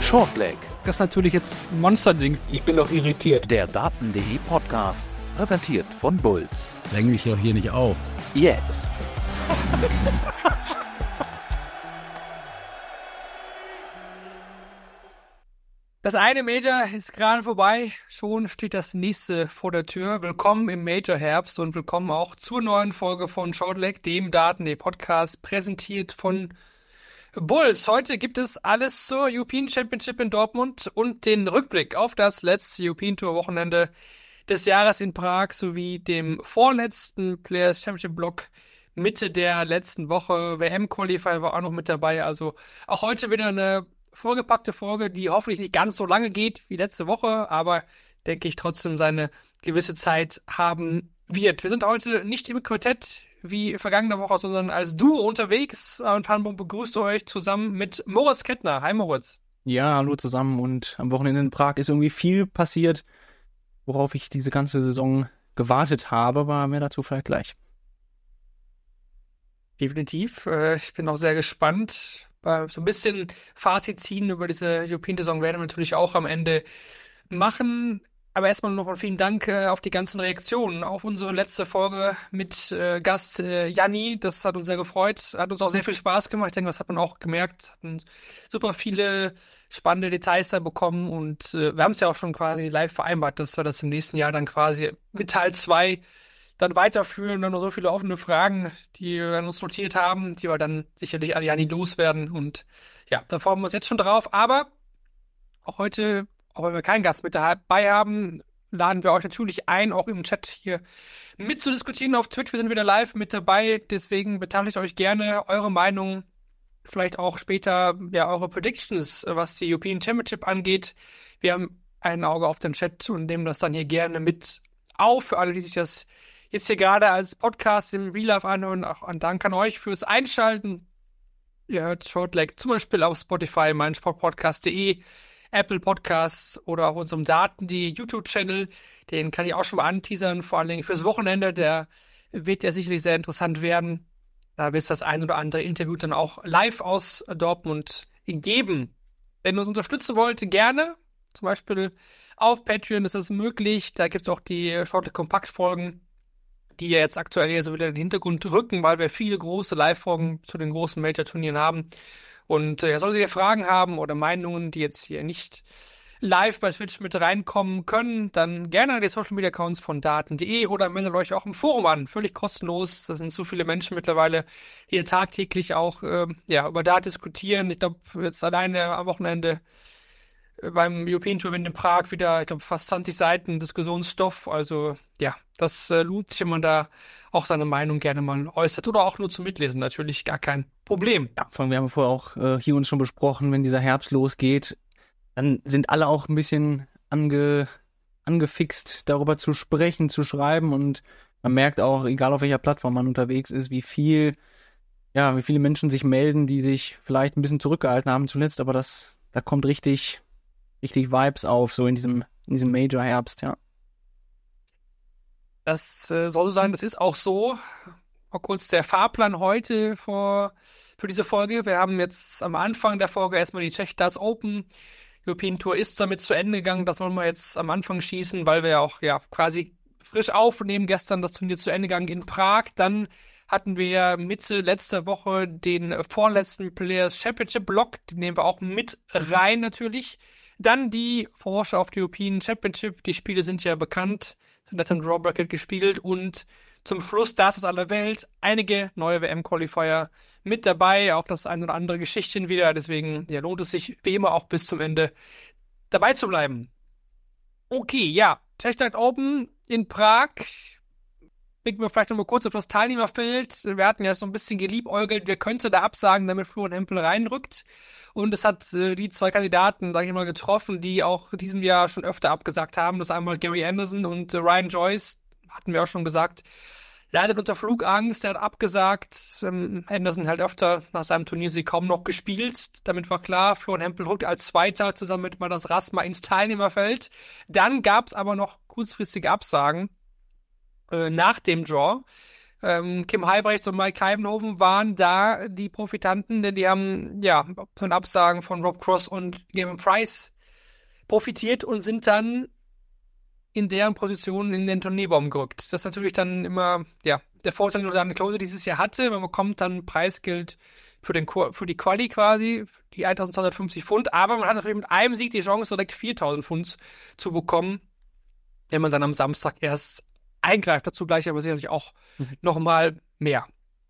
Shortleg. Das ist natürlich jetzt ein Monsterding. Ich bin doch irritiert. Der Daten.de Podcast, präsentiert von Bulls. Dräng mich doch hier nicht auf. Jetzt. Das eine Major ist gerade vorbei, schon steht das nächste vor der Tür. Willkommen im Major-Herbst und willkommen auch zur neuen Folge von Shortleg, dem Daten.de Podcast, präsentiert von Bulls. Heute gibt es alles zur European Championship in Dortmund und den Rückblick auf das letzte European Tour Wochenende des Jahres in Prag sowie dem vorletzten Players Championship Block Mitte der letzten Woche. WM-Qualifier war auch noch mit dabei, also auch heute wieder eine vollgepackte Folge, die hoffentlich nicht ganz so lange geht wie letzte Woche, aber denke ich trotzdem seine gewisse Zeit haben wird. Wir sind heute nicht im Quartett wie vergangene Woche, sondern als Duo unterwegs und Hamburg begrüßt euch zusammen mit Moritz Kettner. Hi Moritz. Ja, hallo zusammen, und am Wochenende in Prag ist irgendwie viel passiert, worauf ich diese ganze Saison gewartet habe, aber mehr dazu vielleicht gleich. Definitiv. Ich bin auch sehr gespannt. So ein bisschen Fazit ziehen über diese European-Saison werden wir natürlich auch am Ende machen. Aber erstmal noch vielen Dank auf die ganzen Reaktionen auf unsere letzte Folge mit Gast Janni. Das hat uns sehr gefreut, hat uns auch sehr viel Spaß gemacht. Ich denke, das hat man auch gemerkt. Hatten super viele spannende Details da bekommen und wir haben es ja auch schon quasi live vereinbart, dass wir das im nächsten Jahr dann quasi mit Teil 2 dann weiterführen. Dann noch so viele offene Fragen, die wir uns notiert haben, die wir dann sicherlich an Janni loswerden. Und ja, da freuen wir uns jetzt schon drauf. Aber auch heute, auch wenn wir keinen Gast mit dabei haben, laden wir euch natürlich ein, auch im Chat hier mitzudiskutieren auf Twitch. Wir sind wieder live mit dabei, deswegen beteiligt euch gerne, eure Meinung, vielleicht auch später ja eure Predictions, was die European Championship angeht. Wir haben ein Auge auf den Chat und nehmen das dann hier gerne mit auf. Für alle, die sich das jetzt hier gerade als Podcast im Real Life anhören, auch ein Dank an euch fürs Einschalten. Ihr hört Shortleg zum Beispiel auf Spotify, meinsportpodcast.de, Apple Podcasts oder auf unserem Daten.de YouTube-Channel. Den kann ich auch schon mal anteasern, vor allen Dingen fürs Wochenende. Der wird ja sicherlich sehr interessant werden. Da wird es das ein oder andere Interview dann auch live aus Dortmund geben. Wenn ihr uns unterstützen wollt, gerne. Zum Beispiel auf Patreon ist das möglich. Da gibt es auch die Shortleg-Kompakt-Folgen, die ja jetzt aktuell hier so wieder in den Hintergrund rücken, weil wir viele große Live-Folgen zu den großen Major-Turnieren haben. Und solltet ihr Fragen haben oder Meinungen, die jetzt hier nicht live bei Twitch mit reinkommen können, dann gerne an die Social-Media-Accounts von Daten.de oder meldet euch auch im Forum an. Völlig kostenlos. Das sind so viele Menschen mittlerweile, die hier tagtäglich auch über Daten diskutieren. Ich glaube, jetzt alleine am Wochenende beim European Tour in Prag wieder, ich glaube, fast 20 Seiten Diskussionsstoff. Also ja, das lohnt sich, wenn man da auch seine Meinung gerne mal äußert oder auch nur zum Mitlesen. Natürlich gar kein Problem. Ja, vor allem, wir haben vorher auch hier uns schon besprochen, wenn dieser Herbst losgeht, dann sind alle auch ein bisschen angefixt, darüber zu sprechen, zu schreiben, und man merkt auch, egal auf welcher Plattform man unterwegs ist, wie viele Menschen sich melden, die sich vielleicht ein bisschen zurückgehalten haben zuletzt, aber da kommt richtig Vibes auf, so in diesem Major-Herbst, ja. Das soll so sein, das ist auch so. Mal kurz der Fahrplan heute für diese Folge. Wir haben jetzt am Anfang der Folge erstmal die Czech Darts Open. European Tour ist damit zu Ende gegangen. Das wollen wir jetzt am Anfang schießen, weil wir ja auch quasi frisch aufnehmen. Gestern das Turnier zu Ende gegangen in Prag. Dann hatten wir Mitte letzter Woche den vorletzten Players Championship Block. Den nehmen wir auch mit rein natürlich. Dann die Vorschau auf die European Championship. Die Spiele sind ja bekannt. Sind hat im Draw Bracket gespielt, und zum Schluss Darts aus aller Welt einige neue WM-Qualifier mit dabei, auch das ein oder andere Geschichtchen wieder, deswegen lohnt es sich wie immer auch bis zum Ende dabei zu bleiben. Okay, ja, Czech Darts Open in Prag. Blicken wir vielleicht noch mal kurz auf das Teilnehmerfeld. Wir hatten ja so ein bisschen geliebäugelt, wer könnte da absagen, damit Florian Hempel reinrückt. Und es hat die zwei Kandidaten, sage ich mal, getroffen, die auch in diesem Jahr schon öfter abgesagt haben. Das ist einmal Gary Anderson und Ryan Joyce, hatten wir auch schon gesagt. Leidet unter Flugangst, der hat abgesagt. Anderson halt öfter nach seinem Turniersieg kaum noch gespielt. Damit war klar, Florian Hempel rückt als Zweiter zusammen mit Madas Rasma ins Teilnehmerfeld. Dann gab es aber noch kurzfristige Absagen nach dem Draw. Kim Heibrechts und Mike Heidenhoven waren da die Profitanten, denn die haben ja von Absagen von Rob Cross und Gavin Price profitiert und sind dann in deren Position in den Turnierbaum gerückt. Das ist natürlich dann immer ja der Vorteil, den Daniel Klose dieses Jahr hatte. Man bekommt dann Preisgeld für die Quali quasi, die 1.250 Pfund, aber man hat natürlich mit einem Sieg die Chance, direkt 4.000 Pfund zu bekommen, wenn man dann am Samstag erst eingreift. Dazu gleich aber sicherlich auch nochmal mehr.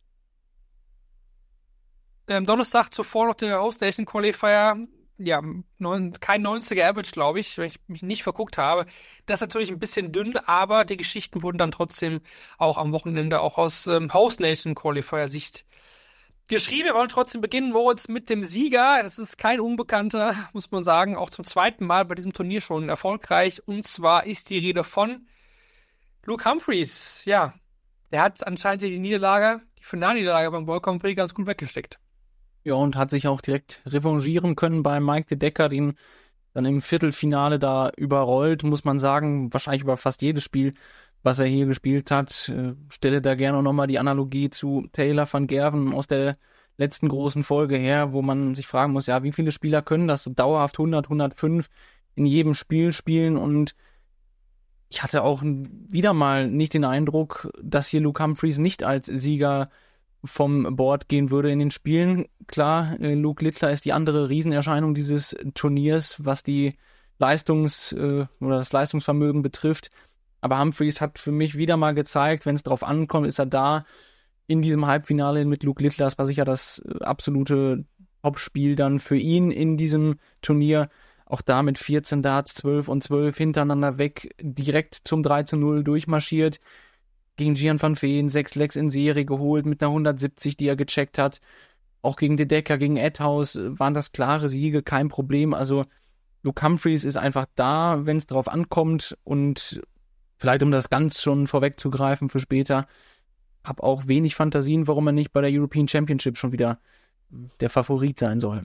Donnerstag zuvor noch der Host Nation Qualifier. Ja, kein 90er Average, glaube ich, wenn ich mich nicht verguckt habe. Das ist natürlich ein bisschen dünn, aber die Geschichten wurden dann trotzdem auch am Wochenende auch aus Host Nation Qualifier Sicht geschrieben. Wir wollen trotzdem beginnen, Moritz, mit dem Sieger. Das ist kein Unbekannter, muss man sagen, auch zum zweiten Mal bei diesem Turnier schon erfolgreich. Und zwar ist die Rede von Luke Humphries. Ja, der hat anscheinend die Finalniederlage beim World Grand Prix ganz gut weggesteckt. Ja, und hat sich auch direkt revanchieren können bei Mike de Decker, den dann im Viertelfinale da überrollt, muss man sagen, wahrscheinlich über fast jedes Spiel, was er hier gespielt hat. Stelle da gerne auch nochmal die Analogie zu Taylor van Gerwen aus der letzten großen Folge her, wo man sich fragen muss, ja, wie viele Spieler können das so dauerhaft 100, 105 in jedem Spiel spielen? Und ich hatte auch wieder mal nicht den Eindruck, dass hier Luke Humphries nicht als Sieger vom Board gehen würde in den Spielen. Klar, Luke Littler ist die andere Riesenerscheinung dieses Turniers, was die oder das Leistungsvermögen betrifft. Aber Humphries hat für mich wieder mal gezeigt, wenn es drauf ankommt, ist er da in diesem Halbfinale mit Luke Littler. Das war sicher das absolute Top-Spiel dann für ihn in diesem Turnier. Auch da mit 14 Darts, 12 und 12 hintereinander weg, direkt zum 3:0 durchmarschiert. Gegen Gian van Veen 6 Legs in Serie geholt mit einer 170, die er gecheckt hat. Auch gegen De Decker, gegen Edhouse waren das klare Siege, kein Problem. Also Luke Humphries ist einfach da, wenn es drauf ankommt. Und vielleicht, um das ganz schon vorwegzugreifen für später, habe auch wenig Fantasien, warum er nicht bei der European Championship schon wieder der Favorit sein soll.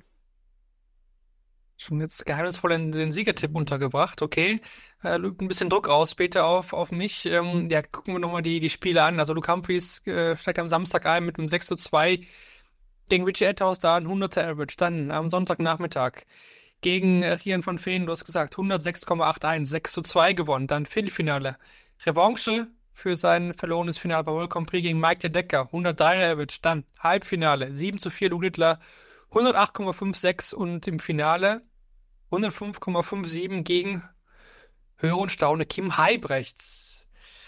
Schon jetzt geheimnisvoll den Siegertipp untergebracht, okay. Lügt ein bisschen Druck aus später auf mich. Ja, gucken wir nochmal die Spiele an. Also Luke Humphries steigt am Samstag ein mit einem 6:2 gegen Richie Edhouse, da ein 100er Average. Dann am Sonntagnachmittag gegen Gian van Veen, du hast gesagt, 106,81, 6:2 gewonnen. Dann Viertelfinale. Revanche für sein verlorenes Finale bei World Grand Prix gegen Mike de Decker, 103er Average. Dann Halbfinale, 7:4 Luke Littler, 108,56 und im Finale 105,57 gegen, höre und staune, Kim Heibrechts.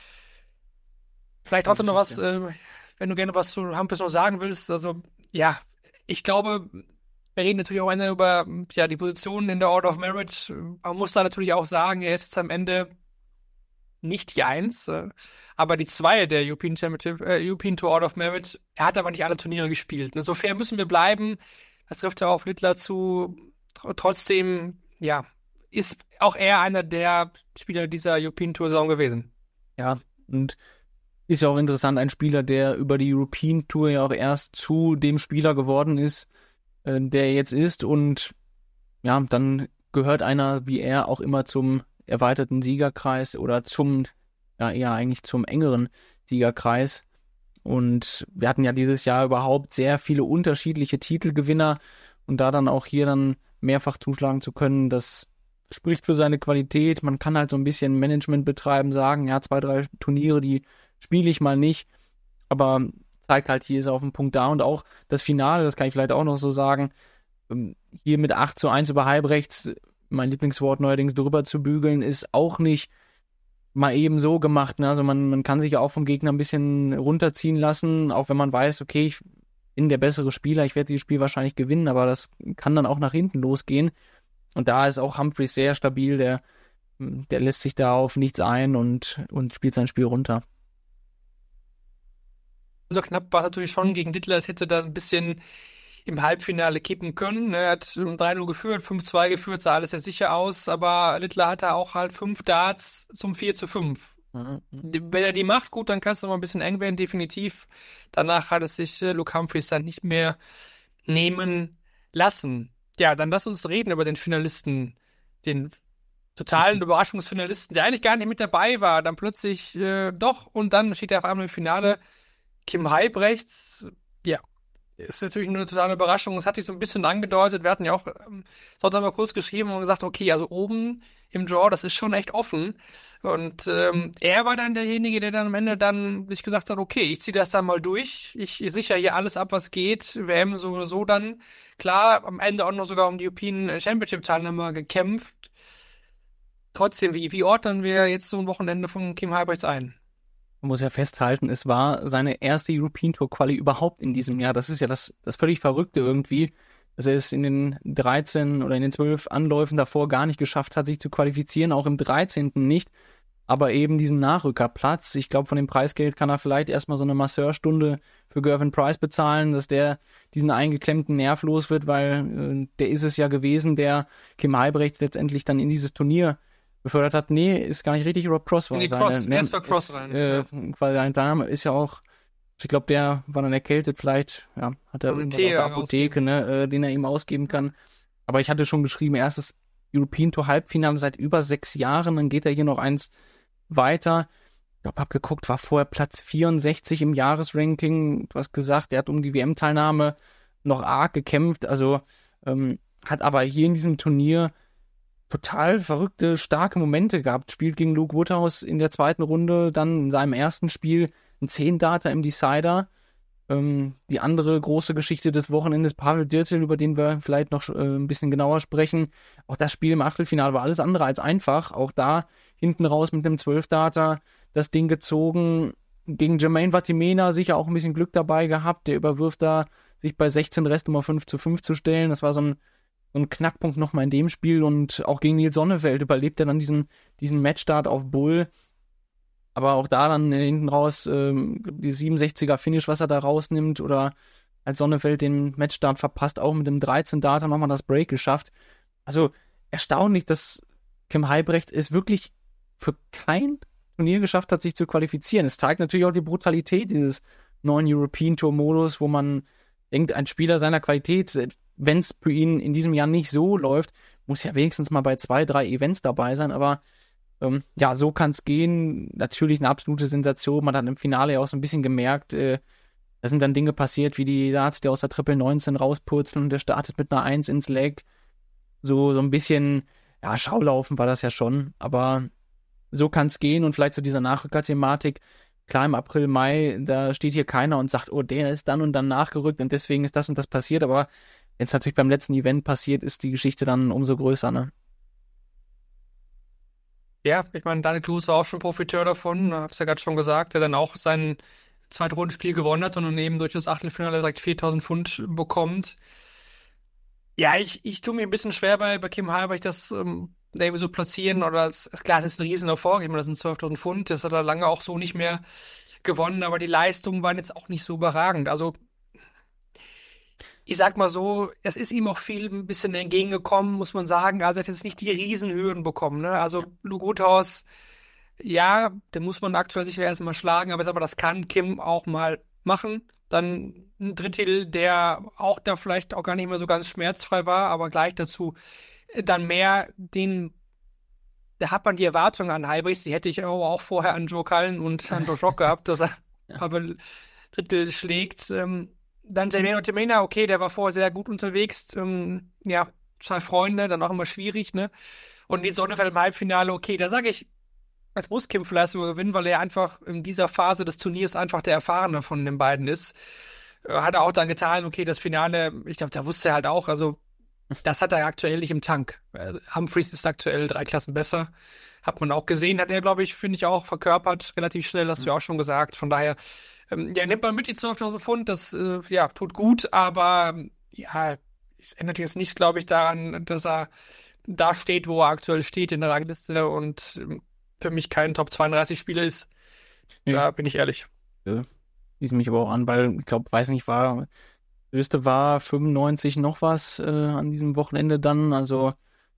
Vielleicht trotzdem noch was, wenn du gerne was zu Humphries noch sagen willst. Also, ja, ich glaube, wir reden natürlich auch über die Positionen in der Order of Merit. Man muss da natürlich auch sagen, er ist jetzt am Ende nicht die 1, aber die 2 der European Championship, European Tour Order of Merit. Er hat aber nicht alle Turniere gespielt. So fair müssen wir bleiben. Das trifft ja auf Littler zu. Trotzdem, ja, ist auch er einer der Spieler dieser European Tour Saison gewesen. Ja, und ist ja auch interessant, ein Spieler, der über die European Tour ja auch erst zu dem Spieler geworden ist, der er jetzt ist. Und ja, dann gehört einer wie er auch immer zum erweiterten Siegerkreis oder eher eigentlich zum engeren Siegerkreis. Und wir hatten ja dieses Jahr überhaupt sehr viele unterschiedliche Titelgewinner und da dann auch hier dann mehrfach zuschlagen zu können, das spricht für seine Qualität. Man kann halt so ein bisschen Management betreiben, sagen, ja, 2, 3 Turniere, die spiele ich mal nicht, aber zeigt halt, hier ist er auf dem Punkt da und auch das Finale, das kann ich vielleicht auch noch so sagen, hier mit 8:1 über Heibrechts, mein Lieblingswort neuerdings, drüber zu bügeln, ist auch nicht mal eben so gemacht. Ne? Also man kann sich ja auch vom Gegner ein bisschen runterziehen lassen, auch wenn man weiß, okay, ich bin der bessere Spieler, ich werde dieses Spiel wahrscheinlich gewinnen, aber das kann dann auch nach hinten losgehen. Und da ist auch Humphries sehr stabil, der lässt sich da auf nichts ein und spielt sein Spiel runter. So knapp war es natürlich schon gegen Littler, es hätte da ein bisschen im Halbfinale kippen können. Er hat 3:0 geführt, 5:2 geführt, sah alles sehr sicher aus, aber Littler hatte auch halt 5 Darts zum 4:5. Mhm. Wenn er die macht, gut, dann kann es noch mal ein bisschen eng werden, definitiv. Danach hat es sich Luke Humphries dann nicht mehr nehmen lassen. Ja, dann lass uns reden über den Finalisten, den totalen Überraschungsfinalisten, der eigentlich gar nicht mit dabei war, dann plötzlich doch und dann steht er auf einmal im Finale Kim Huybrechts, ja, ist natürlich eine totale Überraschung. Es hat sich so ein bisschen angedeutet. Wir hatten ja auch sonst einmal kurz geschrieben und gesagt, okay, also oben im Draw, das ist schon echt offen. Und er war dann derjenige, der dann am Ende dann sich gesagt hat, okay, ich ziehe das dann mal durch. Ich sichere hier alles ab, was geht. WM so oder so dann. Klar, am Ende auch noch sogar um die European Championship-Teilnahme gekämpft. Trotzdem, wie ordnen wir jetzt so ein Wochenende von Kim Huybrechts ein? Man muss ja festhalten, es war seine erste European Tour Quali überhaupt in diesem Jahr. Das ist ja das völlig Verrückte irgendwie, dass er es in den 13 oder in den 12 Anläufen davor gar nicht geschafft hat, sich zu qualifizieren, auch im 13. nicht. Aber eben diesen Nachrückerplatz, ich glaube, von dem Preisgeld kann er vielleicht erstmal so eine Masseurstunde für Gervin Price bezahlen, dass der diesen eingeklemmten Nerv los wird, weil der ist es ja gewesen, der Kim Huybrechts letztendlich dann in dieses Turnier befördert hat. Nee, ist gar nicht richtig, Rob Cross war Cross, erst war Cross rein. Weil sein Name ist ja auch, ich glaube, der war dann erkältet, vielleicht, ja, hat er irgendwas aus der Apotheke, den er ihm ausgeben kann. Aber ich hatte schon geschrieben, erstes European Tour Halbfinale seit über 6 Jahren, dann geht er hier noch eins weiter. Ich glaube, hab geguckt, war vorher Platz 64 im Jahresranking. Du hast gesagt, er hat um die WM-Teilnahme noch arg gekämpft, also hat aber hier in diesem Turnier total verrückte, starke Momente gehabt. Spielt gegen Luke Woodhouse in der zweiten Runde, dann in seinem ersten Spiel ein 10-Data im Decider. Die andere große Geschichte des Wochenendes, Pavel Dirtel, über den wir vielleicht noch ein bisschen genauer sprechen. Auch das Spiel im Achtelfinale war alles andere als einfach. Auch da hinten raus mit einem 12-Data das Ding gezogen. Gegen Jermaine Vatimena sicher auch ein bisschen Glück dabei gehabt. Der überwirft da, sich bei 16 Restnummer 5:5 zu stellen. Das war so ein Knackpunkt nochmal in dem Spiel, und auch gegen Nils Sonnefeld überlebt er dann diesen Matchstart auf Bull. Aber auch da dann hinten raus die 67er Finish, was er da rausnimmt, oder als Sonnefeld den Matchstart verpasst, auch mit dem 13-Data nochmal das Break geschafft. Also erstaunlich, dass Kim Huybrechts es wirklich für kein Turnier geschafft hat, sich zu qualifizieren. Es zeigt natürlich auch die Brutalität dieses neuen European Tour Modus, wo man denkt, ein Spieler seiner Qualität, wenn es für ihn in diesem Jahr nicht so läuft, muss ja wenigstens mal bei 2, 3 Events dabei sein, aber ja, so kann es gehen. Natürlich eine absolute Sensation. Man hat im Finale ja auch so ein bisschen gemerkt, da sind dann Dinge passiert, wie die Darts, der aus der Triple 19 rauspurzeln, und der startet mit einer 1 ins Leg. So ein bisschen, ja, Schaulaufen war das ja schon, aber so kann es gehen. Und vielleicht zu dieser Nachrücker-Thematik, klar, im April, Mai, da steht hier keiner und sagt, oh, der ist dann und dann nachgerückt und deswegen ist das und das passiert, aber wenn es natürlich beim letzten Event passiert, ist die Geschichte dann umso größer, ne? Ja, ich meine, Daniel Klus war auch schon Profiteur davon, hab's ja gerade schon gesagt, der dann auch sein Zweitrundenspiel gewonnen hat und dann eben durch das Achtelfinale direkt 4.000 Pfund bekommt. Ja, ich tue mir ein bisschen schwer bei Kim Huybrechts das irgendwie so platzieren, oder klar, das ist ein riesen Erfolg, ich meine, das sind 12.000 Pfund, das hat er lange auch so nicht mehr gewonnen, aber die Leistungen waren jetzt auch nicht so überragend. Also ich sag mal so, es ist ihm auch viel ein bisschen entgegengekommen, muss man sagen. Also er hat jetzt nicht die Riesenhürden bekommen, ne? Also Luke Woodhouse, ja, den muss man aktuell sicher erstmal schlagen, aber das kann Kim auch mal machen. Dann ein Drittel, der auch da vielleicht auch gar nicht mehr so ganz schmerzfrei war, aber gleich dazu dann mehr da hat man die Erwartung an Huybrechts, die hätte ich auch vorher an Joe Cullen und an Joe Rock gehabt, dass er aber Drittel schlägt. Dann Jermaine Vatimena, okay, der war vorher sehr gut unterwegs. Ja, 2 Freunde, dann auch immer schwierig, ne? Und Nils Sonnefeld im Halbfinale, okay, da sage ich, das muss Kim vielleicht sogar gewinnen, weil er einfach in dieser Phase des Turniers einfach der Erfahrene von den beiden ist. Hat er auch dann getan, okay, das Finale, ich glaube, da wusste er halt auch, also das hat er aktuell nicht im Tank. Humphreys ist aktuell 3 Klassen besser. Hat man auch gesehen, hat er, glaube ich, finde ich auch verkörpert, relativ schnell, hast du ja auch schon gesagt. Von daher, ja, nimmt man mit die 12.000 Pfund, das ja, tut gut, aber ja, es ändert jetzt nicht, glaube ich, daran, dass er da steht, wo er aktuell steht in der Rangliste und für mich kein Top 32 Spieler ist. Da bin ich ehrlich. Ja, schließe mich aber auch an, weil ich glaube, weiß nicht, höchste war 95 noch was an diesem Wochenende dann, also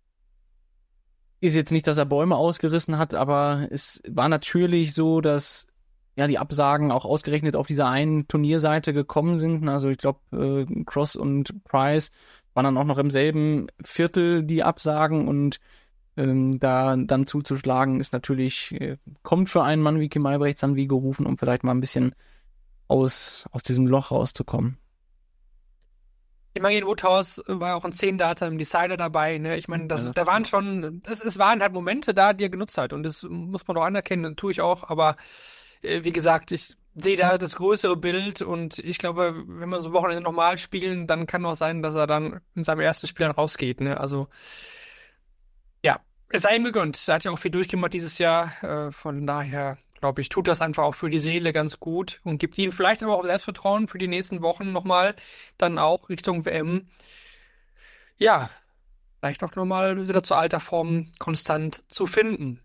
ist jetzt nicht, dass er Bäume ausgerissen hat, aber es war natürlich so, dass ja die Absagen auch ausgerechnet auf dieser einen Turnierseite gekommen sind. Also ich glaube, Cross und Price waren dann auch noch im selben Viertel die Absagen, und da dann zuzuschlagen ist natürlich, kommt für einen Mann wie Kim Huybrechts dann wie gerufen, um vielleicht mal ein bisschen aus diesem Loch rauszukommen. Ich meine, in Woodhouse war auch ein 10-Data im Decider dabei, ne? Ich meine, da waren schon, es waren halt Momente da, die er genutzt hat. Und das muss man doch anerkennen, tue ich auch. Aber wie gesagt, ich sehe da das größere Bild und ich glaube, wenn wir so Wochenende normal spielen, dann kann auch sein, dass er dann in seinem ersten Spiel dann rausgeht, ne? Also, ja, es sei ihm gegönnt. Er hat ja auch viel durchgemacht dieses Jahr. Von daher, glaube ich, tut das einfach auch für die Seele ganz gut und gibt ihm vielleicht aber auch Selbstvertrauen für die nächsten Wochen nochmal, dann auch Richtung WM. Ja, vielleicht auch nochmal wieder zur alter Form konstant zu finden.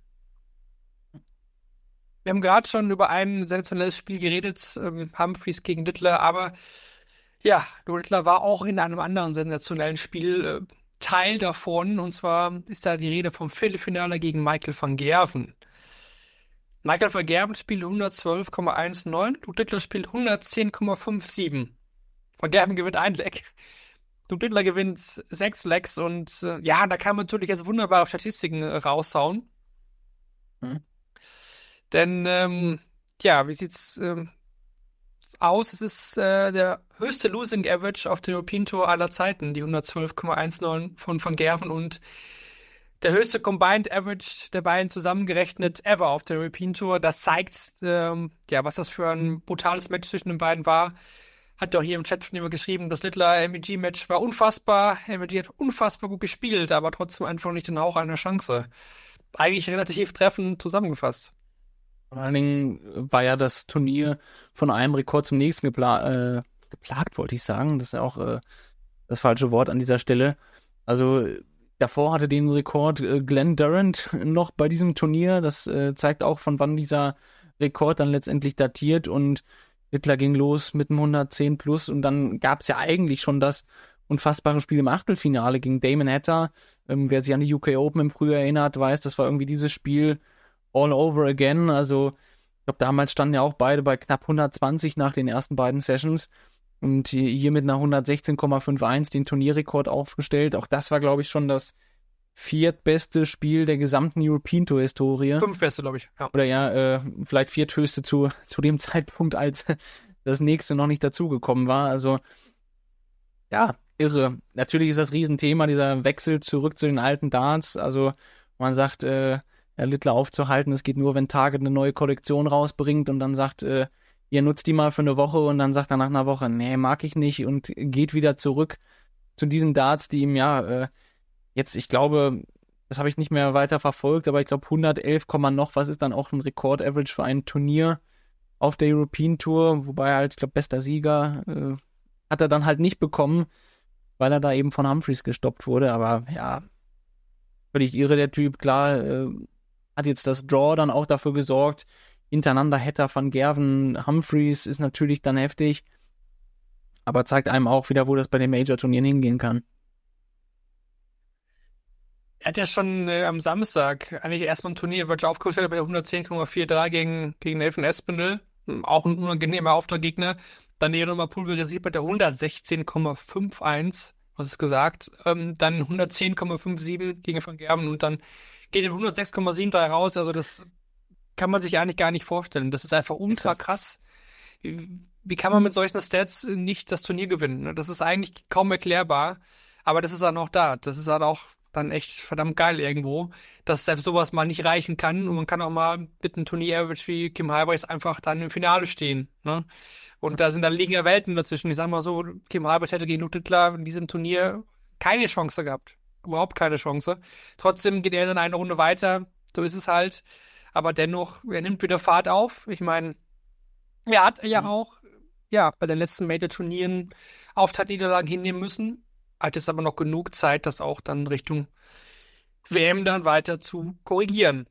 Wir haben gerade schon über ein sensationelles Spiel geredet, Humphries gegen Littler, aber ja, Littler war auch in einem anderen sensationellen Spiel Teil davon, und zwar ist da die Rede vom Viertelfinale gegen Michael van Gerven. Michael van Gerven spielt 112,19, Littler spielt 110,57. Van Gerven gewinnt ein Leck. Littler gewinnt 6 Lecks und ja, da kann man natürlich jetzt wunderbare Statistiken raushauen. Denn, ja, wie sieht's aus? Es ist der höchste Losing Average auf der European Tour aller Zeiten, die 112,19 von Van Gerven, und der höchste Combined Average der beiden zusammengerechnet ever auf der European Tour. Das zeigt, ja, was das für ein brutales Match zwischen den beiden war. Hat doch hier im Chat schon immer geschrieben, das Littler-MEG-Match war unfassbar. MEG hat unfassbar gut gespielt, aber trotzdem einfach nicht den Hauch einer Chance. Eigentlich relativ treffend zusammengefasst. Vor allen Dingen war ja das Turnier von einem Rekord zum nächsten geplagt, wollte ich sagen. Das ist ja auch das falsche Wort an dieser Stelle. Also davor hatte den Rekord Glenn Durant noch bei diesem Turnier. Das zeigt auch, von wann dieser Rekord dann letztendlich datiert. Und Littler ging los mit einem 110 plus. Und dann gab es ja eigentlich schon das unfassbare Spiel im Achtelfinale gegen Damon Hatter. Wer sich an die UK Open im Frühjahr erinnert, weiß, das war irgendwie dieses Spiel all over again. Also ich glaube, damals standen ja auch beide bei knapp 120 nach den ersten beiden Sessions. Und hier mit einer 116,51 den Turnierrekord aufgestellt. Auch das war, glaube ich, schon das viertbeste Spiel der gesamten European Tour Historie. 5 beste, glaube ich. Ja. Oder ja, vielleicht vierthöchste zu dem Zeitpunkt, als das nächste noch nicht dazugekommen war. Also ja, irre. Natürlich ist das Riesenthema, dieser Wechsel zurück zu den alten Darts. Also man sagt, Littler aufzuhalten, es geht nur, wenn Target eine neue Kollektion rausbringt und dann sagt, ihr nutzt die mal für eine Woche, und dann sagt er nach einer Woche, nee, mag ich nicht, und geht wieder zurück zu diesen Darts, die ihm jetzt, ich glaube, das habe ich nicht mehr weiter verfolgt, aber ich glaube 111, noch was ist dann auch ein Rekord-Average für ein Turnier auf der European Tour, wobei halt, ich glaube, bester Sieger hat er dann halt nicht bekommen, weil er da eben von Humphries gestoppt wurde, aber ja, völlig irre der Typ, klar, hat jetzt das Draw dann auch dafür gesorgt, hintereinander Hatter, Van Gerven, Humphries ist natürlich dann heftig, aber zeigt einem auch wieder, wo das bei den Major-Turnieren hingehen kann. Er hat ja schon am Samstag eigentlich erstmal ein Turnier aufgestellt bei 110,43 gegen Nathan Aspinall. Auch ein unangenehmer Auftaktgegner. Dann nochmal pulverisiert bei der 116,51, was ist gesagt. Dann 110,57 gegen Van Gerven und dann geht er 106,73 raus. Also das kann man sich eigentlich gar nicht vorstellen. Das ist einfach ultra krass. Wie kann man mit solchen Stats nicht das Turnier gewinnen? Das ist eigentlich kaum erklärbar. Aber das ist dann auch da. Das ist dann auch dann echt verdammt geil irgendwo, dass selbst sowas mal nicht reichen kann und man kann auch mal mit einem Turnier-Average wie Kim Halbrechts einfach dann im Finale stehen, ne? Und da liegen ja Welten dazwischen. Ich sag mal so, Kim Halbrechts hätte gegen Littler in diesem Turnier keine Chance gehabt. Überhaupt keine Chance. Trotzdem geht er dann eine Runde weiter. So ist es halt. Aber dennoch, er nimmt wieder Fahrt auf. Ich meine, er hat ja auch bei den letzten Major-Turnieren Auftaktniederlagen hinnehmen müssen. Hat jetzt aber noch genug Zeit, das auch dann Richtung WM dann weiter zu korrigieren.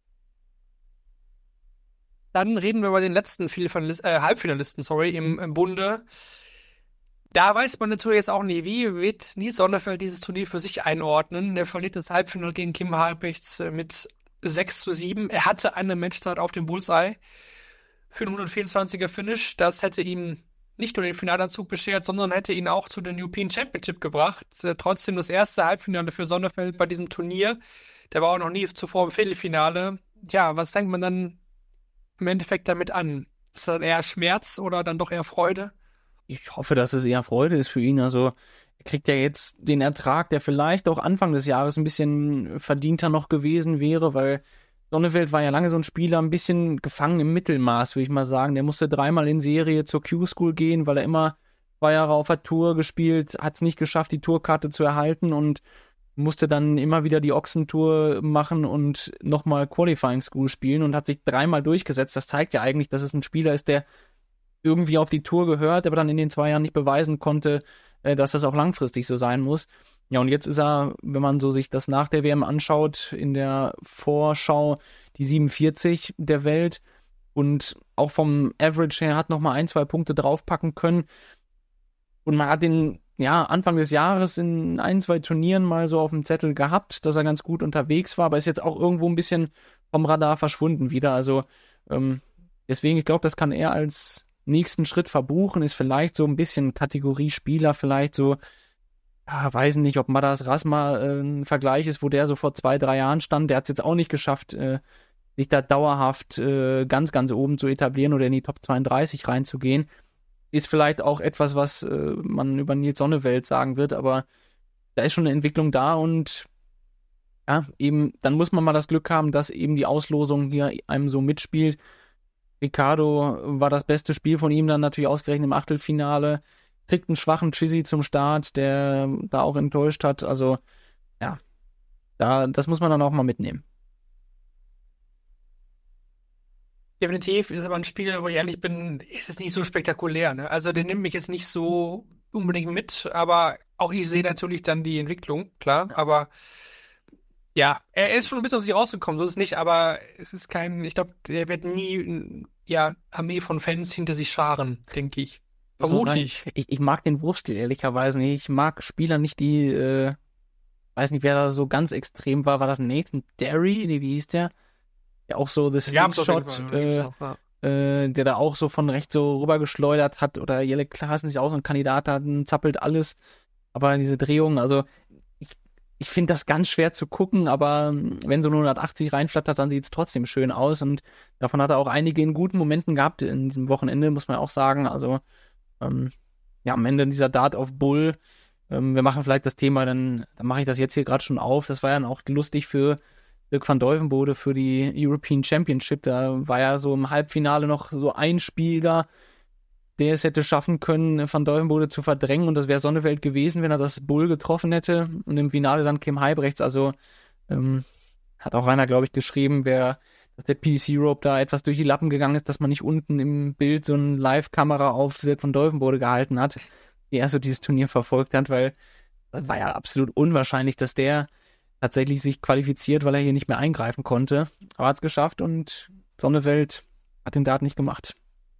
Dann reden wir über den letzten Halbfinalisten, im Bunde. Da weiß man natürlich jetzt auch nicht, wie wird Nils Sonnefeld dieses Turnier für sich einordnen. Der verliert das Halbfinale gegen Kim Halbrechts mit 6:7. Er hatte eine Matchstart auf dem Bullseye für einen 124er Finish. Das hätte ihn nicht nur den Finalanzug beschert, sondern hätte ihn auch zu den European Championship gebracht. Trotzdem das erste Halbfinale für Sonnefeld bei diesem Turnier. Der war auch noch nie zuvor im Viertelfinale. Ja, was fängt man dann im Endeffekt damit an? Ist das eher Schmerz oder dann doch eher Freude? Ich hoffe, dass es eher Freude ist für ihn. Also er kriegt ja jetzt den Ertrag, der vielleicht auch Anfang des Jahres ein bisschen verdienter noch gewesen wäre, weil Sonneveld war ja lange so ein Spieler, ein bisschen gefangen im Mittelmaß, würde ich mal sagen. Der musste 3-mal in Serie zur Q-School gehen, weil er immer 2 Jahre auf der Tour gespielt, hat es nicht geschafft, die Tourkarte zu erhalten und musste dann immer wieder die Ochsentour machen und nochmal Qualifying School spielen und hat sich 3-mal durchgesetzt. Das zeigt ja eigentlich, dass es ein Spieler ist, der irgendwie auf die Tour gehört, aber dann in den 2 Jahren nicht beweisen konnte, dass das auch langfristig so sein muss. Ja, und jetzt ist er, wenn man so sich das nach der WM anschaut, in der Vorschau die 47 der Welt und auch vom Average her hat nochmal 1-2 Punkte draufpacken können. Und man hat den, ja, Anfang des Jahres in 1-2 Turnieren mal so auf dem Zettel gehabt, dass er ganz gut unterwegs war, aber ist jetzt auch irgendwo ein bisschen vom Radar verschwunden wieder. Also deswegen, ich glaube, das kann er als nächsten Schritt verbuchen, ist vielleicht so ein bisschen Kategorie Spieler, vielleicht so, ja, weiß nicht, ob Madas Rasma ein Vergleich ist, wo der so vor 2-3 Jahren stand. Der hat es jetzt auch nicht geschafft, sich da dauerhaft ganz, ganz oben zu etablieren oder in die Top 32 reinzugehen. Ist vielleicht auch etwas, was man über Nils Sonneveld sagen wird, aber da ist schon eine Entwicklung da und ja, eben, dann muss man mal das Glück haben, dass eben die Auslosung hier einem so mitspielt. Ricardo war das beste Spiel von ihm dann natürlich ausgerechnet im Achtelfinale. Kriegt einen schwachen Chizzy zum Start, der da auch enttäuscht hat. Also, ja, das muss man dann auch mal mitnehmen. Definitiv ist aber ein Spiel, wo ich ehrlich bin, ist es nicht so spektakulär, ne? Also der nimmt mich jetzt nicht so unbedingt mit, aber auch ich sehe natürlich dann die Entwicklung, klar. Aber ja, er ist schon ein bisschen aus sich rausgekommen, so ist es nicht, aber es ist ich glaube, der wird nie, ja, Armee von Fans hinter sich scharen, denke ich. Vermute ich. Ich mag den Wurfstil ehrlicherweise nicht. Ich mag Spieler nicht, die, weiß nicht, wer da so ganz extrem war. War das Nathan Derry? Nee, wie hieß der? Der auch so das Slingshot, der da auch so von rechts so rübergeschleudert hat. Oder Jelle Klaassen ist ja auch so ein Kandidat, da zappelt alles. Aber diese Drehung, also ich finde das ganz schwer zu gucken, aber wenn so 180 reinflattert, dann sieht es trotzdem schön aus und davon hat er auch einige in guten Momenten gehabt in diesem Wochenende, muss man auch sagen. Also ja, am Ende dieser Dart auf Bull, wir machen vielleicht das Thema, dann mache ich das jetzt hier gerade schon auf. Das war ja auch lustig für Dirk van Duijvenbode für die European Championship. Da war ja so im Halbfinale noch so ein Spieler, der es hätte schaffen können, Van Duijvenbode zu verdrängen und das wäre Sonneveld gewesen, wenn er das Bull getroffen hätte und im Finale dann Kim Huybrechts, also hat auch einer, glaube ich, geschrieben, dass der PDC-Rope da etwas durch die Lappen gegangen ist, dass man nicht unten im Bild so eine Live-Kamera auf Dirk van Duijvenbode gehalten hat, die er so dieses Turnier verfolgt hat, weil das war ja absolut unwahrscheinlich, dass der tatsächlich sich qualifiziert, weil er hier nicht mehr eingreifen konnte, aber hat es geschafft und Sonneveld hat den Dart nicht gemacht.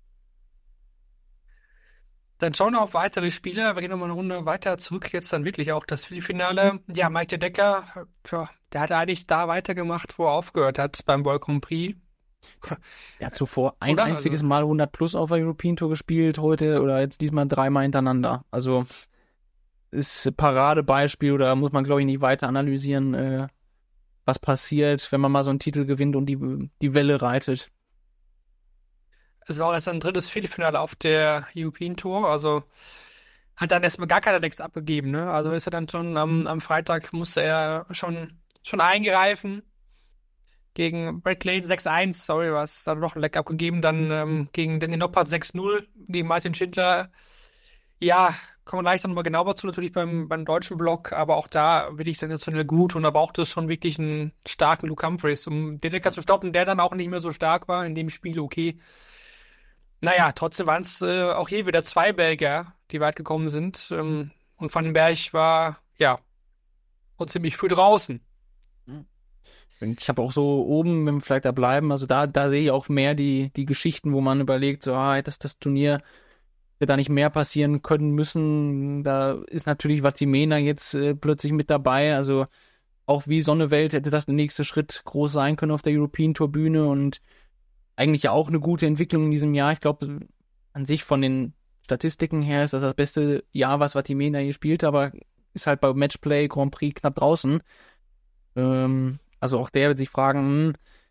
Dann schauen wir auf weitere Spiele. Wir gehen nochmal eine Runde weiter zurück. Jetzt dann wirklich auch das Viertelfinale. Ja, Maite Decker, tja, der hat eigentlich da weitergemacht, wo er aufgehört hat beim World Grand Prix. Der hat zuvor ein einziges Mal 100 plus auf der European Tour gespielt, heute oder jetzt diesmal 3-mal hintereinander. Also ist ein Paradebeispiel oder muss man, glaube ich, nicht weiter analysieren, was passiert, wenn man mal so einen Titel gewinnt und die Welle reitet. Es war auch erst ein drittes Viertelfinale auf der European Tour, also hat dann erstmal gar keine Lecks abgegeben, ne? Also ist er dann schon am Freitag musste er schon eingreifen gegen Brett Layton 6-1, sorry, was dann noch ein Leck abgegeben, dann gegen Danny Noppert 6-0, gegen Martin Schindler. Ja, kommen wir gleich dann nochmal genauer zu, natürlich beim deutschen Block, aber auch da wirklich sensationell gut und da braucht es schon wirklich einen starken Luke Humphries, um den Decker zu stoppen, der dann auch nicht mehr so stark war in dem Spiel, okay. Naja, trotzdem waren es auch hier wieder 2 Belgier, die weit gekommen sind. Und Van den Berg war, ja, und ziemlich früh draußen. Ich habe auch so oben, wenn wir vielleicht da bleiben, also da sehe ich auch mehr die Geschichten, wo man überlegt, so, dass das Turnier hätte da nicht mehr passieren können müssen. Da ist natürlich Vatimena jetzt plötzlich mit dabei. Also auch wie Sonneveld hätte das der nächste Schritt groß sein können auf der European Tour Bühne und eigentlich ja auch eine gute Entwicklung in diesem Jahr. Ich glaube, an sich von den Statistiken her ist das beste Jahr, was Vatimena hier spielt, aber ist halt bei Matchplay Grand Prix knapp draußen. Also auch der wird sich fragen,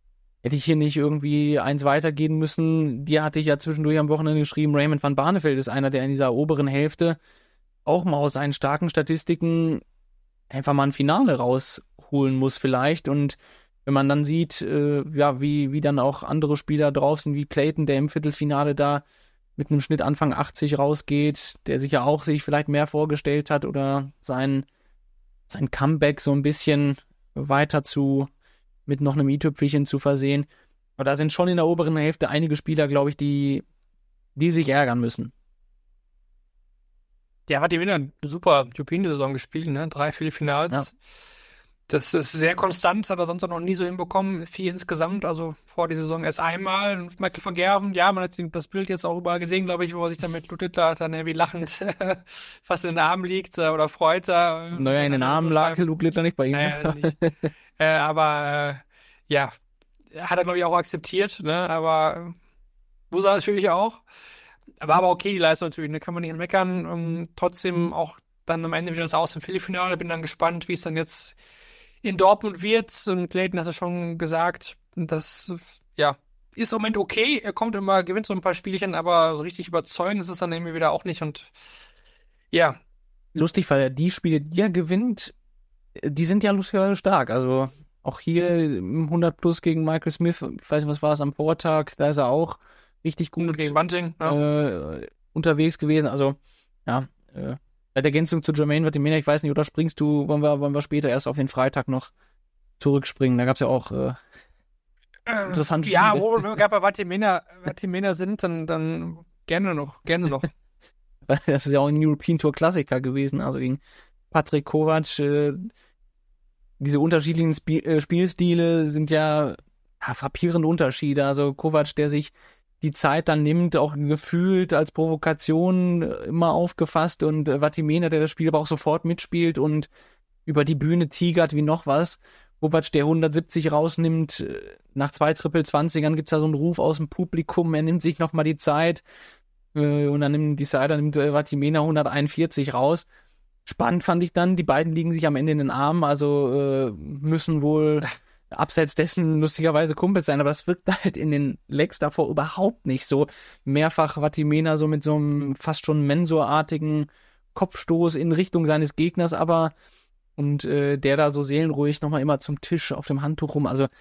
hätte ich hier nicht irgendwie eins weitergehen müssen. Dir hatte ich ja zwischendurch am Wochenende geschrieben, Raymond van Barneveld ist einer, der in dieser oberen Hälfte auch mal aus seinen starken Statistiken einfach mal ein Finale rausholen muss vielleicht. Und wenn man dann sieht, wie dann auch andere Spieler drauf sind, wie Clayton, der im Viertelfinale da mit einem Schnitt Anfang 80 rausgeht, der sich ja auch sich vielleicht mehr vorgestellt hat oder sein Comeback so ein bisschen weiter mit noch einem i-Tüpfelchen zu versehen. Aber da sind schon in der oberen Hälfte einige Spieler, glaube ich, die sich ärgern müssen. Der hat wieder eine super Saison gespielt, ne? 3 Viertelfinals. Ja. Das ist sehr konstant, hat er sonst noch nie so hinbekommen. 4 insgesamt, also vor der Saison erst einmal. Und Michael van Gerwen, ja, man hat das Bild jetzt auch überall gesehen, glaube ich, wo er sich dann mit Luke Littler dann irgendwie lachend fast in den Armen liegt oder freut. Naja, in den Armen lag Luke Littler nicht bei ihm. Naja, nicht. Aber ja, hat er, glaube ich, auch akzeptiert, ne? Aber muss er natürlich auch. War aber okay, die Leistung natürlich, ne? Kann man nicht meckern. Trotzdem auch dann am Ende wieder das Aus im Viertelfinale. Bin dann gespannt, wie es dann jetzt in Dortmund wird. Und Clayton hat es schon gesagt, das ja ist im Moment okay. Er kommt immer, gewinnt so ein paar Spielchen, aber so richtig überzeugend ist es dann irgendwie wieder auch nicht. Und ja. Lustig, weil die Spiele, die er gewinnt, die sind ja lustigerweise stark. Also auch hier 100 plus gegen Michael Smith, ich weiß nicht, was war es am Vortag, da ist er auch richtig gut gegen Bunting, ja. Unterwegs gewesen. Also ja, bei Ergänzung zu Jermaine Vatimena, ich weiß nicht, oder springst du, wollen wir später erst auf den Freitag noch zurückspringen? Da gab es ja auch interessante Spiele. Ja, wo wir gerade bei Vatimena sind, dann gerne noch. Das ist ja auch ein European Tour Klassiker gewesen, also gegen Patrick Kovac. Diese unterschiedlichen Spielstile sind ja frappierende Unterschiede. Also Kovac, der sich die Zeit dann nimmt, auch gefühlt als Provokation immer aufgefasst, und Vatimena, der das Spiel aber auch sofort mitspielt und über die Bühne tigert wie noch was. Kovac, der 170 rausnimmt, nach 2 Triple-20ern gibt es da so einen Ruf aus dem Publikum, er nimmt sich nochmal die Zeit, und dann nimmt Vatimena 141 raus. Spannend fand ich dann, die beiden liegen sich am Ende in den Armen, also müssen wohl abseits dessen lustigerweise Kumpels sein, aber das wirkt halt in den Legs davor überhaupt nicht so. Mehrfach Vatimena so mit so einem fast schon mensorartigen Kopfstoß in Richtung seines Gegners, aber und der da so seelenruhig nochmal immer zum Tisch auf dem Handtuch rum. Also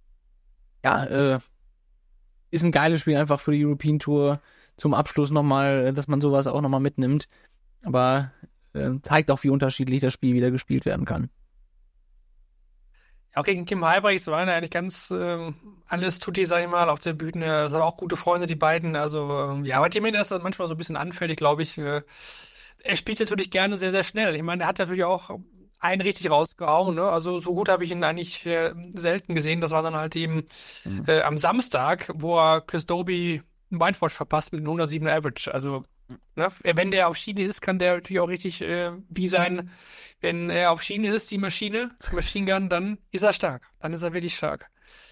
ja, ist ein geiles Spiel einfach für die European Tour zum Abschluss nochmal, dass man sowas auch nochmal mitnimmt. Aber zeigt auch, wie unterschiedlich das Spiel wieder gespielt werden kann. Auch gegen Kim Halbrechts waren eigentlich ganz alles Tutti, sag ich mal, auf der Bühne. Das sind auch gute Freunde, die beiden. Also, ja, Vatimena ist manchmal so ein bisschen anfällig, glaube ich. Er spielt natürlich gerne sehr, sehr schnell. Ich meine, er hat natürlich auch einen richtig rausgehauen, ne? Also, so gut habe ich ihn eigentlich selten gesehen. Das war dann halt eben am Samstag, wo er Chris Dobie einen Whitewash verpasst mit einem 107er Average. Also, ne? Wenn der auf Schiene ist, kann der natürlich auch richtig wie sein. Wenn er auf Schiene ist, die Machine Gun, dann ist er stark. Dann ist er wirklich stark.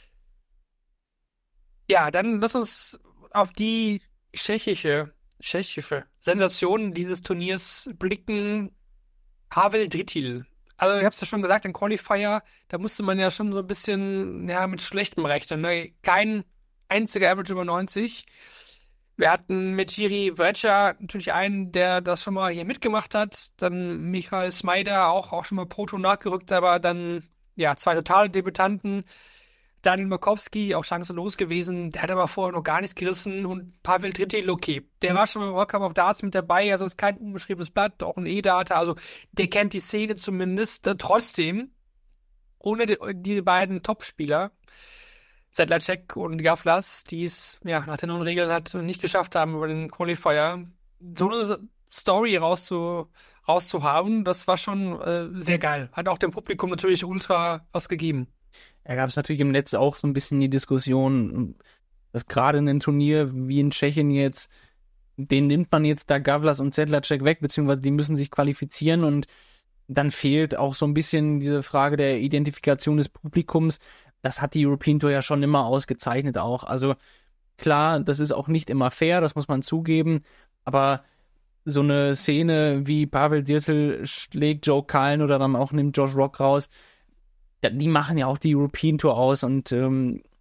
Ja, dann lass uns auf die tschechische Sensation dieses Turniers blicken. Pavel Drittil. Also ich habe es ja schon gesagt, im Qualifier, da musste man ja schon so ein bisschen mit Schlechtem rechnen. Ne? Kein einziger Average über 90. Wir hatten mit Jiri Vreča natürlich einen, der das schon mal hier mitgemacht hat. Dann Michael Smajder, auch schon mal Proto nachgerückt, aber dann 2 totale Debütanten. Daniel Markowski, auch chancenlos gewesen. Der hat aber vorher noch gar nichts gerissen. Und Pavel Drittil, okay. Der war schon beim World Cup of Darts mit dabei. Also ist kein unbeschriebenes Blatt, auch ein E-Data. Also der kennt die Szene zumindest. Trotzdem, ohne die beiden Topspieler, Sedlacek und Gavlas, die es nach den neuen Regeln nicht geschafft haben über den Qualifier, so eine Story rauszuhauen, das war schon sehr geil. Hat auch dem Publikum natürlich ultra was gegeben. Ja, gab es natürlich im Netz auch so ein bisschen die Diskussion, dass gerade in einem Turnier wie in Tschechien jetzt, den nimmt man jetzt da Gavlas und Sedlacek weg, beziehungsweise die müssen sich qualifizieren, und dann fehlt auch so ein bisschen diese Frage der Identifikation des Publikums. Das hat die European Tour ja schon immer ausgezeichnet auch. Also klar, das ist auch nicht immer fair, das muss man zugeben, aber so eine Szene wie Pavel Drittil schlägt Joe Cullen oder dann auch nimmt Josh Rock raus, die machen ja auch die European Tour aus, und wie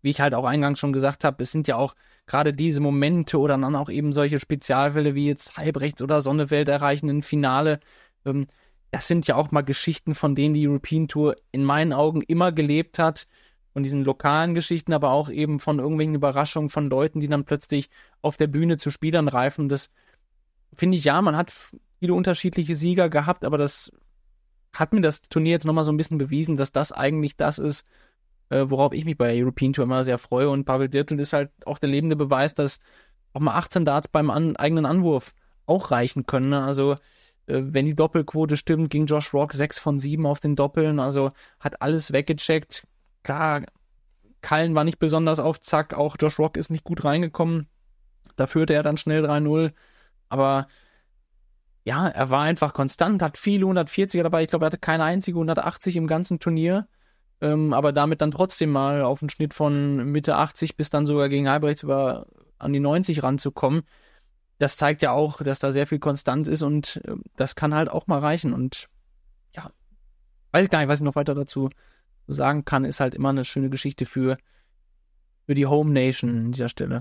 wie ich halt auch eingangs schon gesagt habe, es sind ja auch gerade diese Momente oder dann auch eben solche Spezialfälle wie jetzt Halbrechts oder Sonnefeld erreichen im Finale. Das sind ja auch mal Geschichten, von denen die European Tour in meinen Augen immer gelebt hat. Von diesen lokalen Geschichten, aber auch eben von irgendwelchen Überraschungen von Leuten, die dann plötzlich auf der Bühne zu Spielern reifen. Das finde ich, ja, man hat viele unterschiedliche Sieger gehabt, aber das hat mir das Turnier jetzt nochmal so ein bisschen bewiesen, dass das eigentlich das ist, worauf ich mich bei der European Tour immer sehr freue. Und Pavel Dirtl ist halt auch der lebende Beweis, dass auch mal 18 Darts beim eigenen Anwurf auch reichen können. Ne? Also wenn die Doppelquote stimmt, ging Josh Rock 6 von 7 auf den Doppeln, also hat alles weggecheckt. Klar, Cullen war nicht besonders auf Zack, auch Josh Rock ist nicht gut reingekommen. Da führte er dann schnell 3-0. Aber ja, er war einfach konstant, hat viele 140er dabei. Ich glaube, er hatte keine einzige 180 im ganzen Turnier. Aber damit dann trotzdem mal auf einen Schnitt von Mitte 80 bis dann sogar gegen Halbrechts über an die 90 ranzukommen. Das zeigt ja auch, dass da sehr viel konstant ist und das kann halt auch mal reichen. Und ja, weiß ich gar nicht, was ich noch weiter dazu sagen kann, ist halt immer eine schöne Geschichte für die Home Nation an dieser Stelle.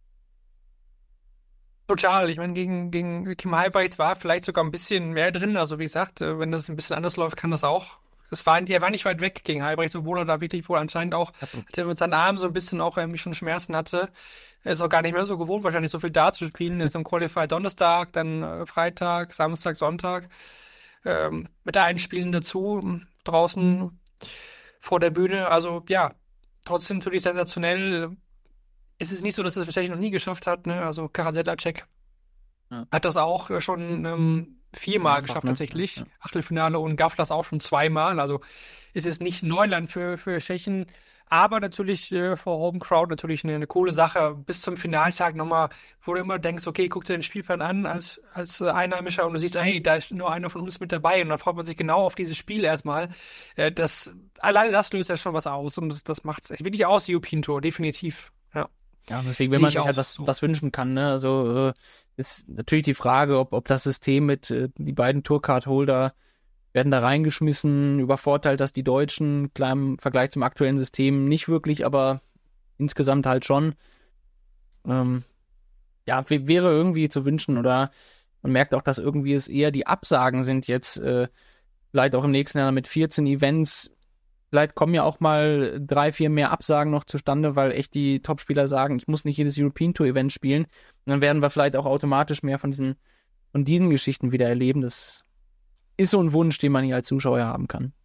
Total. Ich meine, gegen Kim Halbrechts war vielleicht sogar ein bisschen mehr drin. Also wie gesagt, wenn das ein bisschen anders läuft, kann das auch. Er war nicht weit weg gegen Halbrechts, obwohl er da wirklich wohl anscheinend auch mit seinen Armen so ein bisschen auch irgendwie schon Schmerzen hatte. Er ist auch gar nicht mehr so gewohnt, wahrscheinlich so viel da zu spielen. Jetzt im Qualifier Donnerstag, dann Freitag, Samstag, Sonntag. Mit der Einspielen dazu draußen vor der Bühne. Also ja, trotzdem natürlich sensationell. Es ist nicht so, dass er es wahrscheinlich noch nie geschafft hat. Ne? Also Karasetacek hat das auch schon 4-mal geschafft, Ne? tatsächlich. Ja. Achtelfinale und Gavlas auch schon 2-mal. Also ist es nicht Neuland für Tschechen. Aber natürlich vor Home Crowd natürlich eine coole Sache. Bis zum Finaltag nochmal, wo du immer denkst, okay, guck dir den Spielplan an als Einheimischer und du siehst, hey, da ist nur einer von uns mit dabei. Und dann freut man sich genau auf dieses Spiel erstmal. Alleine das löst ja schon was aus. Und das macht es echt wirklich aus, die European Tour, definitiv. Ja. Ja, deswegen, wenn man sich halt was wünschen kann, ne? Also ist natürlich die Frage, ob das System mit die beiden Tourcard-Holder werden da reingeschmissen, übervorteilt das die Deutschen, klar im Vergleich zum aktuellen System nicht wirklich, aber insgesamt halt schon. Ja, wäre irgendwie zu wünschen oder man merkt auch, dass irgendwie es eher die Absagen sind jetzt, vielleicht auch im nächsten Jahr mit 14 Events. Vielleicht kommen ja auch mal 3, 4 mehr Absagen noch zustande, weil echt die Topspieler sagen, ich muss nicht jedes European Tour Event spielen. Und dann werden wir vielleicht auch automatisch mehr von diesen Geschichten wieder erleben. Das ist so ein Wunsch, den man hier als Zuschauer haben kann.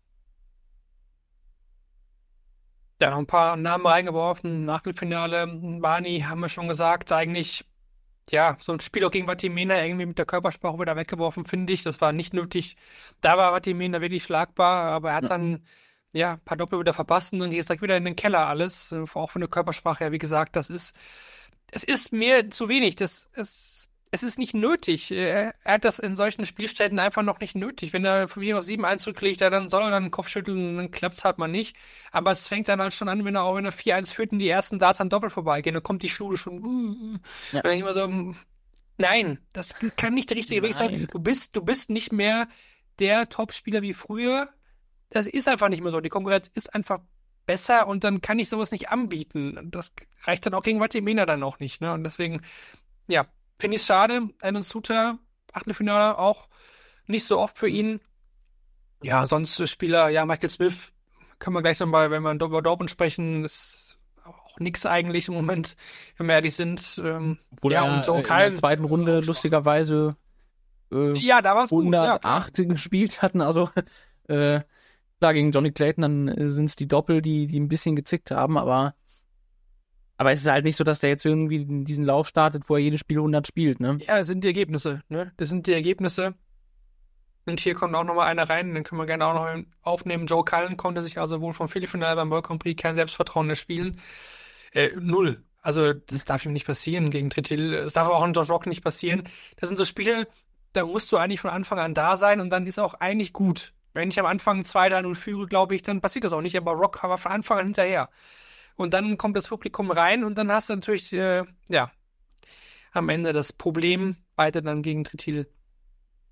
Ja, noch ein paar Namen reingeworfen. Achtelfinale, Barney, haben wir schon gesagt, eigentlich, ja, so ein Spiel auch gegen Vatimena irgendwie mit der Körpersprache wieder weggeworfen, finde ich. Das war nicht nötig. Da war Vatimena wirklich schlagbar, aber er hat dann ein paar Doppel wieder verpasst und dann geht es direkt wieder in den Keller alles. Auch von der Körpersprache her, wie gesagt, es ist mir zu wenig. Es ist nicht nötig. Er hat das in solchen Spielstätten einfach noch nicht nötig. Wenn er von mir auf 7-1 zurücklegt, dann soll er dann den Kopf schütteln und dann klappt es halt mal nicht. Aber es fängt dann halt schon an, wenn er 4-1 führt und die ersten Darts an Doppel vorbeigehen, dann kommt die Schlude schon. Ja. Und dann immer so, nein, das kann nicht der richtige Weg sein. Du bist nicht mehr der Topspieler wie früher. Das ist einfach nicht mehr so. Die Konkurrenz ist einfach besser und dann kann ich sowas nicht anbieten. Das reicht dann auch gegen Vatimena dann auch nicht. Ne? Und deswegen, ja, finde ich es schade. Alan Suter, Achtelfinale auch nicht so oft für ihn. Ja, sonst Spieler, ja, Michael Smith, können wir gleich nochmal, wenn wir über Dortmund sprechen, ist auch nichts eigentlich im Moment, wenn wir ehrlich sind. Obwohl er und Joe in Cullen, der zweiten Runde lustigerweise ja, da war es gut. 108 gespielt hatten, also klar, gegen Johnny Clayton, dann sind es die Doppel, die ein bisschen gezickt haben, aber es ist halt nicht so, dass der jetzt irgendwie diesen Lauf startet, wo er jedes Spiel 100 spielt, ne? Ja, das sind die Ergebnisse, ne? Das sind die Ergebnisse. Und hier kommt auch nochmal einer rein, den können wir gerne auch noch aufnehmen. Joe Cullen konnte sich also wohl vom Viertelfinale beim World Grand Prix kein Selbstvertrauen mehr spielen. 0. Also das darf ihm nicht passieren gegen Trittil. Das darf auch in Josh Rock nicht passieren. Das sind so Spiele, da musst du eigentlich von Anfang an da sein und dann ist auch eigentlich gut. Wenn ich am Anfang 2-3-0 führe, glaube ich, dann passiert das auch nicht. Aber Rock war von Anfang an hinterher. Und dann kommt das Publikum rein und dann hast du natürlich, am Ende das Problem, beide dann gegen Trittil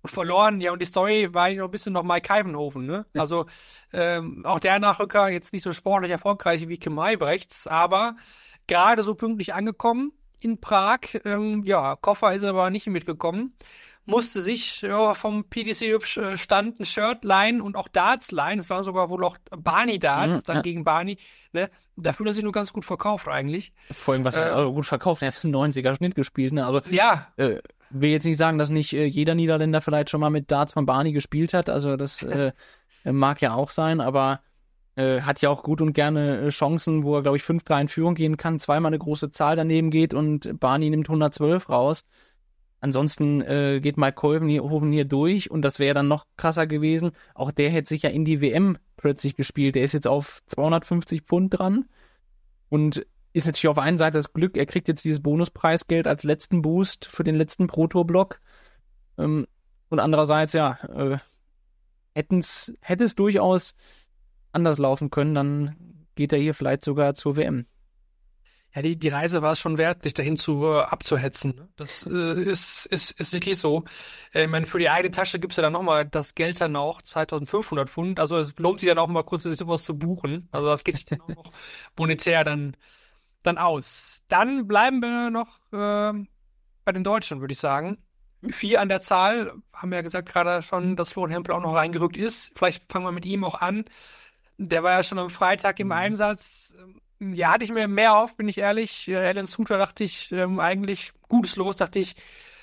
verloren. Ja, und die Story war eigentlich noch ein bisschen noch Mike Heivenhofen, ne? Also auch der Nachrücker jetzt nicht so sportlich erfolgreich wie Kim Huybrechts, aber gerade so pünktlich angekommen in Prag. Ja, Koffer ist aber nicht mitgekommen. Musste sich vom PDC Stand ein Shirt leihen und auch Darts leihen. Es war sogar wohl auch Barney Darts, dann gegen Barney. Ne? Da fühlt er sich nur ganz gut verkauft eigentlich. Vor allem, was er gut verkauft, er hat einen 90er Schnitt gespielt. Ne? Also, ja. Will jetzt nicht sagen, dass nicht jeder Niederländer vielleicht schon mal mit Darts von Barney gespielt hat. Also das mag ja auch sein, aber hat ja auch gut und gerne Chancen, wo er, glaube ich, 5-3 in Führung gehen kann, zweimal eine große Zahl daneben geht und Barney nimmt 112 raus. Ansonsten geht Mike Heivenhofen hier durch und das wäre dann noch krasser gewesen. Auch der hätte sich ja in die WM plötzlich gespielt. Der ist jetzt auf 250 Pfund dran und ist natürlich auf einen Seite das Glück, er kriegt jetzt dieses Bonuspreisgeld als letzten Boost für den letzten Pro-Tour-Block. Und andererseits, ja, hätte es durchaus anders laufen können, dann geht er hier vielleicht sogar zur WM. Ja, die Reise war es schon wert, sich dahin abzuhetzen. Ne? Das ist wirklich so. Ich meine, für die eigene Tasche gibt's ja dann nochmal das Geld dann auch, 2.500 Pfund. Also es lohnt sich dann auch mal kurz, sich sowas zu buchen. Also das geht sich dann auch noch monetär dann aus. Dann bleiben wir noch bei den Deutschen, würde ich sagen. 4 an der Zahl. Haben wir ja gesagt gerade schon, dass Florian Hempel auch noch reingerückt ist. Vielleicht fangen wir mit ihm auch an. Der war ja schon am Freitag im Einsatz. Ja, hatte ich mir mehr auf, bin ich ehrlich. Alan Suter dachte ich, eigentlich gutes Los, dachte ich,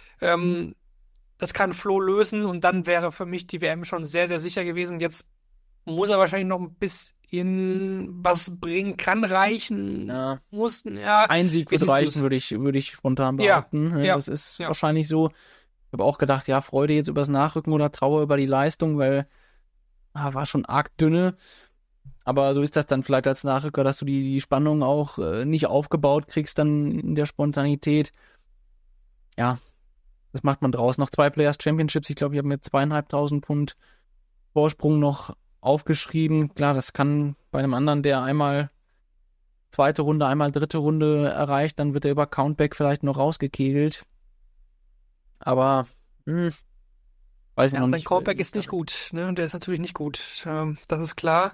das kann Flo lösen und dann wäre für mich die WM schon sehr, sehr sicher gewesen. Jetzt muss er wahrscheinlich noch ein bisschen was bringen, kann reichen, mussten, ja. Ein Sieg wird reichen, würde ich spontan behaupten. Ja, das ist wahrscheinlich so. Ich habe auch gedacht, ja, Freude jetzt übers Nachrücken oder Trauer über die Leistung, weil war schon arg dünne. Aber so ist das dann vielleicht als Nachrücker, dass du die Spannung auch nicht aufgebaut kriegst dann in der Spontanität. Ja, das macht man draus. Noch 2 Players Championships. Ich glaube, ich habe mir 2.500 Pfund Vorsprung noch aufgeschrieben. Klar, das kann bei einem anderen, der einmal zweite Runde, einmal dritte Runde erreicht, dann wird er über Countback vielleicht noch rausgekegelt. Aber weiß ich noch nicht. Sein Countback ist nicht gut, ne? Der ist natürlich nicht gut. Das ist klar.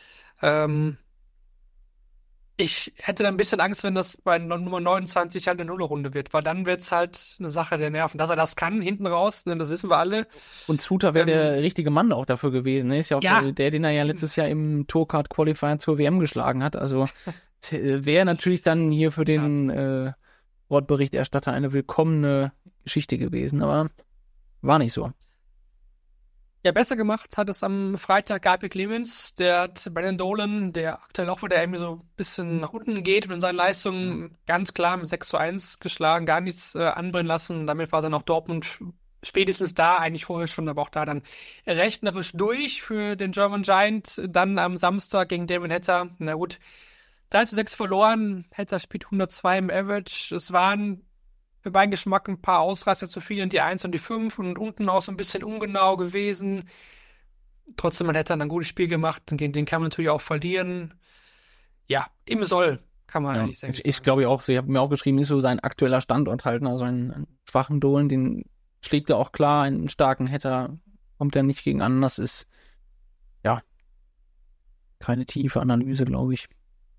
Ich hätte dann ein bisschen Angst, wenn das bei Nummer 29 halt eine Nuller-Runde wird, weil dann wird es halt eine Sache der Nerven. Dass er das kann, hinten raus, ne, das wissen wir alle. Und Suter wäre der richtige Mann auch dafür gewesen. Ne? Ist ja auch der, den er ja letztes Jahr im Tourcard Qualifier zur WM geschlagen hat. Also wäre natürlich dann hier für den Sportberichterstatter eine willkommene Geschichte gewesen, aber war nicht so. Ja, besser gemacht hat es am Freitag Gabriel Clemens. Der hat Brandon Dolan, der aktuell auch wieder irgendwie so ein bisschen nach unten geht mit seinen Leistungen, ganz klar mit 6:1 geschlagen, gar nichts anbrennen lassen. Damit war dann auch Dortmund spätestens da, eigentlich vorher schon, aber auch da dann rechnerisch durch für den German Giant. Dann am Samstag gegen Damon Heta. Na gut, 3:6 verloren. Heta spielt 102 im Average. Es waren für meinen Geschmack ein paar Ausreißer zu viel in die 1 und die 5 und unten auch so ein bisschen ungenau gewesen. Trotzdem, man hätte dann ein gutes Spiel gemacht, gegen den kann man natürlich auch verlieren. Ja, im Soll kann man eigentlich sagen. Ich glaube auch so, ich habe mir auch geschrieben, ist so sein aktueller Standort halten, also einen schwachen Dolan, den schlägt er auch klar, einen starken Hetter kommt er nicht gegen an. Das ist, ja, keine tiefe Analyse, glaube ich.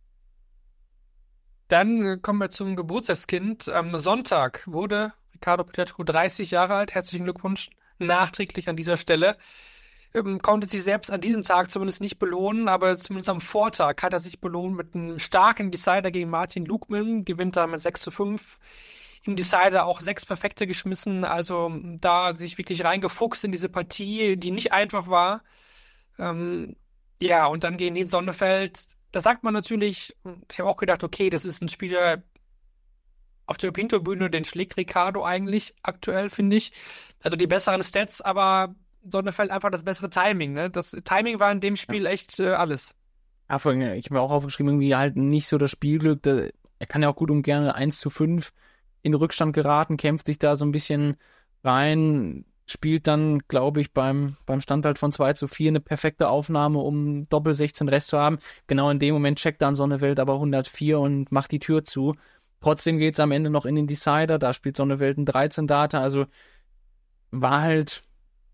Dann kommen wir zum Geburtstagskind. Am Sonntag wurde Ricardo Pietreczko 30 Jahre alt. Herzlichen Glückwunsch nachträglich an dieser Stelle. Konnte sich selbst an diesem Tag zumindest nicht belohnen, aber zumindest am Vortag hat er sich belohnt mit einem starken Decider gegen Martin Lukman. Gewinnt er mit 6:5. Im Decider auch 6 Perfekte geschmissen. Also da sich wirklich reingefuchst in diese Partie, die nicht einfach war. Ja, und dann gegen den Sonnefeld. Da sagt man natürlich, ich habe auch gedacht, okay, das ist ein Spieler auf der Pinto-Bühne, den schlägt Ricardo eigentlich aktuell, finde ich. Also die besseren Stats, aber Sonnefeld einfach das bessere Timing. Ne? Das Timing war in dem Spiel echt alles. Ja, ich habe mir auch aufgeschrieben, irgendwie halt nicht so das Spielglück. Er kann ja auch gut und gerne 1:5 in Rückstand geraten, kämpft sich da so ein bisschen rein, spielt dann, glaube ich, beim Standhalt von 2:4 eine perfekte Aufnahme, um Doppel 16 Rest zu haben. Genau in dem Moment checkt dann Sonnefeld aber 104 und macht die Tür zu. Trotzdem geht es am Ende noch in den Decider, da spielt Sonnefeld ein 13 Data, also war halt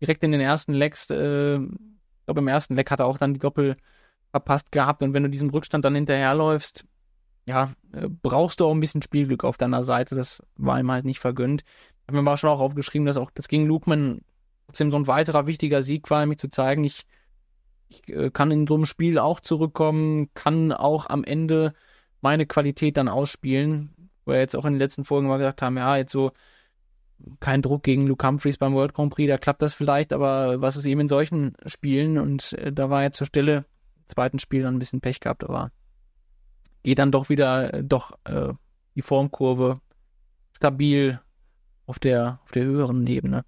direkt in den ersten Legs, ich glaube im ersten Leg hat er auch dann die Doppel verpasst gehabt und wenn du diesem Rückstand dann hinterherläufst, ja, brauchst du auch ein bisschen Spielglück auf deiner Seite, das war ihm halt nicht vergönnt. Ich habe mir aber schon auch aufgeschrieben, dass auch das gegen Lukman trotzdem so ein weiterer wichtiger Sieg war, mich zu zeigen, ich kann in so einem Spiel auch zurückkommen, kann auch am Ende meine Qualität dann ausspielen, wo wir jetzt auch in den letzten Folgen mal gesagt haben, ja, jetzt so kein Druck gegen Luke Humphries beim World Grand Prix, da klappt das vielleicht, aber was ist eben in solchen Spielen und da war jetzt zur Stelle im zweiten Spiel dann ein bisschen Pech gehabt, aber geht dann doch wieder die Formkurve stabil auf der höheren Ebene.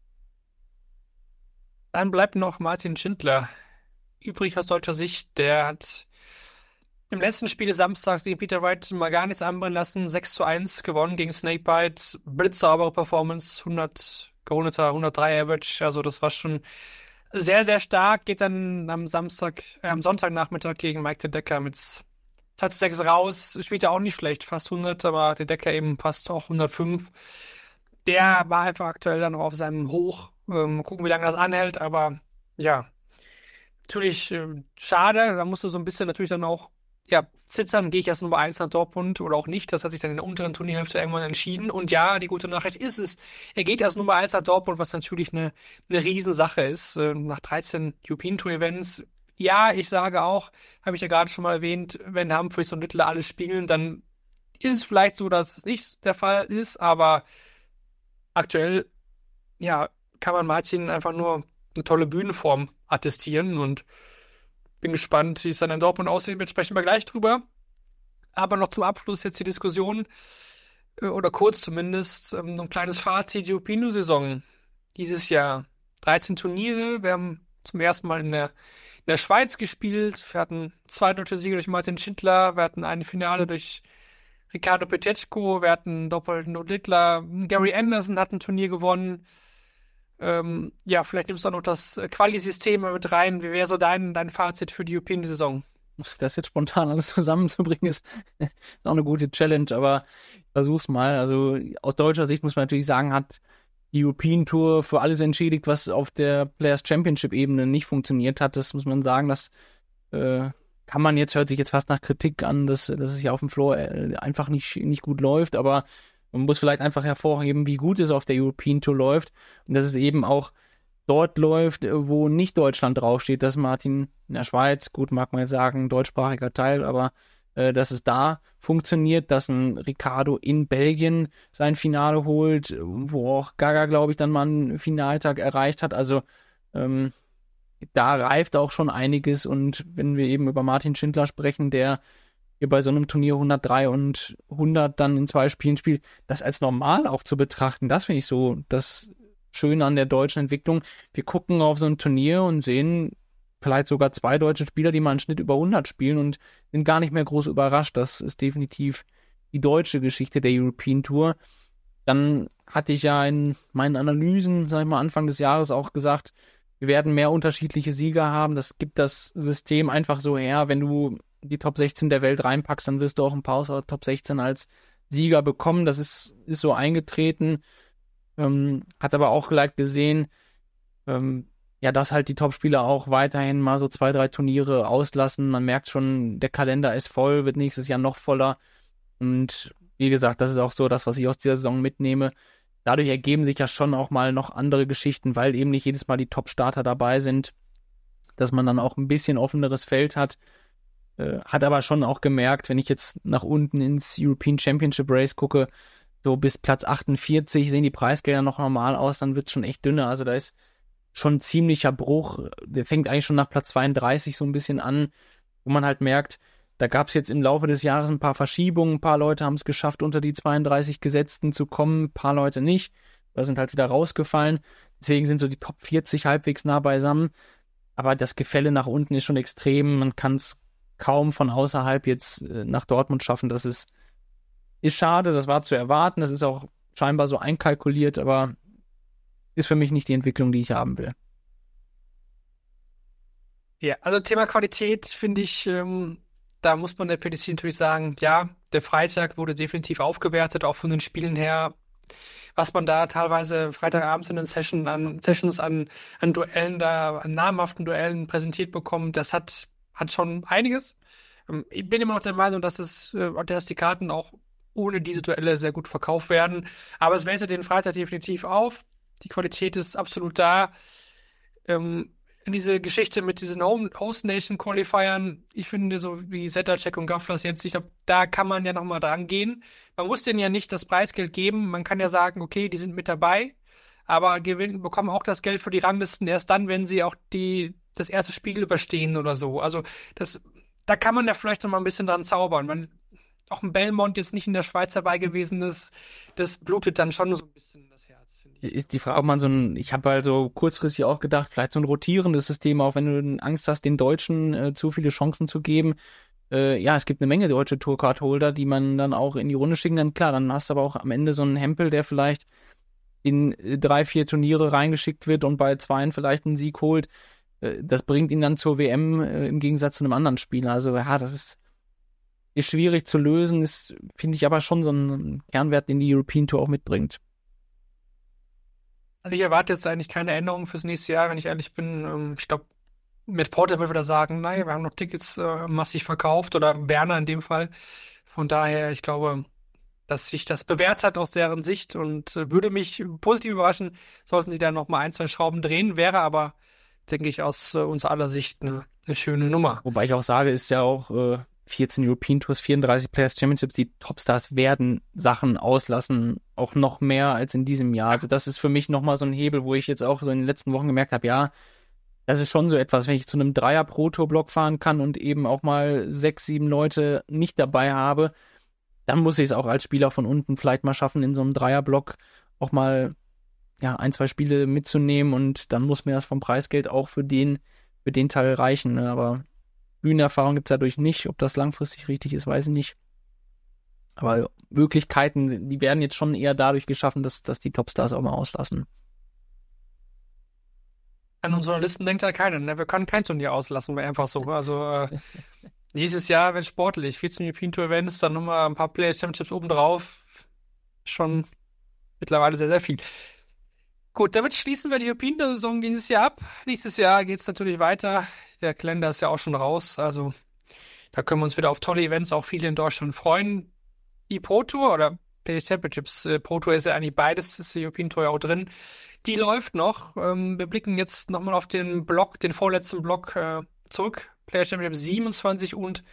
Dann bleibt noch Martin Schindler übrig aus deutscher Sicht. Der hat im letzten Spiel samstags gegen Peter Wright mal gar nichts anbrennen lassen. 6:1 gewonnen gegen Snakebite. Blitzsaubere Performance, 100 gerundeter, 103 Average. Also das war schon sehr, sehr stark. Geht dann am Sonntagnachmittag gegen Mike De Decker mit 2:6 raus. Spielt ja auch nicht schlecht, fast 100, aber De Decker eben fast auch 105. Der war einfach aktuell dann noch auf seinem Hoch. Gucken, wie lange das anhält, aber ja, natürlich schade. Da musst du so ein bisschen natürlich dann auch zittern, gehe ich als Nummer 1 nach Dortmund oder auch nicht. Das hat sich dann in der unteren Turnierhälfte irgendwann entschieden. Und ja, die gute Nachricht ist es, er geht als Nummer 1 nach Dortmund, was natürlich eine Riesensache ist. Nach 13 European Tour Events. Ja, ich sage auch, habe ich ja gerade schon mal erwähnt, wenn Humphries und Littler alles spielen, dann ist es vielleicht so, dass es nicht der Fall ist, aber aktuell, ja, kann man Martin einfach nur eine tolle Bühnenform attestieren und bin gespannt, wie es dann in Dortmund aussieht. Wir sprechen wir gleich drüber. Aber noch zum Abschluss jetzt die Diskussion, oder kurz zumindest, ein kleines Fazit, die European-Saison dieses Jahr. 13 Turniere, wir haben zum ersten Mal in der Schweiz gespielt. Wir hatten 2 deutsche Siege durch Martin Schindler, wir hatten ein Finale durch Ricardo Petechko, wir hatten doppelten Littler. Gary Anderson hat ein Turnier gewonnen. Vielleicht nimmst du auch noch das Quali-System mit rein. Wie wäre so dein Fazit für die European-Saison? Das jetzt spontan alles zusammenzubringen, ist auch eine gute Challenge, aber ich versuch's mal. Also aus deutscher Sicht muss man natürlich sagen, hat die European Tour für alles entschädigt, was auf der Players Championship-Ebene nicht funktioniert hat. Das muss man sagen, das kann man jetzt, hört sich jetzt fast nach Kritik an, dass es ja auf dem Floor einfach nicht gut läuft, aber man muss vielleicht einfach hervorheben, wie gut es auf der European Tour läuft und dass es eben auch dort läuft, wo nicht Deutschland draufsteht, dass Martin in der Schweiz, gut, mag man jetzt sagen, deutschsprachiger Teil, aber dass es da funktioniert, dass ein Ricardo in Belgien sein Finale holt, wo auch Gaga, glaube ich, dann mal einen Finaltag erreicht hat. Also da reift auch schon einiges und wenn wir eben über Martin Schindler sprechen, der hier bei so einem Turnier 103 und 100 dann in 2 Spielen spielt, das als normal auch zu betrachten, das finde ich so das Schöne an der deutschen Entwicklung. Wir gucken auf so ein Turnier und sehen vielleicht sogar 2 deutsche Spieler, die mal einen Schnitt über 100 spielen und sind gar nicht mehr groß überrascht. Das ist definitiv die deutsche Geschichte der European Tour. Dann hatte ich ja in meinen Analysen, sag ich mal, Anfang des Jahres auch gesagt, wir werden mehr unterschiedliche Sieger haben. Das gibt das System einfach so her. Wenn du die Top 16 der Welt reinpackst, dann wirst du auch ein paar aus der Top 16 als Sieger bekommen. Das ist so eingetreten. Hat aber auch gleich gesehen, dass halt die Topspieler auch weiterhin mal so 2, 3 Turniere auslassen. Man merkt schon, der Kalender ist voll, wird nächstes Jahr noch voller. Und wie gesagt, das ist auch so das, was ich aus dieser Saison mitnehme. Dadurch ergeben sich ja schon auch mal noch andere Geschichten, weil eben nicht jedes Mal die Top-Starter dabei sind, dass man dann auch ein bisschen offeneres Feld hat. Hat aber schon auch gemerkt, wenn ich jetzt nach unten ins European Championship Race gucke, so bis Platz 48 sehen die Preisgelder noch normal aus, dann wird es schon echt dünner. Also da ist schon ein ziemlicher Bruch. Der fängt eigentlich schon nach Platz 32 so ein bisschen an, wo man halt merkt, da gab es jetzt im Laufe des Jahres ein paar Verschiebungen. Ein paar Leute haben es geschafft, unter die 32 Gesetzten zu kommen, ein paar Leute nicht. Da sind halt wieder rausgefallen. Deswegen sind so die Top 40 halbwegs nah beisammen. Aber das Gefälle nach unten ist schon extrem. Man kann es kaum von außerhalb jetzt nach Dortmund schaffen. Das ist schade, das war zu erwarten. Das ist auch scheinbar so einkalkuliert, aber ist für mich nicht die Entwicklung, die ich haben will. Ja, also Thema Qualität finde ich, da muss man der PDC natürlich sagen, ja, der Freitag wurde definitiv aufgewertet, auch von den Spielen her was man da teilweise Freitagabends in den Sessions an Duellen da, an namhaften Duellen präsentiert bekommt, das hat schon einiges. Ich bin immer noch der Meinung, dass die Karten auch ohne diese Duelle sehr gut verkauft werden. Aber es wertet den Freitag definitiv auf. Die Qualität ist absolut da. In diese Geschichte mit diesen Host Nation Qualifiern, ich finde, so wie Zettercheck und Gafflers jetzt, ich glaube, da kann man ja nochmal dran gehen. Man muss denen ja nicht das Preisgeld geben. Man kann ja sagen, okay, die sind mit dabei, aber bekommen auch das Geld für die Ranglisten erst dann, wenn sie auch das erste Spiel überstehen oder so. Also da kann man ja vielleicht noch mal ein bisschen dran zaubern. Auch ein Belmont jetzt nicht in der Schweiz dabei gewesen ist, das blutet dann schon so ein bisschen das Herz, finde ich. Ist die Frage, ob man ich habe halt so kurzfristig auch gedacht, vielleicht so ein rotierendes System, auch wenn du Angst hast, den Deutschen zu viele Chancen zu geben. Ja, es gibt eine Menge deutsche Tourcard-Holder, die man dann auch in die Runde schicken kann. Klar, dann hast du aber auch am Ende so einen Hempel, der vielleicht in 3, 4 Turniere reingeschickt wird und bei 2 vielleicht einen Sieg holt. Das bringt ihn dann zur WM im Gegensatz zu einem anderen Spieler. Also ja, das ist schwierig zu lösen, ist, finde ich, aber schon so ein Kernwert, den die European Tour auch mitbringt. Also ich erwarte jetzt eigentlich keine Änderungen fürs nächste Jahr, wenn ich ehrlich bin. Ich glaube, Matt Porter wird wieder sagen, nein, wir haben noch Tickets massiv verkauft oder Werner in dem Fall. Von daher, ich glaube, dass sich das bewährt hat aus deren Sicht und würde mich positiv überraschen, sollten sie da noch mal 1, 2 Schrauben drehen, wäre aber, denke ich, aus unserer aller Sicht eine schöne Nummer. Wobei ich auch sage, ist ja auch 14 European Tours, 34 Players Championships, die Topstars werden Sachen auslassen, auch noch mehr als in diesem Jahr. Also das ist für mich nochmal so ein Hebel, wo ich jetzt auch so in den letzten Wochen gemerkt habe, ja, das ist schon so etwas, wenn ich zu einem Dreier Pro-Tour-Block fahren kann und eben auch mal 6, 7 Leute nicht dabei habe, dann muss ich es auch als Spieler von unten vielleicht mal schaffen, in so einem Dreier-Block auch mal 1, 2 Spiele mitzunehmen und dann muss mir das vom Preisgeld auch für den Teil reichen. Ne? Aber Bühnenerfahrung gibt es dadurch nicht. Ob das langfristig richtig ist, weiß ich nicht. Aber Möglichkeiten, die werden jetzt schon eher dadurch geschaffen, dass die Topstars auch mal auslassen. An unsere Listen denkt ja keiner, ne? Wir können kein Turnier auslassen, wäre einfach so. Also nächstes Jahr wird sportlich. 14 European Tour Events, dann nochmal ein paar Players Championships obendrauf. Schon mittlerweile sehr, sehr viel. Gut, damit schließen wir die European-Saison dieses Jahr ab. Nächstes Jahr geht es natürlich weiter. Der Kalender ist ja auch schon raus. Also da können wir uns wieder auf tolle Events, auch viele in Deutschland freuen. Die Pro Tour oder PGA Championships, Pro Tour ist ja eigentlich beides, ist die European Tour ja auch drin. Die läuft noch. Wir blicken jetzt nochmal auf den vorletzten Block zurück. Player Championship 27 und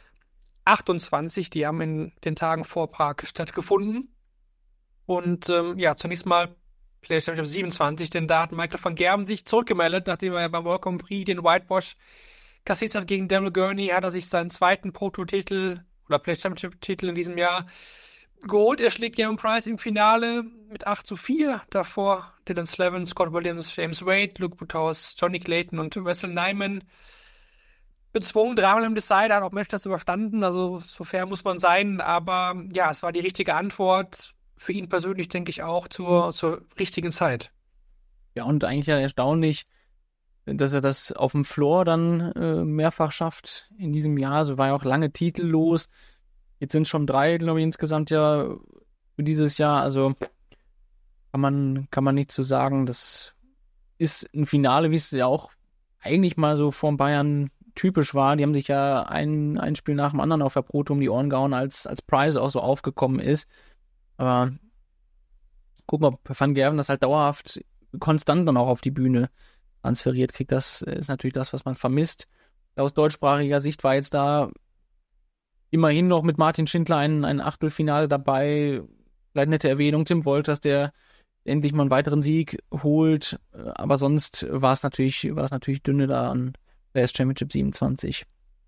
28, die haben in den Tagen vor Prag stattgefunden. Und zunächst mal Player Championship 27, denn da hat Michael van Gerwen sich zurückgemeldet, nachdem er beim World Grand Prix den Whitewash kassiert hat gegen Daryl Gurney, hat er sich seinen zweiten Pro Tour Titel oder Player Championship Titel in diesem Jahr geholt. Er schlägt Gavin Price im Finale mit 8-4. Davor Dylan Slevin, Scott Williams, James Wade, Luke Woodhouse, Johnny Clayton und Wessel Nyman bezwungen. 3-mal im Decider, hat auch Match das überstanden. Also so fair muss man sein. Aber ja, es war die richtige Antwort. Für ihn persönlich denke ich auch zur richtigen Zeit. Ja, und eigentlich ja erstaunlich, dass er das auf dem Floor dann mehrfach schafft in diesem Jahr. Also war ja auch lange titellos. Jetzt sind es schon 3, glaube ich, insgesamt ja für dieses Jahr. Also kann man nicht zu sagen. Das ist ein Finale, wie es ja auch eigentlich mal so vor Bayern typisch war. Die haben sich ja ein Spiel nach dem anderen auf der Pro Tour um die Ohren gehauen, als Price auch so aufgekommen ist. Aber guck mal, Van Gerwen das halt dauerhaft konstant dann auch auf die Bühne transferiert kriegt. Das ist natürlich das, was man vermisst. Aus deutschsprachiger Sicht war jetzt da immerhin noch mit Martin Schindler ein Achtelfinale dabei. Vielleicht nette Erwähnung, Tim Wolters, der endlich mal einen weiteren Sieg holt. Aber sonst war es natürlich dünne da an Players Championship 27.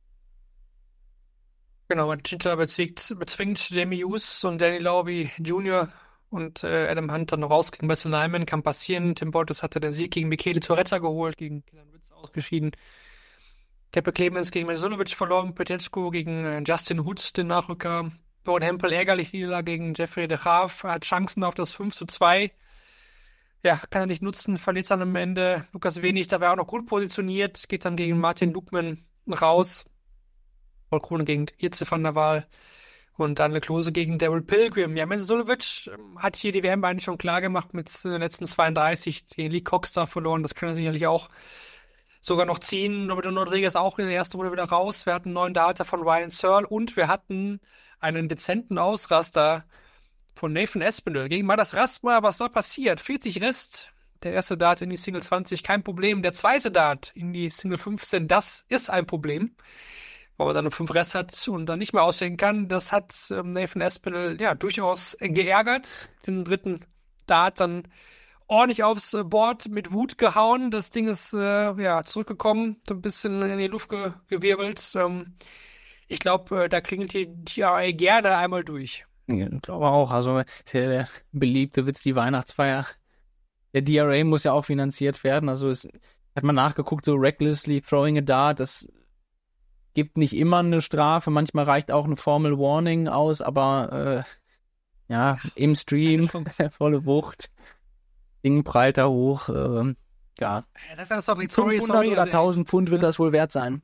Genau, Schindler bezwingt Jamie Hughes und Danny Lauby Jr. und Adam Hunt dann noch raus gegen Wessel Nyman. Kann passieren. Tim Wolters hatte den Sieg gegen Michele Toretta geholt, gegen Kilian Ritz ausgeschieden. Keppe Clemens gegen Mesolovic verloren, Petechko gegen Justin Hood, den Nachrücker. Bjorn Hempel ärgerlich Niederlage gegen Jeffrey de Graaf, hat Chancen auf das 5-2. Ja, kann er nicht nutzen, verliert dann am Ende. Lukas Wenig dabei auch noch gut positioniert, geht dann gegen Martin Lukman raus. Paul Krohne gegen Jitze van der Waal. Und dann eine Klose gegen Daryl Pilgrim. Ja, Mesut hat hier die WM eigentlich schon klar gemacht mit den letzten 32, den Lee Cox da verloren. Das kann er sicherlich auch sogar noch ziehen. Robert Rodriguez auch in der ersten Runde wieder raus. Wir hatten einen neuen Data von Ryan Searle und wir hatten einen dezenten Ausraster von Nathan Aspinall gegen Madas Rasma. Was war passiert? 40 Rest. Der erste Dart in die Single 20, kein Problem. Der zweite Dart in die Single 15, das ist ein Problem. Weil man dann nur 5 Rest hat und dann nicht mehr aussteigen kann. Das hat Nathan Aspinall ja durchaus geärgert. Den dritten Dart dann ordentlich aufs Board mit Wut gehauen. Das Ding ist ja zurückgekommen, so ein bisschen in die Luft gewirbelt. Ich glaube, da klingelt die TRA gerne einmal durch. Ja, ich glaube auch. Also ist ja der beliebte Witz, die Weihnachtsfeier. Der DRA muss ja auch finanziert werden. Also hat man nachgeguckt, so recklessly throwing a dart, das gibt nicht immer eine Strafe. Manchmal reicht auch eine Formal Warning aus, aber ja, im Stream volle Wucht. Ding prallt da hoch. Ja. Das ist doch nicht 500 oder 1000 Pfund wird das wohl wert sein.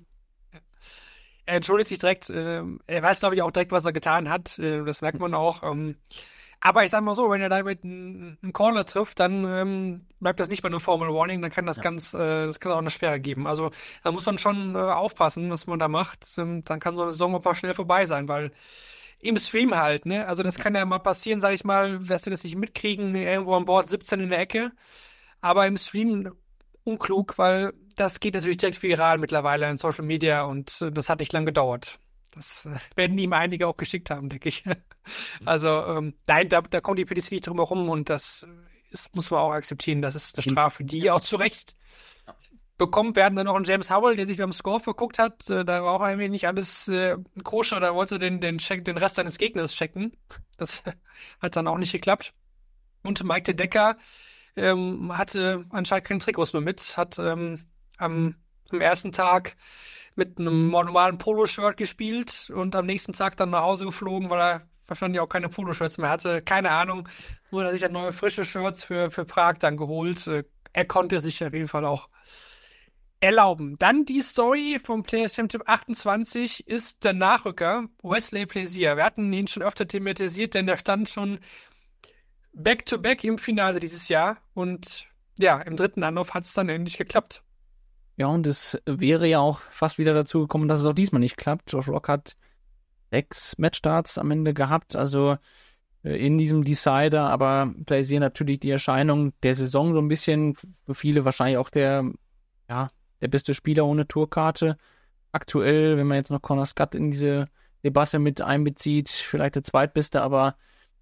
Er entschuldigt sich direkt. Er weiß, glaube ich, auch direkt, was er getan hat. Das merkt man auch. Aber ich sag mal so, wenn er damit einen Corner trifft, dann bleibt das nicht bei einer Formal Warning, dann kann das das kann auch eine Sperre geben. Also da muss man schon aufpassen, was man da macht. Dann kann so eine Saison ein paar schnell vorbei sein, weil im Stream halt, ne? Also das kann ja mal passieren, sag ich mal, wirst du das nicht mitkriegen, irgendwo an Bord 17 in der Ecke. Aber im Stream unklug, weil das geht natürlich direkt viral mittlerweile in Social Media und das hat nicht lang gedauert. Das werden ihm einige auch geschickt haben, denke ich. Also, nein, da kommt die PDC nicht drum herum und das muss man auch akzeptieren. Das ist eine Strafe, die auch zu Recht bekommt. Wir hatten dann noch einen James Howell, der sich beim Score verguckt hat. Da war auch irgendwie nicht alles koscher. Da wollte den Rest seines Gegners checken. Das hat dann auch nicht geklappt. Und Mike de Decker hatte anscheinend keine Trikots mehr mit. Hat am ersten Tag mit einem normalen Poloshirt gespielt und am nächsten Tag dann nach Hause geflogen, weil er wahrscheinlich auch keine Poloshirts mehr hatte. Keine Ahnung. Nur, dass sich dann neue frische Shirts für Prag dann geholt. Er konnte sich auf jeden Fall auch erlauben. Dann die Story vom Players Championship 28 ist der Nachrücker Wesley Plaisir. Wir hatten ihn schon öfter thematisiert, denn der stand schon back-to-back im Finale dieses Jahr und ja, im dritten Anlauf hat es dann endlich geklappt. Ja, und es wäre ja auch fast wieder dazu gekommen, dass es auch diesmal nicht klappt. Josh Rock hat 6 Matchstarts am Ende gehabt, also in diesem Decider, aber Plaisir natürlich die Erscheinung der Saison so ein bisschen, für viele wahrscheinlich auch der beste Spieler ohne Tourkarte. Aktuell, wenn man jetzt noch Connor Scott in diese Debatte mit einbezieht, vielleicht der zweitbeste, aber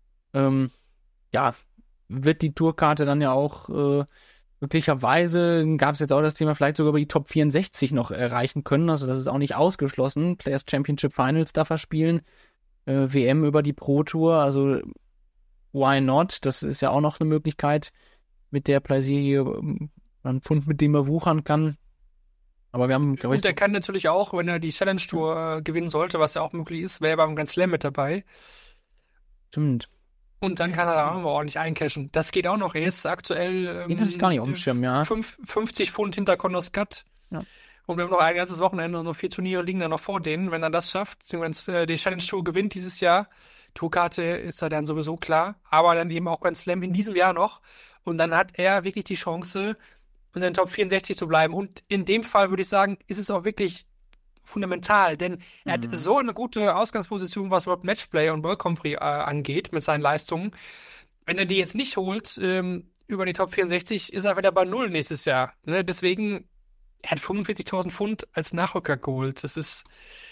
wird die Tourkarte dann ja auch möglicherweise, gab es jetzt auch das Thema, vielleicht sogar über die Top 64 noch erreichen können. Also das ist auch nicht ausgeschlossen. Players Championship Finals darf er spielen. WM über die Pro Tour. Also why not? Das ist ja auch noch eine Möglichkeit, mit der Plaisir hier einen Pfund, mit dem er wuchern kann. Aber wir haben, glaube ich... Und er kann natürlich auch, wenn er die Challenge Tour gewinnen sollte, was ja auch möglich ist, wäre er beim Grand Slam mit dabei. Stimmt. Und dann kann er da auch mal ordentlich eincashen. Das geht auch noch. Er ist aktuell Den hatte ich gar nicht auf dem Schirm, ja. 50 Pfund hinter Connor Scott. Ja. Und wir haben noch ein ganzes Wochenende und noch 4 Turniere liegen dann noch vor denen. Wenn er das schafft, wenn die Challenge Tour gewinnt dieses Jahr, Tourkarte ist er dann sowieso klar. Aber dann eben auch Grand Slam in diesem Jahr noch. Und dann hat er wirklich die Chance, in den Top 64 zu bleiben. Und in dem Fall würde ich sagen, ist es auch wirklich fundamental, denn er hat so eine gute Ausgangsposition, was World Matchplay und World Grand Prix angeht, mit seinen Leistungen. Wenn er die jetzt nicht holt, über die Top 64, ist er wieder bei 0 nächstes Jahr. Ne? Deswegen, er hat 45.000 Pfund als Nachrücker geholt. Das ist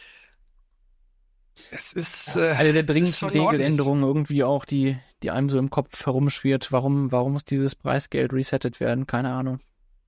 eine der dringendsten Regeländerungen irgendwie auch, die einem so im Kopf herumschwirrt. Warum muss dieses Preisgeld resettet werden? Keine Ahnung.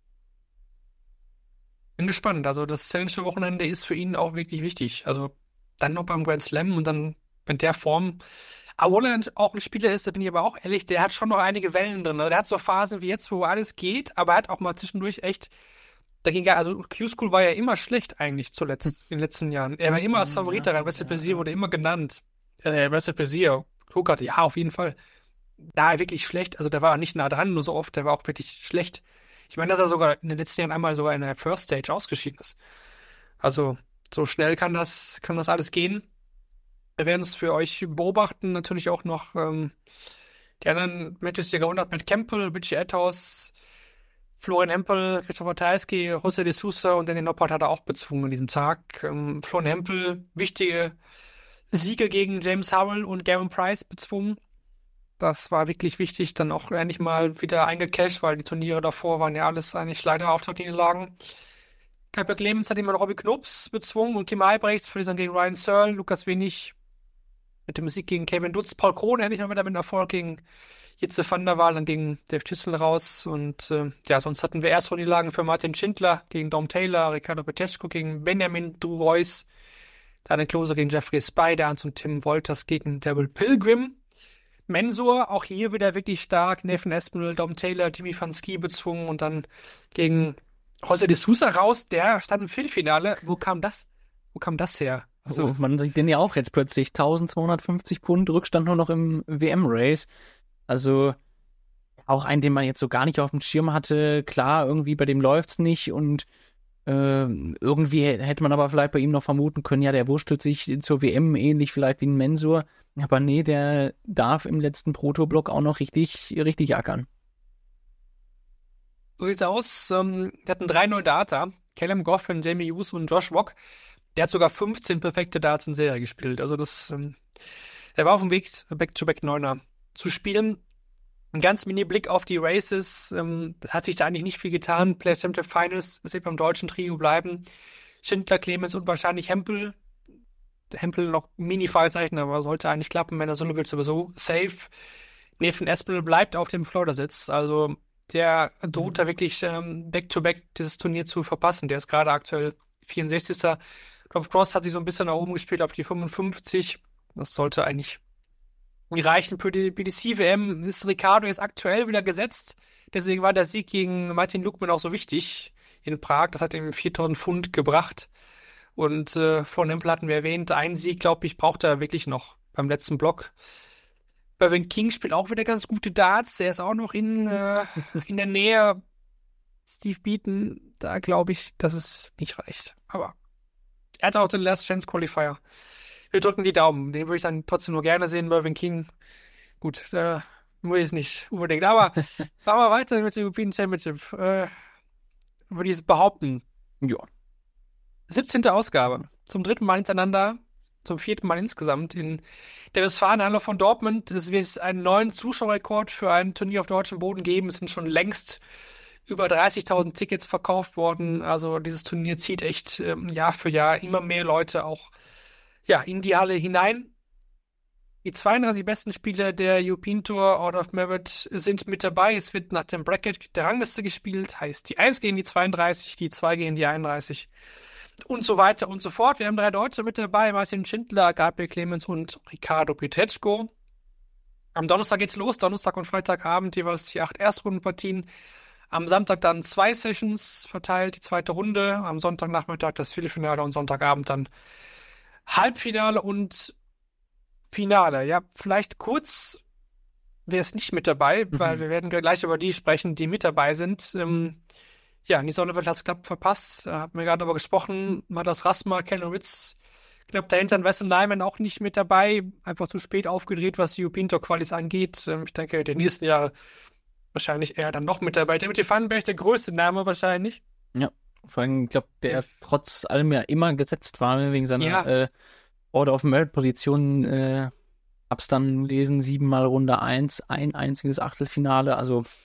Bin gespannt. Also das Challenge-Wochenende ist für ihn auch wirklich wichtig. Also dann noch beim Grand Slam und dann in der Form. Obwohl er auch ein Spieler ist, da bin ich aber auch ehrlich, der hat schon noch einige Wellen drin. Der hat so Phasen wie jetzt, wo alles geht, aber er hat auch mal zwischendurch echt, also Q-School war ja immer schlecht eigentlich zuletzt, in den letzten Jahren. Er war immer als Favorit daran. Wesley Plaisir wurde immer genannt. Wesley Plaisir, Tourkarte, ja, auf jeden Fall. Da wirklich schlecht, also der war nicht nah dran, nur so oft, der war auch wirklich schlecht. Ich meine, dass er sogar in den letzten Jahren einmal sogar in der First Stage ausgeschieden ist. Also, so schnell kann das alles gehen. Wir werden es für euch beobachten. Natürlich auch noch die anderen Matches, die er gewonnen hat mit Campbell, Richie Etthaus, Florian Hempel, Christopher Tajski, José de Sousa und Danny Noppert hat er auch bezwungen an diesem Tag. Florian Hempel, wichtige Siege gegen James Howell und Gavin Price bezwungen. Das war wirklich wichtig. Dann auch endlich mal wieder eingecasht, weil die Turniere davor waren ja alles eigentlich leider Auftaktniederlagen. Kuiper Clemens hat immer noch Robbie Knopps bezwungen und Kim Albrechts für dann gegen Ryan Searle, Lukas Wenig mit dem Sieg gegen Kevin Dutz, Paul Krohn endlich mal wieder mit Erfolg gegen Jitze van der Waal, dann gegen Dave Chisel raus und sonst hatten wir erst Niederlagen für Martin Schindler gegen Dom Taylor, Ricardo Petechko gegen Benjamin Durois, Daniel Klose gegen Jeffrey Spiders und Tim Wolters gegen Daryl Pilgrim. Mensur, auch hier wieder wirklich stark, Nathan Aspinall, Dom Taylor, Jimmy van Ski bezwungen und dann gegen José de Sousa raus, der stand im Viertelfinale. Wo kam das her? Also man sieht den ja auch jetzt plötzlich 1250 Pfund Rückstand nur noch im WM-Race. Also auch einen, den man jetzt so gar nicht auf dem Schirm hatte. Klar, irgendwie bei dem läuft's nicht und irgendwie hätte man aber vielleicht bei ihm noch vermuten können, ja, der wurstelt sich zur WM ähnlich vielleicht wie ein Mensur. Aber nee, der darf im letzten Proto-Block auch noch richtig ackern. So sieht's aus. Wir hatten 3 neue Data. Callum Goffin, Jamie Hughes und Josh Rock. Der hat sogar 15 perfekte Darts in Serie gespielt. Also er war auf dem Weg, Back-to-Back Neuner zu spielen. Ein ganz Mini-Blick auf die Races. Das hat sich da eigentlich nicht viel getan. Player Championship Finals, das wird beim deutschen Trio bleiben. Schindler, Clemens und wahrscheinlich Hempel. Hempel noch Mini-Fragezeichen, aber sollte eigentlich klappen, wenn er solo will, sowieso safe. Nathan Aspinall bleibt auf dem Schleudersitz. Also der droht da wirklich Back-to-Back dieses Turnier zu verpassen. Der ist gerade aktuell 64. Rob Cross hat sich so ein bisschen nach oben gespielt auf die 55. Das sollte eigentlich reichen für die BDC-WM. Ricardo ist aktuell wieder gesetzt. Deswegen war der Sieg gegen Martin Lukman auch so wichtig in Prag. Das hat ihm 4000 Pfund gebracht. Und von Hempel hatten wir erwähnt, einen Sieg, glaube ich, braucht er wirklich noch beim letzten Block. Mervyn King spielt auch wieder ganz gute Darts. Er ist auch noch in der Nähe. Steve Beaton, da glaube ich, dass es nicht reicht. Aber er hat auch den Last Chance Qualifier. Wir drücken die Daumen. Den würde ich dann trotzdem nur gerne sehen, Mervyn King. Gut, muss ich es nicht unbedingt. Aber machen wir weiter mit dem European Championship. Würde ich es behaupten. Ja. 17. Ausgabe. Zum 3. Mal hintereinander. Zum 4. Mal insgesamt in der Westfalenhalle von Dortmund. Es wird einen neuen Zuschauerrekord für ein Turnier auf deutschem Boden geben. Es sind schon längst über 30.000 Tickets verkauft worden. Also dieses Turnier zieht echt Jahr für Jahr immer mehr Leute auch in die Halle hinein. Die 32 besten Spieler der European Tour Order of Merit sind mit dabei. Es wird nach dem Bracket der Rangliste gespielt. Heißt, die 1 gegen die 32, die 2 gegen die 31 und so weiter und so fort. Wir haben 3 Deutsche mit dabei. Martin Schindler, Gabriel Clemens und Ricardo Petechko. Am Donnerstag geht's los. Donnerstag und Freitagabend jeweils die 8 Erstrundenpartien. Am Samstag dann 2 Sessions verteilt, die zweite Runde. Am Sonntagnachmittag das Viertelfinale und Sonntagabend dann Halbfinale und Finale. Ja, vielleicht kurz, wer ist nicht mit dabei, weil wir werden gleich über die sprechen, die mit dabei sind. Nils Oliver hat es knapp verpasst. Haben wir gerade darüber gesprochen. Madas Rasma, Ken Ritz, knapp dahinter ein Wessel Nyman auch nicht mit dabei. Einfach zu spät aufgedreht, was die European Tour Qualis angeht. Ich denke, in den nächsten Jahren wahrscheinlich eher dann noch mit dabei. Timothy Vandenberg, der größte Name wahrscheinlich. Ja, vor allem, ich glaube, der trotz allem ja immer gesetzt war, wegen seiner Order of Merit-Position. Hab's dann lesen, 7-mal Runde 1, ein einziges Achtelfinale. Also so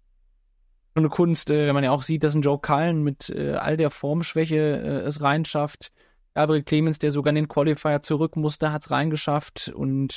eine Kunst, wenn man ja auch sieht, dass ein Joe Cullen mit all der Formschwäche es reinschafft. Gabriel Clemens, der sogar in den Qualifier zurück musste, hat's reingeschafft. Und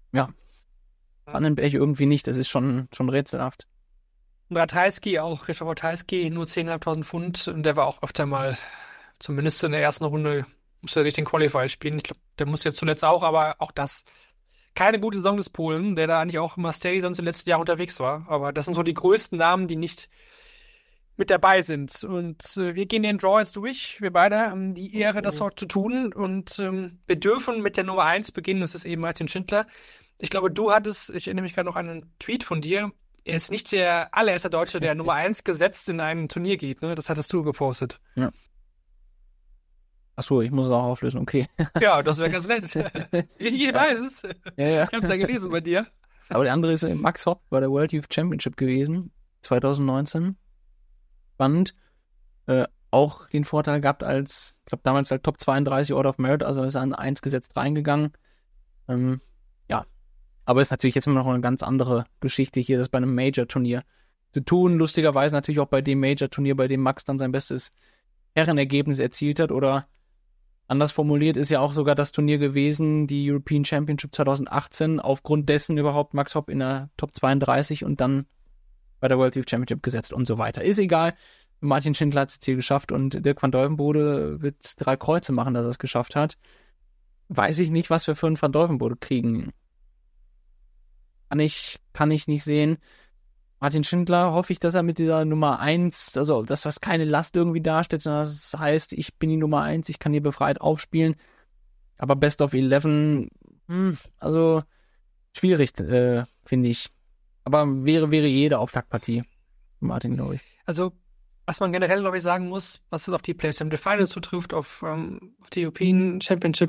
Vandenberg irgendwie nicht. Das ist schon rätselhaft. Ratajski auch, Christoph Ratajski, nur 10.500 Pfund. Und der war auch öfter mal, zumindest in der ersten Runde, musste er nicht den Qualifier spielen. Ich glaube, der muss jetzt zuletzt auch, aber auch das. Keine gute Saison des Polen, der da eigentlich auch immer steady sonst im letzten Jahr unterwegs war. Aber das sind so die größten Namen, die nicht mit dabei sind. Und wir gehen den Draw jetzt durch. Wir beide haben die Ehre, das heute zu tun. Und wir dürfen mit der Nummer 1 beginnen. Das ist eben Martin Schindler. Ich glaube, ich erinnere mich gerade noch an einen Tweet von dir. Er ist nicht der allererste Deutsche, der Nummer 1 gesetzt in ein Turnier geht. Ne? Das hattest du gepostet. Ja. Achso, ich muss es auch auflösen, okay. Ja, das wäre ganz nett. Ich weiß es. Ja, ja. Ich habe es ja gelesen bei dir. Aber der andere ist Max Hopp bei der World Youth Championship gewesen, 2019. Spannend. Auch den Vorteil gehabt als, ich glaube damals halt Top 32 Order of Merit, also ist er an 1 gesetzt reingegangen. Ja, aber ist natürlich jetzt immer noch eine ganz andere Geschichte hier, das bei einem Major-Turnier zu tun. Lustigerweise natürlich auch bei dem Major-Turnier, bei dem Max dann sein bestes Herrenergebnis erzielt hat, oder anders formuliert ist ja auch sogar das Turnier gewesen, die European Championship 2018, aufgrund dessen überhaupt Max Hopp in der Top 32 und dann bei der World Youth Championship gesetzt und so weiter. Ist egal. Martin Schindler hat das Ziel geschafft und Dirk van Duijvenbode wird 3 Kreuze machen, dass er es geschafft hat. Weiß ich nicht, was wir für einen Van Duijvenbode kriegen. Kann ich nicht sehen. Martin Schindler hoffe ich, dass er mit dieser Nummer 1, also dass das keine Last irgendwie darstellt, sondern das heißt, ich bin die Nummer 1, ich kann hier befreit aufspielen. Aber Best of 11, also schwierig, finde ich. Aber wäre jede Auftaktpartie. Martin, glaube ich. Also, was man generell, glaube ich, sagen muss, was es auf die PlayStation Finals zutrifft, auf die European Championship,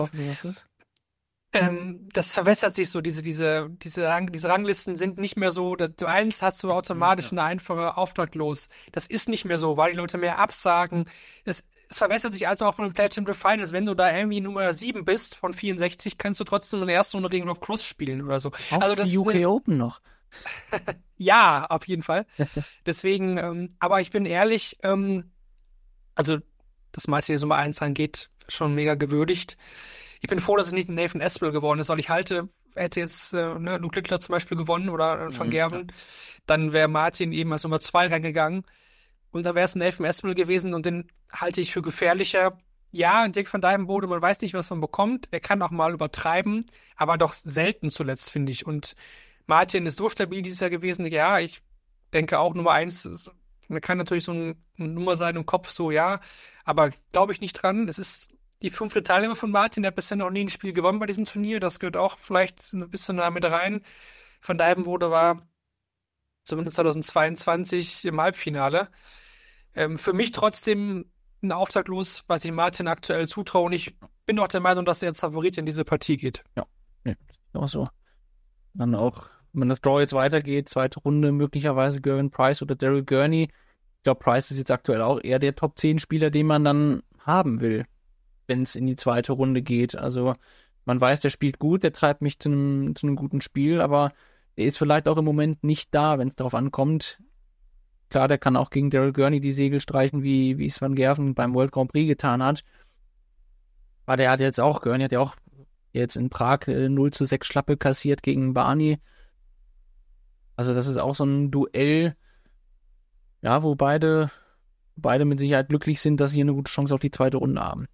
das verwässert sich so, diese Ranglisten sind nicht mehr so, du eins hast du automatisch eine einfache Auftrag los. Das ist nicht mehr so, weil die Leute mehr absagen. Es verwässert sich also auch von den PlayStation Finals. Wenn du da irgendwie Nummer 7 bist von 64, kannst du trotzdem in der ersten Runde gegen Rob Cross spielen oder so. Auch also die UK Open noch. Ja, auf jeden Fall. Deswegen, aber ich bin ehrlich, also das meiste die Nummer 1 angeht, schon mega gewürdigt. Ich bin froh, dass es nicht Nathan Aspinall geworden ist, weil ich halte, hätte jetzt Luke Littler zum Beispiel gewonnen oder Van Gerwen, dann wäre Martin eben als Nummer 2 reingegangen und dann wäre es Nathan Aspinall gewesen und den halte ich für gefährlicher. Ja, Dirk van Duijvenbode, man weiß nicht, was man bekommt. Er kann auch mal übertreiben, aber doch selten zuletzt, finde ich. Und Martin ist so stabil dieses Jahr gewesen. Ja, ich denke auch Nummer 1, kann natürlich so eine Nummer sein im Kopf, so ja, aber glaube ich nicht dran. Es ist die 5. Teilnehmer von Martin, der hat bisher noch nie ein Spiel gewonnen bei diesem Turnier. Das gehört auch vielleicht ein bisschen da mit rein. Van Duijvenbode war zumindest 2022 im Halbfinale. Für mich trotzdem ein Auftrag los, was ich Martin aktuell zutraue. Und ich bin auch der Meinung, dass er als Favorit in diese Partie geht. Ja, auch so. Dann auch, wenn das Draw jetzt weitergeht, 2. Runde, möglicherweise Gervin Price oder Daryl Gurney. Ich glaube, Price ist jetzt aktuell auch eher der Top 10 Spieler, den man dann haben will, wenn es in die 2. Runde geht. Also man weiß, der spielt gut, der treibt mich zu einem guten Spiel, aber er ist vielleicht auch im Moment nicht da, wenn es darauf ankommt. Klar, der kann auch gegen Daryl Gurney die Segel streichen, wie es Van Gerven beim World Grand Prix getan hat. Aber Gurney hat ja auch jetzt in Prag 0:6 Schlappe kassiert gegen Barney. Also das ist auch so ein Duell, ja, wo beide mit Sicherheit glücklich sind, dass sie eine gute Chance auf die 2. Runde haben.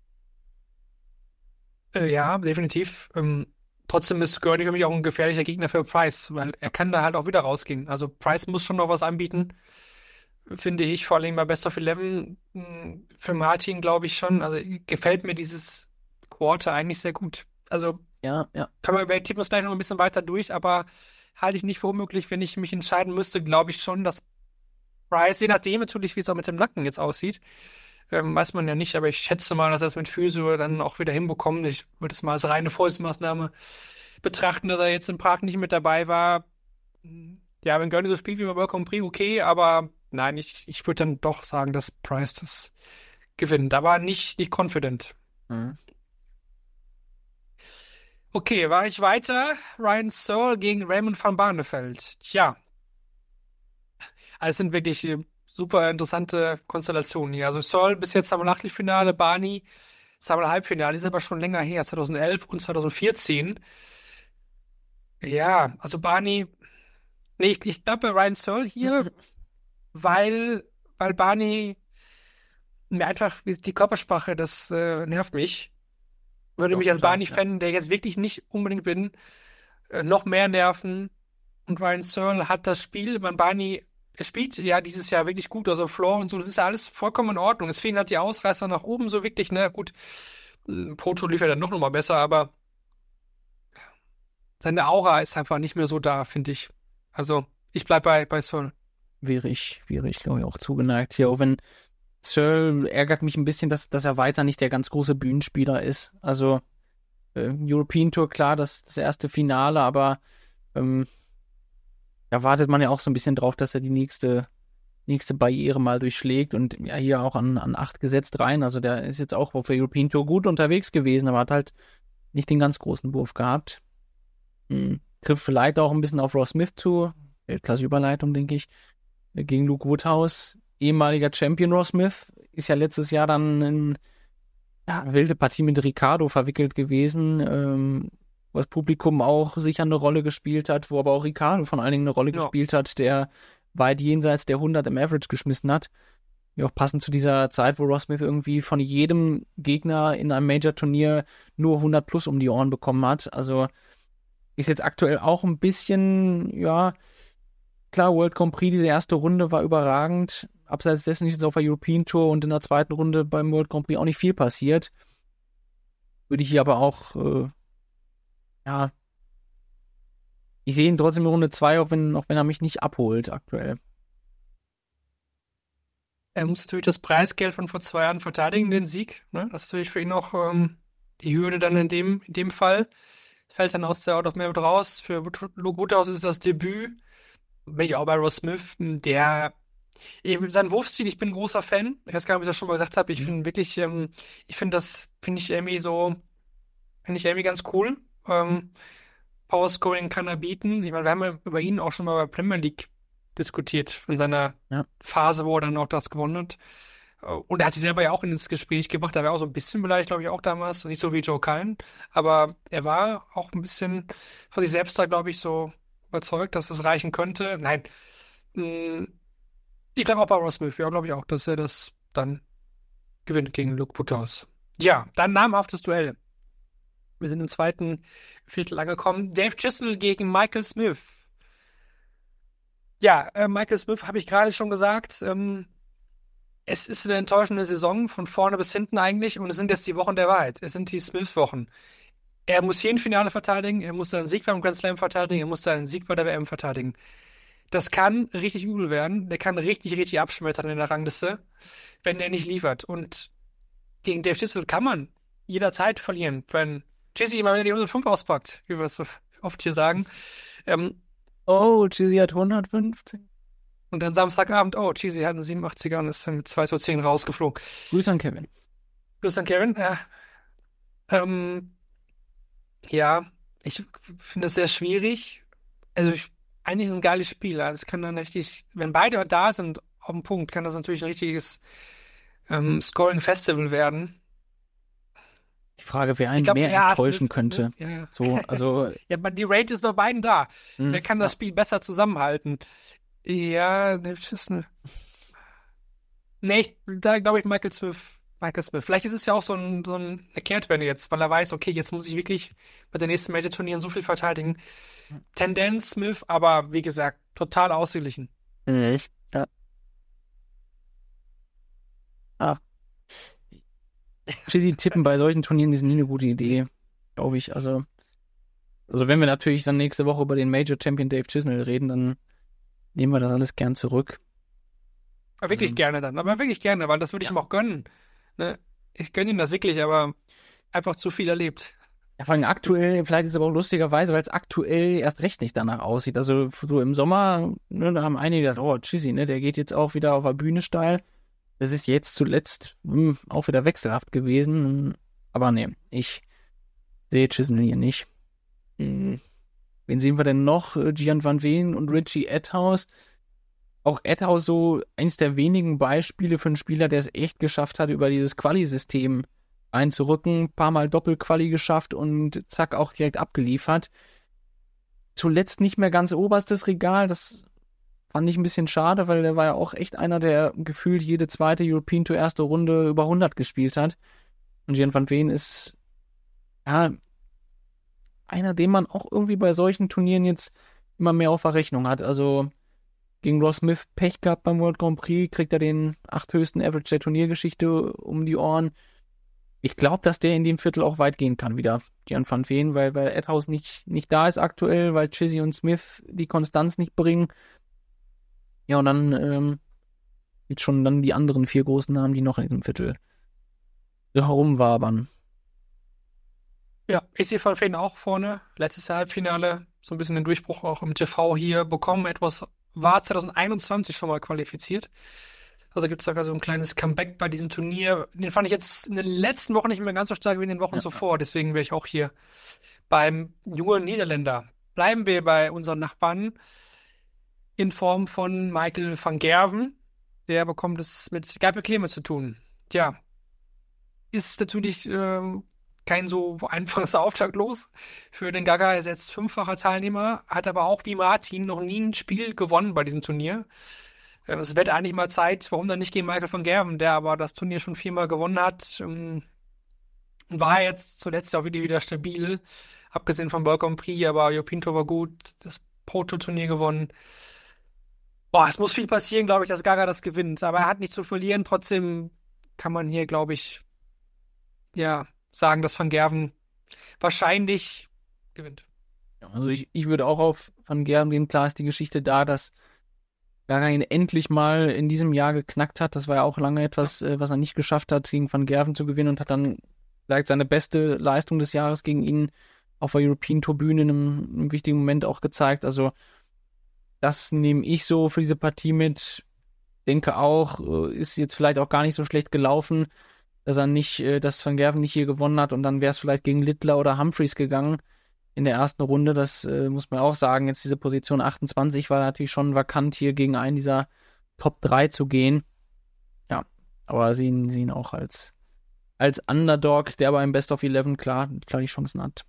Ja, definitiv. Trotzdem ist Gurney für mich auch ein gefährlicher Gegner für Price, weil er kann da halt auch wieder rausgehen. Also Price muss schon noch was anbieten, finde ich, vor allem bei Best of 11. Für Martin glaube ich schon. Also gefällt mir dieses Quarter eigentlich sehr gut. Also Ja. kann man über Ergebnis gleich noch ein bisschen weiter durch, aber halte ich nicht für unmöglich, wenn ich mich entscheiden müsste, glaube ich schon, dass Price, je nachdem natürlich, wie es auch mit dem Nacken jetzt aussieht, weiß man ja nicht, aber ich schätze mal, dass er es mit Physio dann auch wieder hinbekommt. Ich würde es mal als reine Vorsichtsmaßnahme betrachten, dass er jetzt in Prag nicht mit dabei war. Ja, wenn Gurney so spielt wie bei World Grand Prix, okay, aber nein, ich würde dann doch sagen, dass Price das gewinnt, aber nicht confident. Mhm. Okay, war ich weiter. Ryan Searle gegen Raymond van Barneveld. Tja, also es sind wirklich super interessante Konstellationen hier. Also Searle bis jetzt haben wir Achtelfinale, Barney ist haben wir Halbfinale, ist aber schon länger her, 2011 und 2014. Ja, also Barney, nee, ich glaube bei Ryan Searle hier, weil Barney mir einfach, die Körpersprache, das nervt mich. Würde Doch, mich als total, Barney-Fan, der jetzt wirklich nicht unbedingt bin, noch mehr nerven. Und Ryan Searle hat das Spiel beim Barney, er spielt ja dieses Jahr wirklich gut, also Floor und so, das ist ja alles vollkommen in Ordnung. Es fehlen halt die Ausreißer nach oben so wirklich, ne, gut, Proto lief ja dann noch mal besser, aber seine Aura ist einfach nicht mehr so da, finde ich. Also, ich bleib bei Searle. Wäre ich, glaube ich, auch zugeneigt. Hier, auch wenn Searle ärgert mich ein bisschen, dass er weiter nicht der ganz große Bühnenspieler ist. Also European Tour, klar, das erste Finale, aber da wartet man ja auch so ein bisschen drauf, dass er die nächste Barriere mal durchschlägt und ja hier auch an 8 gesetzt rein. Also der ist jetzt auch auf der European Tour gut unterwegs gewesen, aber hat halt nicht den ganz großen Wurf gehabt. Trifft vielleicht auch ein bisschen auf Ross Smith zu. Weltklasse-Überleitung, denke ich. Gegen Luke Woodhouse. Ehemaliger Champion Ross Smith ist ja letztes Jahr dann in wilde Partie mit Ricardo verwickelt gewesen, wo das Publikum auch sicher eine Rolle gespielt hat, wo aber auch Ricardo vor allen Dingen eine Rolle gespielt hat, der weit jenseits der 100 im Average geschmissen hat. Ja, auch passend zu dieser Zeit, wo Ross Smith irgendwie von jedem Gegner in einem Major-Turnier nur 100 plus um die Ohren bekommen hat. Also ist jetzt aktuell auch ein bisschen, ja, klar, World Grand Prix, diese erste Runde war überragend. Abseits dessen ist jetzt auf der European Tour und in der zweiten Runde beim World Grand Prix auch nicht viel passiert. Würde ich hier aber auch, ich sehe ihn trotzdem in Runde 2, auch wenn er mich nicht abholt aktuell. Er muss natürlich das Preisgeld von vor 2 Jahren verteidigen, den Sieg. Ne? Das ist natürlich für ihn auch die Hürde dann in dem Fall. Fällt dann aus der Out of Merit raus. Für Luke Woodhouse ist das Debüt. Bin ich auch bei Ross Smith, der eben sein Wurfstil, ich bin ein großer Fan. Ich weiß gar nicht, ob ich das schon mal gesagt habe. Ich finde wirklich, finde ich irgendwie ganz cool. Power Scoring kann er bieten. Ich meine, wir haben ja über ihn auch schon mal bei Premier League diskutiert, in seiner Phase, wo er dann auch das gewonnen hat. Und er hat sich selber ja auch ins Gespräch gebracht. Er war auch so ein bisschen beleidigt, glaube ich, auch damals. Nicht so wie Joe Cullen. Aber er war auch ein bisschen von sich selbst da, glaube ich, so überzeugt, dass das reichen könnte. Nein. Ich glaube auch bei Ross Smith. Ja, glaube ich auch, dass er das dann gewinnt gegen Luke Woodhouse. Ja, dann namhaftes Duell. Wir sind im zweiten Viertel angekommen. Dave Chisnell gegen Michael Smith. Ja, Michael Smith habe ich gerade schon gesagt. Es ist eine enttäuschende Saison, von vorne bis hinten eigentlich. Und es sind jetzt die Wochen der Wahrheit. Es sind die Smith-Wochen. Er muss hier ein Finale verteidigen. Er muss seinen Sieg beim Grand Slam verteidigen. Er muss seinen Sieg bei der WM verteidigen. Das kann richtig übel werden. Der kann richtig, richtig abschmettern in der Rangliste, wenn er nicht liefert. Und gegen Dave Chisnell kann man jederzeit verlieren, wenn Chizzy mal wieder die 105 auspackt, wie wir es so oft hier sagen. Chizzy hat 150. Und dann Samstagabend, Chizzy hat einen 87er und ist dann mit 2:10 rausgeflogen. Grüß an Kevin. Grüß an Kevin, ja. Ja, ich finde es sehr schwierig. Also eigentlich ist es ein geiles Spiel. Also es kann dann richtig, wenn beide da sind auf dem Punkt, kann das natürlich ein richtiges Scoring-Festival werden. Die Frage, wer einen mehr enttäuschen könnte. Ja. So, also. Ja, aber die Rate ist bei beiden da. Wer kann das Spiel besser zusammenhalten? Ja, da glaube ich Michael Smith. Vielleicht ist es ja auch so eine Kehrtwende jetzt, weil er weiß, okay, jetzt muss ich wirklich bei den nächsten Major-Turnieren so viel verteidigen. Tendenz Smith, aber wie gesagt, total ausgeglichen. Ja. Chizzy tippen bei solchen Turnieren ist nie eine gute Idee, glaube ich. Also wenn wir natürlich dann nächste Woche über den Major Champion Dave Chisnell reden, dann nehmen wir das alles gern zurück. Aber wirklich gerne dann. Aber wirklich gerne, weil das würde ich ihm auch gönnen. Ne? Ich gönne ihm das wirklich, aber einfach zu viel erlebt. Ja, vor allem aktuell, vielleicht ist es aber auch lustigerweise, weil es aktuell erst recht nicht danach aussieht. Also so im Sommer, ne, da haben einige gedacht, Chizzy, ne, der geht jetzt auch wieder auf der Bühne steil. Das ist jetzt zuletzt auch wieder wechselhaft gewesen. Aber ne, ich sehe Chisnell hier nicht. Wen sehen wir denn noch? Gian van Veen und Richie Etthaus. Auch Etthaus so eins der wenigen Beispiele für einen Spieler, der es echt geschafft hat, über dieses Quali-System einzurücken. Ein paar Mal Doppel-Quali geschafft und zack, auch direkt abgeliefert. Zuletzt nicht mehr ganz oberstes Regal. Das fand ich ein bisschen schade, weil der war ja auch echt einer, der gefühlt jede zweite European Tour erste Runde über 100 gespielt hat. Und Gian van Veen ist ja einer, den man auch irgendwie bei solchen Turnieren jetzt immer mehr auf der Rechnung hat. Also gegen Ross Smith Pech gehabt beim World Grand Prix, kriegt er den 8 höchsten Average der Turniergeschichte um die Ohren. Ich glaube, dass der in dem Viertel auch weit gehen kann wieder, Gian van Veen, weil Etthaus nicht da ist aktuell, weil Chizzy und Smith die Konstanz nicht bringen. Ja, und dann jetzt schon dann die anderen 4 großen Namen, die noch in diesem Viertel herumwabern. Ja, ich sehe Van Veen auch vorne. Letztes Jahr Halbfinale, so ein bisschen den Durchbruch auch im TV hier bekommen. War 2021 schon mal qualifiziert. Also gibt es sogar so ein kleines Comeback bei diesem Turnier. Den fand ich jetzt in den letzten Wochen nicht mehr ganz so stark wie in den Wochen zuvor. Deswegen wäre ich auch hier beim jungen Niederländer. Bleiben wir bei unseren Nachbarn in Form von Michael van Gerwen. Der bekommt es mit Gabriel Clemens zu tun. Tja, ist natürlich kein so einfaches Auftaktlos für den Gaga. Er ist jetzt 5-facher Teilnehmer, hat aber auch wie Martin noch nie ein Spiel gewonnen bei diesem Turnier. Es wird eigentlich mal Zeit, warum dann nicht gegen Michael van Gerwen, der aber das Turnier schon 4-mal gewonnen hat. War jetzt zuletzt auch wieder stabil, abgesehen vom World Grand Prix, aber Jo Pinto war gut, das Proto-Turnier gewonnen. Boah, es muss viel passieren, glaube ich, dass Gaga das gewinnt. Aber er hat nichts zu verlieren. Trotzdem kann man hier, glaube ich, ja, sagen, dass Van Gerwen wahrscheinlich gewinnt. Ja, also ich würde auch auf Van Gerwen gehen. Klar ist die Geschichte da, dass Gaga ihn endlich mal in diesem Jahr geknackt hat. Das war ja auch lange etwas, was er nicht geschafft hat, gegen Van Gerwen zu gewinnen und hat dann vielleicht seine beste Leistung des Jahres gegen ihn auf der European Tour Bühne in einem wichtigen Moment auch gezeigt. Also das nehme ich so für diese Partie mit. Denke auch, ist jetzt vielleicht auch gar nicht so schlecht gelaufen, dass dass Van Gerwen nicht hier gewonnen hat und dann wäre es vielleicht gegen Littler oder Humphreys gegangen in der ersten Runde. Das muss man auch sagen. Jetzt diese Position 28 war natürlich schon vakant, hier gegen einen dieser Top 3 zu gehen. Ja, aber sie ihn auch als Underdog, der aber im Best of 11 klar die Chancen hat.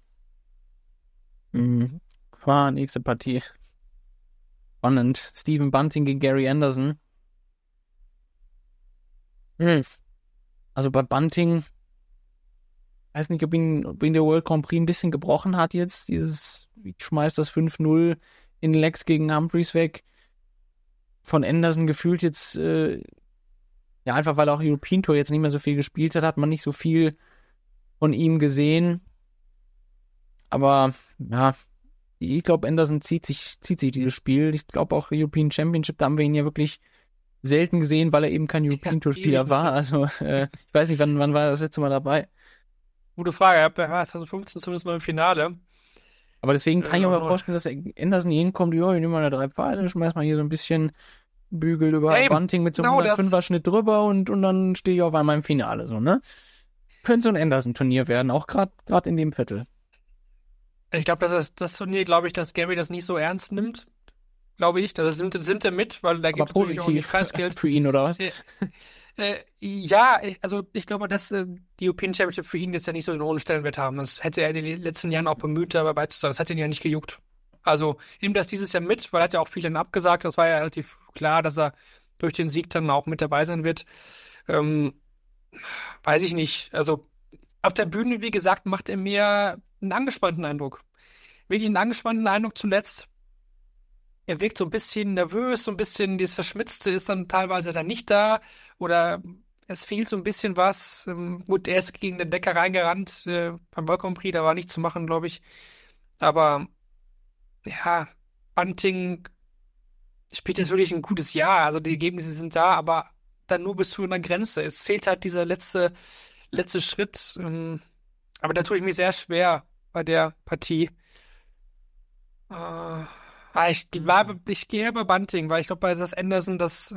Nächste Partie. Spannend. Stephen Bunting gegen Gary Anderson. Also bei Bunting, weiß nicht, ob ihn der World Grand Prix ein bisschen gebrochen hat jetzt. Ich schmeiß das 5-0 in Legs gegen Humphreys weg. Von Anderson gefühlt jetzt, ja, einfach weil er auch European Tour jetzt nicht mehr so viel gespielt hat man nicht so viel von ihm gesehen. Aber, ja, ich glaube, Anderson zieht sich dieses Spiel. Ich glaube auch European Championship, da haben wir ihn ja wirklich selten gesehen, weil er eben kein European Tour Spieler war. Also, ich weiß nicht, wann war er das letzte Mal dabei? Gute Frage. Er war 2015 zumindest mal im Finale. Aber deswegen kann ich mir vorstellen, dass Anderson hier hinkommt, ja, ich nehme mal 3 Pfeile, schmeiß mal hier so ein bisschen Bügel über Bunting mit so einem 105er-Schnitt drüber und dann stehe ich auf einmal im Finale, so, ne? Könnte so ein Anderson-Turnier werden, auch gerade in dem Viertel. Ich glaube, das Turnier, dass Gary das nicht so ernst nimmt. Glaube ich. Das nimmt er mit, weil da gibt es natürlich auch nicht Preisgeld für ihn, oder was? Ja, also ich glaube, dass die European Championship für ihn jetzt ja nicht so einen hohen Stellenwert haben. Das hätte er in den letzten Jahren auch bemüht, dabei zu sein. Das hat ihn ja nicht gejuckt. Also nimmt das dieses Jahr mit, weil er hat ja auch viele abgesagt. Das war ja relativ klar, dass er durch den Sieg dann auch mit dabei sein wird. Weiß ich nicht. Also auf der Bühne, wie gesagt, macht er mir einen angespannten Eindruck. Wirklich einen angespannten Eindruck zuletzt. Er wirkt so ein bisschen nervös, so ein bisschen dieses Verschmitzte ist dann teilweise dann nicht da oder es fehlt so ein bisschen was. Gut, er ist gegen den Decker reingerannt beim World Grand Prix, da war nichts zu machen, glaube ich. Aber ja, Bunting spielt natürlich ein gutes Jahr, also die Ergebnisse sind da, aber dann nur bis zu einer Grenze. Es fehlt halt dieser letzte Schritt. Aber da tue ich mich sehr schwer bei der Partie. Ich gehe bei Bunting, weil ich glaube, bei das Anderson das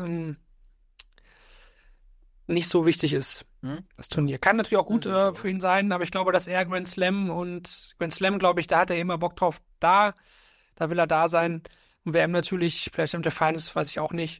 nicht so wichtig ist, das Turnier. Kann natürlich auch gut für ihn sein, aber ich glaube, dass er Grand Slam, glaube ich, da hat er immer Bock drauf, da will er da sein. Und WM natürlich, vielleicht der Finals, weiß ich auch nicht.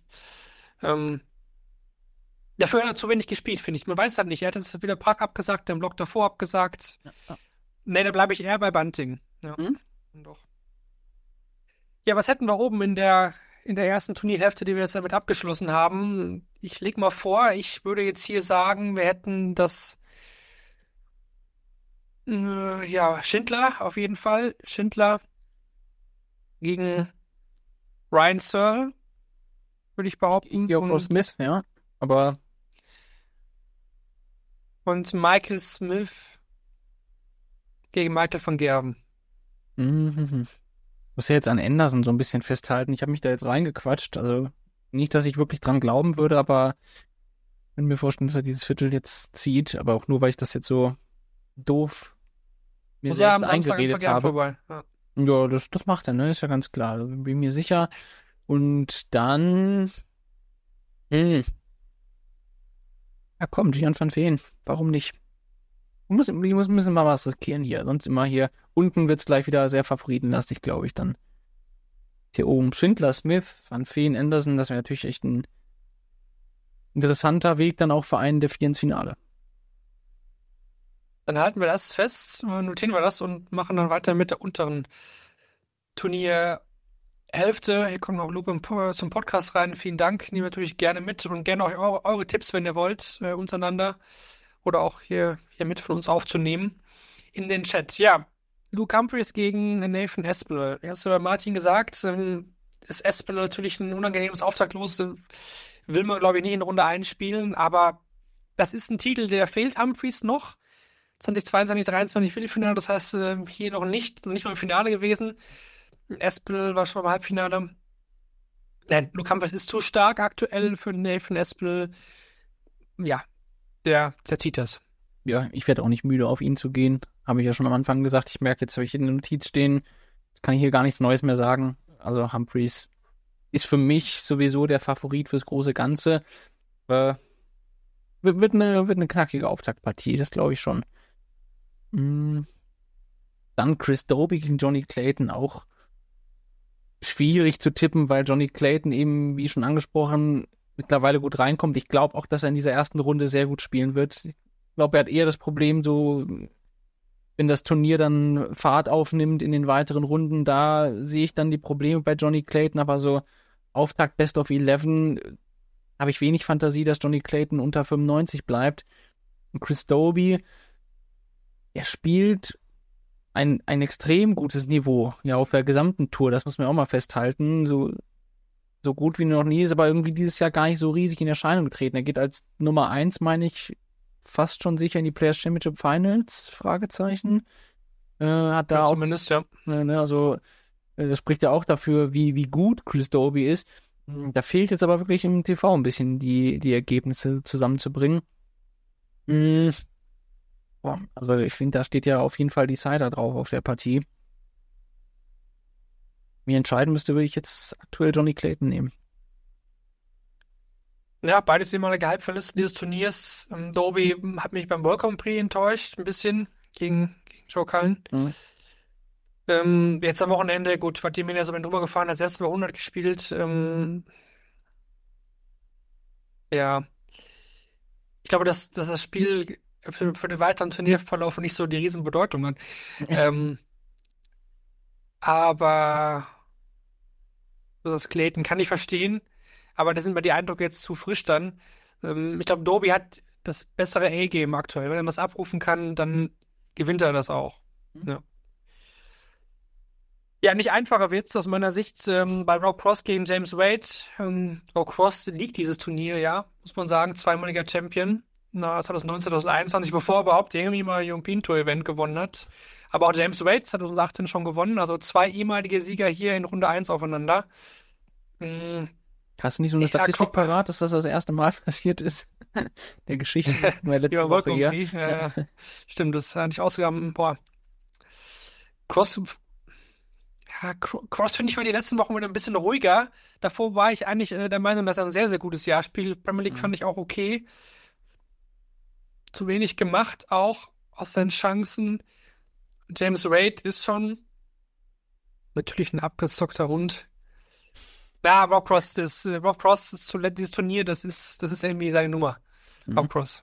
Dafür hat er zu wenig gespielt, finde ich. Man weiß es halt nicht. Er hat jetzt wieder Prag abgesagt, den Block davor abgesagt. Ja. Nee, da bleibe ich eher bei Bunting. Ja, doch. Ja, was hätten wir oben in der ersten Turnierhälfte, die wir jetzt damit abgeschlossen haben? Ich leg mal vor, ich würde jetzt hier sagen, wir hätten das Schindler auf jeden Fall. Schindler gegen Ryan Searle, würde ich behaupten. Geoffrey Smith, ja. Aber und Michael Smith gegen Michael van Gerwen. Muss ja jetzt an Anderson so ein bisschen festhalten. Ich habe mich da jetzt reingequatscht. Also Nicht, dass ich wirklich dran glauben würde, aber ich kann mir vorstellen, dass er dieses Viertel jetzt zieht, aber auch nur, weil ich das jetzt so doof mir Muss ja selbst am Samstag eingeredet einfach gern habe. vorbei. Ja. Ja, das macht er, ne? Ist ja ganz klar. Da bin ich mir sicher. Und dann. Ja, komm, Gian van Veen. Warum nicht? Ich muss ein bisschen mal was riskieren hier. Sonst immer hier. Unten wird es gleich wieder sehr favoritenlastig, glaube ich, dann. Hier oben Schindler, Smith, Van Veen, Anderson. Das wäre natürlich echt ein interessanter Weg dann auch für einen der 4 ins Finale. Dann halten wir das fest, notieren wir das und machen dann weiter mit der unteren Turnierhälfte. Hier kommt noch Lupe zum Podcast rein. Vielen Dank. Nehmen wir natürlich gerne mit und gerne auch eure Tipps, wenn ihr wollt, untereinander oder auch hier mit von uns aufzunehmen in den Chat. Ja, Luke Humphries gegen Nathan Aspinall. Du hast ja bei Martin gesagt, ist Aspinall natürlich ein unangenehmes Auftaktlos. Will man, glaube ich, nicht in Runde 1 spielen, aber das ist ein Titel, der fehlt Humphries noch. 2022, 2023 Viertelfinale, das heißt hier noch nicht mal im Finale gewesen. Aspinall war schon im Halbfinale. Luke Humphries ist zu stark aktuell für Nathan Aspinall. Ja, der zieht das. Ja, ich werde auch nicht müde, auf ihn zu gehen. Habe ich ja schon am Anfang gesagt. Ich merke, jetzt habe ich in der Notiz stehen. Jetzt kann ich hier gar nichts Neues mehr sagen. Also Humphries ist für mich sowieso der Favorit fürs große Ganze. Wird eine knackige Auftaktpartie, das glaube ich schon. Dann Chris Dobie gegen Johnny Clayton, auch schwierig zu tippen, weil Johnny Clayton eben, wie schon angesprochen, mittlerweile gut reinkommt. Ich glaube auch, dass er in dieser ersten Runde sehr gut spielen wird. Ich glaube, er hat eher das Problem, so wenn das Turnier dann Fahrt aufnimmt in den weiteren Runden, da sehe ich dann die Probleme bei Johnny Clayton, aber so Auftakt Best of 11 habe ich wenig Fantasie, dass Johnny Clayton unter 95 bleibt. Und Chris Dobie, er spielt ein extrem gutes Niveau, ja, auf der gesamten Tour, das muss man auch mal festhalten. So gut wie noch nie, ist aber irgendwie dieses Jahr gar nicht so riesig in Erscheinung getreten. Er geht als Nummer 1, meine ich, fast schon sicher in die Players Championship Finals, Fragezeichen. Hat da ja, auch, zumindest, ja. Also, das spricht ja auch dafür, wie gut Chris Dobie ist. Da fehlt jetzt aber wirklich im TV ein bisschen die Ergebnisse zusammenzubringen. Also ich finde, da steht ja auf jeden Fall Decider drauf auf der Partie. Mir entscheiden müsste, würde ich jetzt aktuell Johnny Clayton nehmen. Ja, beides ehemalige Halbfinalisten dieses Turniers. Dobie hat mich beim World Grand Prix enttäuscht, ein bisschen gegen Joe Cullen. Jetzt am Wochenende, gut, Vatimena ist aber drüber gefahren, hat selbst über 100 gespielt. Ja, ich glaube, dass das Spiel für den weiteren Turnierverlauf nicht so die Riesenbedeutung hat. Aber das Clayton kann ich verstehen, aber da sind mir die Eindrücke jetzt zu frisch dann. Ich glaube, Dobie hat das bessere A-Game aktuell. Wenn er das abrufen kann, dann gewinnt er das auch. Ja. Ja, nicht einfacher wird's aus meiner Sicht bei Rob Cross gegen James Wade. Rob Cross liegt dieses Turnier, ja, muss man sagen, zweimaliger Champion. 2019, 2021, bevor er überhaupt irgendwie mal ein European Tour Event gewonnen hat. Aber auch James Wade 2018 schon gewonnen, also 2 ehemalige Sieger hier in Runde 1 aufeinander. Hast du nicht so eine Statistik parat, dass das erste Mal passiert ist? Der Geschichte letzte Woche hier. Stimmt, das ist eigentlich ausgegangen. Boah. Cross finde ich mal die letzten Wochen wieder ein bisschen ruhiger. Davor war ich eigentlich der Meinung, dass er ein sehr, sehr gutes Jahr spielt. Premier League fand ich auch okay. Zu wenig gemacht, auch aus seinen Chancen. James Wade ist schon natürlich ein abgezockter Hund. Ja, Rob Cross zuletzt dieses Turnier, das ist irgendwie seine Nummer. Rob Cross.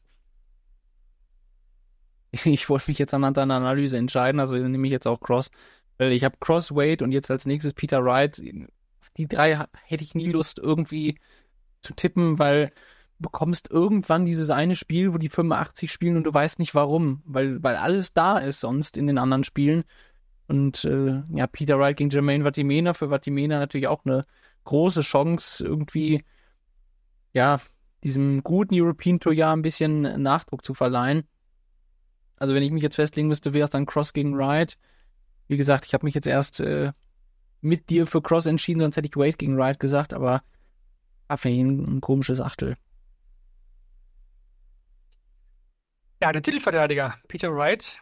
Ich wollte mich jetzt anhand deiner Analyse entscheiden, also nehme ich jetzt auch Cross. Weil ich habe Cross, Wade und jetzt als nächstes Peter Wright. Die 3 hätte ich nie Lust irgendwie zu tippen, weil du bekommst irgendwann dieses eine Spiel, wo die 85 spielen und du weißt nicht warum, weil alles da ist sonst in den anderen Spielen. Und ja, Peter Wright gegen Jermaine Vatimena, für Vatimena natürlich auch eine große Chance, irgendwie ja, diesem guten European Tour Jahr ein bisschen Nachdruck zu verleihen. Also wenn ich mich jetzt festlegen müsste, wäre es dann Cross gegen Wright. Wie gesagt, ich habe mich jetzt erst mit dir für Cross entschieden, sonst hätte ich Wade gegen Wright gesagt, aber finde ich ein komisches Achtel. Ja, der Titelverteidiger, Peter Wright.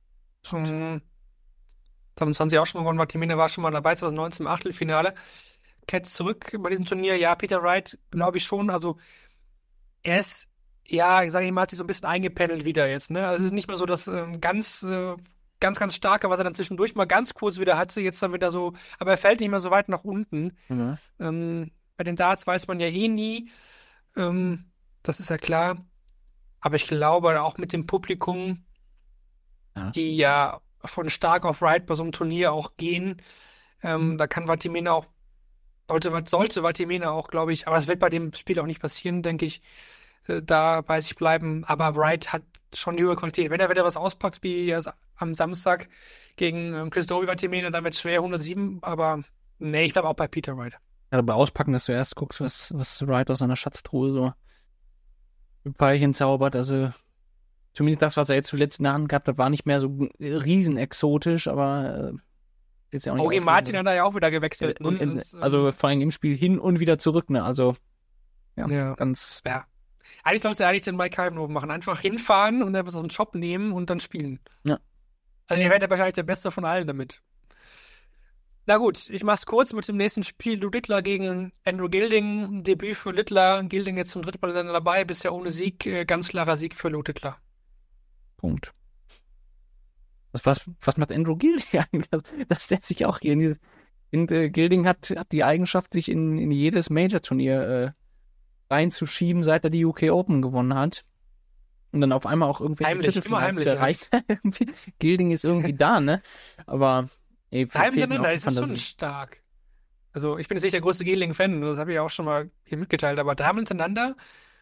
2020 auch schon mal gewonnen, Vatimena war schon mal dabei, 2019 im Achtelfinale. Kehrt zurück bei diesem Turnier. Ja, Peter Wright, glaube ich schon. Also er ist, ja, ich sage mal, hat sich so ein bisschen eingependelt wieder jetzt. Ne? Also es ist nicht mehr so das ganz starke, was er dann zwischendurch mal ganz kurz wieder hatte. Jetzt dann wieder so, aber er fällt nicht mehr so weit nach unten. Mhm. Bei den Darts weiß man ja eh nie. Das ist ja klar. Aber ich glaube, auch mit dem Publikum, Ja. die ja von stark auf Wright bei so einem Turnier auch gehen, da kann Vatimena auch, sollte Vatimena auch, glaube ich, aber das wird bei dem Spiel auch nicht passieren, denke ich, da bei sich bleiben. Aber Wright hat schon die höhere Qualität. Wenn er wieder was auspackt, wie am Samstag gegen Christophe Vatimena, dann wird es schwer, 107, aber nee, ich glaube auch bei Peter Wright. Ja, dabei auspacken, dass du erst guckst, was Wright aus seiner Schatztruhe so ein Pfeilchen zaubert. Also zumindest das, was er jetzt zuletzt in der Hand gehabt hat, war nicht mehr so riesen exotisch, aber jetzt ja auch nicht Ogi Martin hat da ja auch wieder gewechselt. Ne? Also vor allem im Spiel hin und wieder zurück, ne? Also Ja. ganz. Ja. Eigentlich sollst du den Mike Heidenhofen machen. Einfach hinfahren und einfach so einen Job nehmen und dann spielen. Ja. Also er wäre wahrscheinlich der Beste von allen damit. Na gut, ich mach's kurz mit dem nächsten Spiel. Lou Littler gegen Andrew Gilding. Debüt für Littler. Gilding jetzt zum dritten Mal dabei. Bisher ohne Sieg. Ganz klarer Sieg für Lou Littler. Punkt. Was macht Andrew Gilding eigentlich? Das setzt sich auch hier in dieses. Gilding hat die Eigenschaft, sich in jedes Major-Turnier reinzuschieben, seit er die UK Open gewonnen hat. Und dann auf einmal auch irgendwelche Viertelfinals zu erreichen. Gilding ist irgendwie da, ne? Aber miteinander ist es schon stark. Also ich bin jetzt nicht der größte Gilding-Fan, das habe ich auch schon mal hier mitgeteilt, aber da miteinander.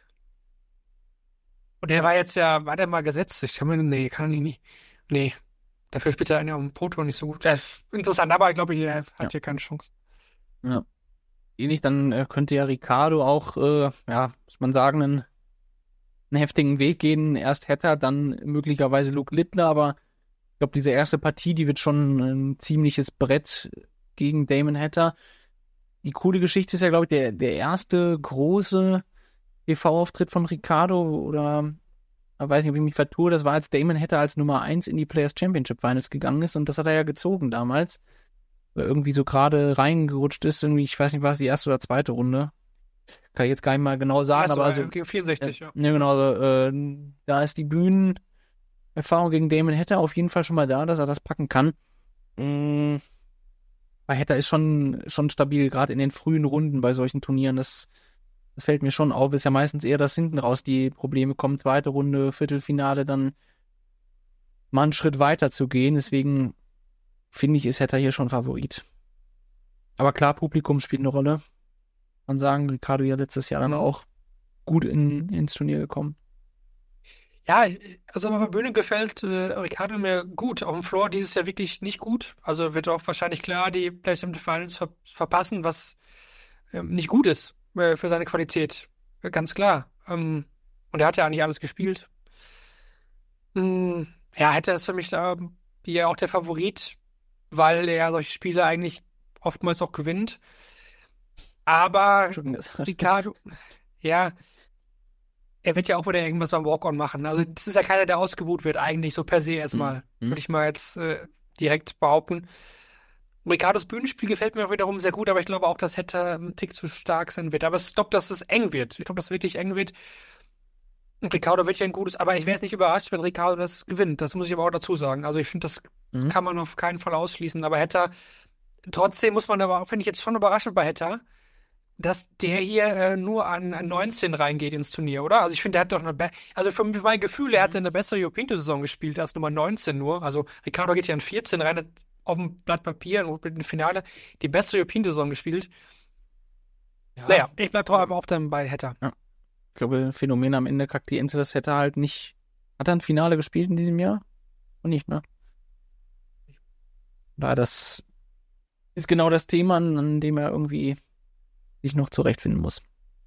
Und der war jetzt ja, war der mal gesetzt? Nee, kann er nicht. Nee. Dafür spielt er auf dem Pro-Tour nicht so gut. Interessant, aber ich glaube, er hat hier keine Chance. Ja. Ähnlich, dann könnte ja Ricardo auch, muss man sagen, einen heftigen Weg gehen. Erst Hatter, dann möglicherweise Luke Littler, aber ich glaube, diese erste Partie, die wird schon ein ziemliches Brett gegen Damon Hatter. Die coole Geschichte ist ja, glaube ich, der erste große TV-Auftritt von Ricardo oder ich weiß nicht, ob ich mich vertue, das war, als Damon Hatter als Nummer 1 in die Players Championship Finals gegangen ist und das hat er ja gezogen damals. Weil irgendwie so gerade reingerutscht ist, irgendwie, ich weiß nicht, war es die erste oder zweite Runde. Kann ich jetzt gar nicht mal genau sagen, aber also. Okay, 64, ja. Ja, genau, also, da ist die Bühnenerfahrung gegen Damon Hatter auf jeden Fall schon mal da, dass er das packen kann. Weil Hatter ist schon stabil, gerade in den frühen Runden bei solchen Turnieren. Das fällt mir schon auf. Ist ja meistens eher, dass hinten raus die Probleme kommen. Zweite Runde, Viertelfinale, dann mal einen Schritt weiter zu gehen. Deswegen finde ich, ist Hatter hier schon Favorit. Aber klar, Publikum spielt eine Rolle. Man sagen, Ricardo ja letztes Jahr dann auch gut ins Turnier gekommen. Ja, also auf der Bühne gefällt Ricardo mir gut. Auf dem Floor dieses Jahr wirklich nicht gut. Also wird auch wahrscheinlich klar die Players Finals verpassen, was nicht gut ist für seine Qualität. Ganz klar. Und er hat ja eigentlich alles gespielt. Hätte er ist für mich da ja auch der Favorit, weil er solche Spiele eigentlich oftmals auch gewinnt. Aber Ricardo, ja, er wird ja auch wieder irgendwas beim Walk-On machen. Also das ist ja keiner, der ausgebucht wird, eigentlich so per se erstmal. Würde ich mal jetzt direkt behaupten. Ricardos Bühnenspiel gefällt mir auch wiederum sehr gut, aber ich glaube auch, dass Hatter ein Tick zu stark sein wird. Aber ich glaube, dass es eng wird. Ich glaube, dass es wirklich eng wird. Und Ricardo wird ja ein gutes, aber ich wäre jetzt nicht überrascht, wenn Ricardo das gewinnt. Das muss ich aber auch dazu sagen. Also ich finde, das kann man auf keinen Fall ausschließen. Aber Hatter, trotzdem muss man aber, finde ich jetzt schon überraschend bei Hatter, dass der hier nur an 19 reingeht ins Turnier, oder? Also ich finde, der hat doch also für mein Gefühl, er hatte eine bessere European-Saison gespielt als Nummer 19 nur. Also Ricardo geht ja an 14 rein, hat auf dem Blatt Papier und mit dem Finale die bessere European-Saison gespielt. Ja. Naja, ich bleibe aber auf dem bei Hatter. Ja. Ich glaube, Phänomen am Ende kackt die Ente, das Hatter halt nicht. Hat er ein Finale gespielt in diesem Jahr? Und nicht, ne? Da, das ist genau das Thema, an dem er irgendwie sich noch zurechtfinden muss.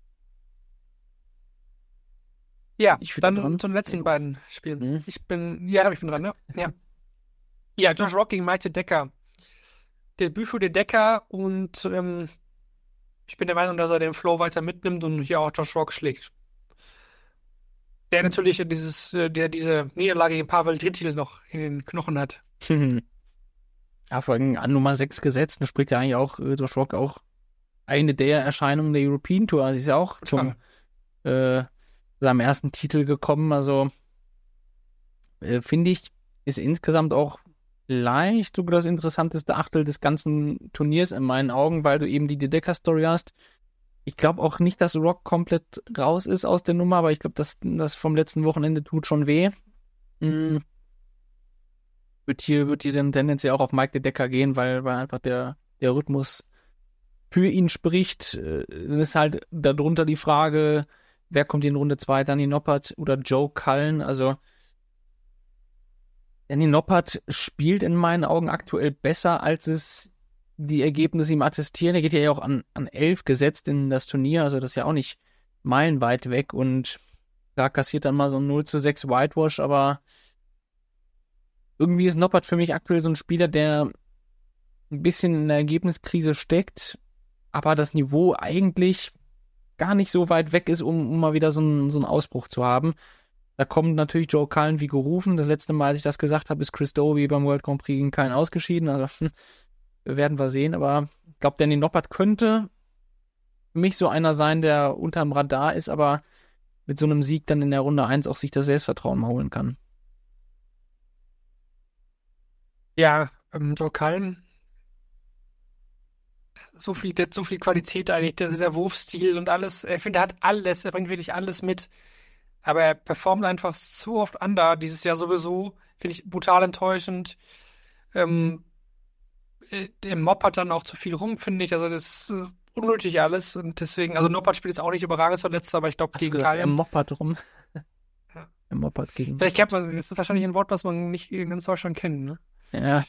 Ja, dann zu den letzten beiden Spielen. Ich bin dran, ne? Ja. Ja, Josh Rock gegen Maite Decker. Debüt für den Decker und Ich bin der Meinung, dass er den Flow weiter mitnimmt und hier auch Josh Rock schlägt. Der natürlich diese Niederlage gegen Pavel Drittil noch in den Knochen hat. Ja, vor allem an Nummer 6 gesetzt, da spricht ja eigentlich auch Josh Rock auch eine der Erscheinungen der European Tour. Sie ist ja auch zum seinem ersten Titel gekommen. Also finde ich, ist insgesamt auch vielleicht sogar das interessanteste Achtel des ganzen Turniers in meinen Augen, weil du eben die Dedecker-Story hast. Ich glaube auch nicht, dass Rock komplett raus ist aus der Nummer, aber ich glaube, das vom letzten Wochenende tut schon weh. Wird hier dann tendenziell auch auf Mike De Decker gehen, weil einfach der Rhythmus für ihn spricht. Dann ist halt darunter die Frage, wer kommt in Runde 2, Danny Noppert oder Joe Cullen? Also Danny Noppert spielt in meinen Augen aktuell besser, als es die Ergebnisse ihm attestieren. Er geht ja auch an 11 gesetzt in das Turnier, also das ist ja auch nicht meilenweit weg und da kassiert dann mal so ein 0:6 Whitewash, aber irgendwie ist Noppert für mich aktuell so ein Spieler, der ein bisschen in der Ergebniskrise steckt, aber das Niveau eigentlich gar nicht so weit weg ist, um mal wieder so einen Ausbruch zu haben. Da kommt natürlich Joe Cullen wie gerufen. Das letzte Mal, als ich das gesagt habe, ist Chris Doby beim World Grand Prix gegen Cullen ausgeschieden. Also werden wir sehen. Aber ich glaube, Danny Noppert könnte für mich so einer sein, der unterm Radar ist, aber mit so einem Sieg dann in der Runde 1 auch sich das Selbstvertrauen mal holen kann. Ja, Joe Cullen, so viel Qualität eigentlich, der Wurfstil und alles. Ich finde, er bringt wirklich alles mit. Aber er performt einfach zu oft under. Dieses Jahr sowieso, finde ich brutal enttäuschend. Der Moppert dann auch zu viel rum, finde ich. Also das ist unnötig alles. Und deswegen, also Noppert spielt jetzt auch nicht überragend zuletzt, aber ich glaube Hast du gegen gesagt, Cullen. er moppert rum? Ja. Er moppert gegen... Vielleicht kennt man, das ist wahrscheinlich ein Wort, was man nicht in ganz Deutschland kennt, ne? Ja,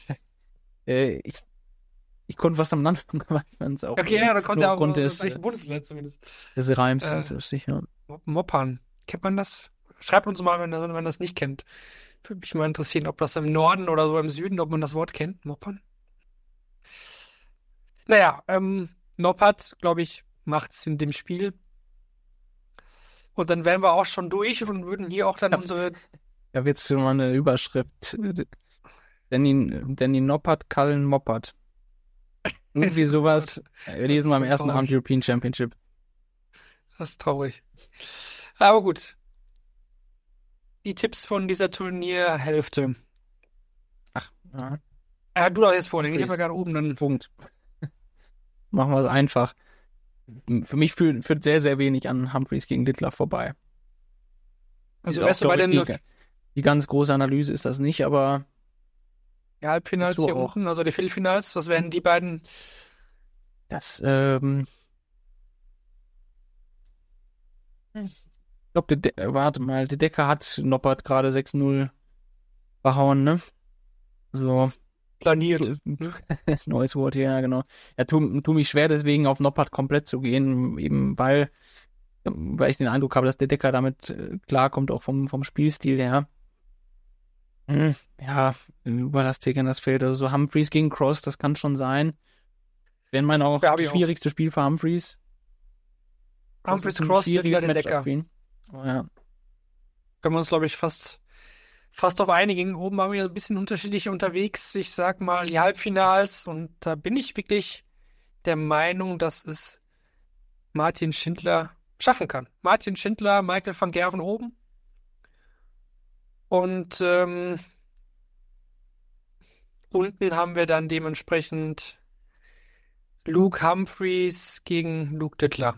ich konnte was am Anfang, aber ich fand es auch... Okay, ja, da kommt ja auch aufgrund aus des, welchem Bundesland zumindest. des Reims, Äh, ganz lustig, ja. Moppern. Kennt man das? Schreibt uns mal, wenn man das nicht kennt. Würde mich mal interessieren, ob das im Norden oder so im Süden, ob man das Wort kennt. Moppern. Naja, Noppert, glaube ich, macht's in dem Spiel. Und dann wären wir auch schon durch und würden hier auch dann unsere. Ich habe jetzt schon mal eine Überschrift. Danny Noppert, Cullen Moppert. Irgendwie sowas. Wir lesen mal am ersten Abend European Championship. Das ist traurig. Aber gut. Die Tipps von dieser Turnierhälfte. Ach, ja. Du darfst jetzt vorlegen. Ich habe ja gerade oben dann. Punkt. Machen wir es einfach. Für mich führt sehr, sehr wenig an Humphreys gegen Littler vorbei. Also wärst du bei den die ganz große Analyse ist das nicht, aber die Halbfinals so hier auch. unten, also die Viertelfinals, was wären die beiden? Das, ich glaube, warte mal, De Decker hat Noppert gerade 6:0 behauen, ne? So. Planiert. Neues Wort hier, ja, genau. Ja, tu mich schwer, deswegen auf Noppert komplett zu gehen, eben weil ich den Eindruck habe, dass De Decker damit klarkommt, auch vom Spielstil her. Ja, Überlastig in das Feld. Also so Humphreys gegen Cross, das kann schon sein. Wäre meiner auch das schwierigste Spiel für Humphreys. Humphreys, Cross, schwieriges De Decker. Matchup für ihn. Oh, ja. Können wir uns, glaube ich, fast auf einigen. Oben waren wir ein bisschen unterschiedlich unterwegs. Ich sag mal die Halbfinals und da bin ich wirklich der Meinung, dass es Martin Schindler schaffen kann. Martin Schindler, Michael van Gerwen oben. Und unten haben wir dann dementsprechend Luke Humphreys gegen Luke Dittler.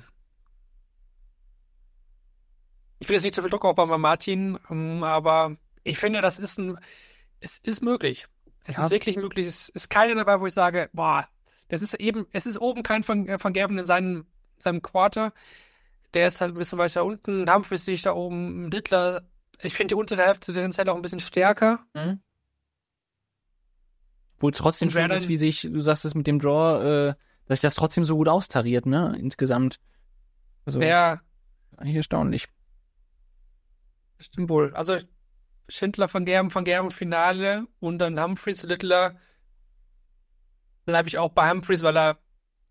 Ich will jetzt nicht so viel Druck aufbauen bei Martin, aber ich finde, es ist möglich. Es ist wirklich möglich. Es ist keiner dabei, wo ich sage, boah, es ist oben kein Van Gerwen in seinem Quarter. Der ist halt ein bisschen weiter unten. Humphreys sehe ich da oben. Dittler, ich finde die untere Hälfte tendenziell auch ein bisschen stärker. Obwohl es trotzdem schön ist, wie du sagst es mit dem Draw, dass sich das trotzdem so gut austariert, ne, insgesamt. Also, ja, hier erstaunlich. Stimmt wohl. Also Schindler, Van Gerwen Finale und dann Humphreys, Littler. Bleibe ich auch bei Humphreys, weil er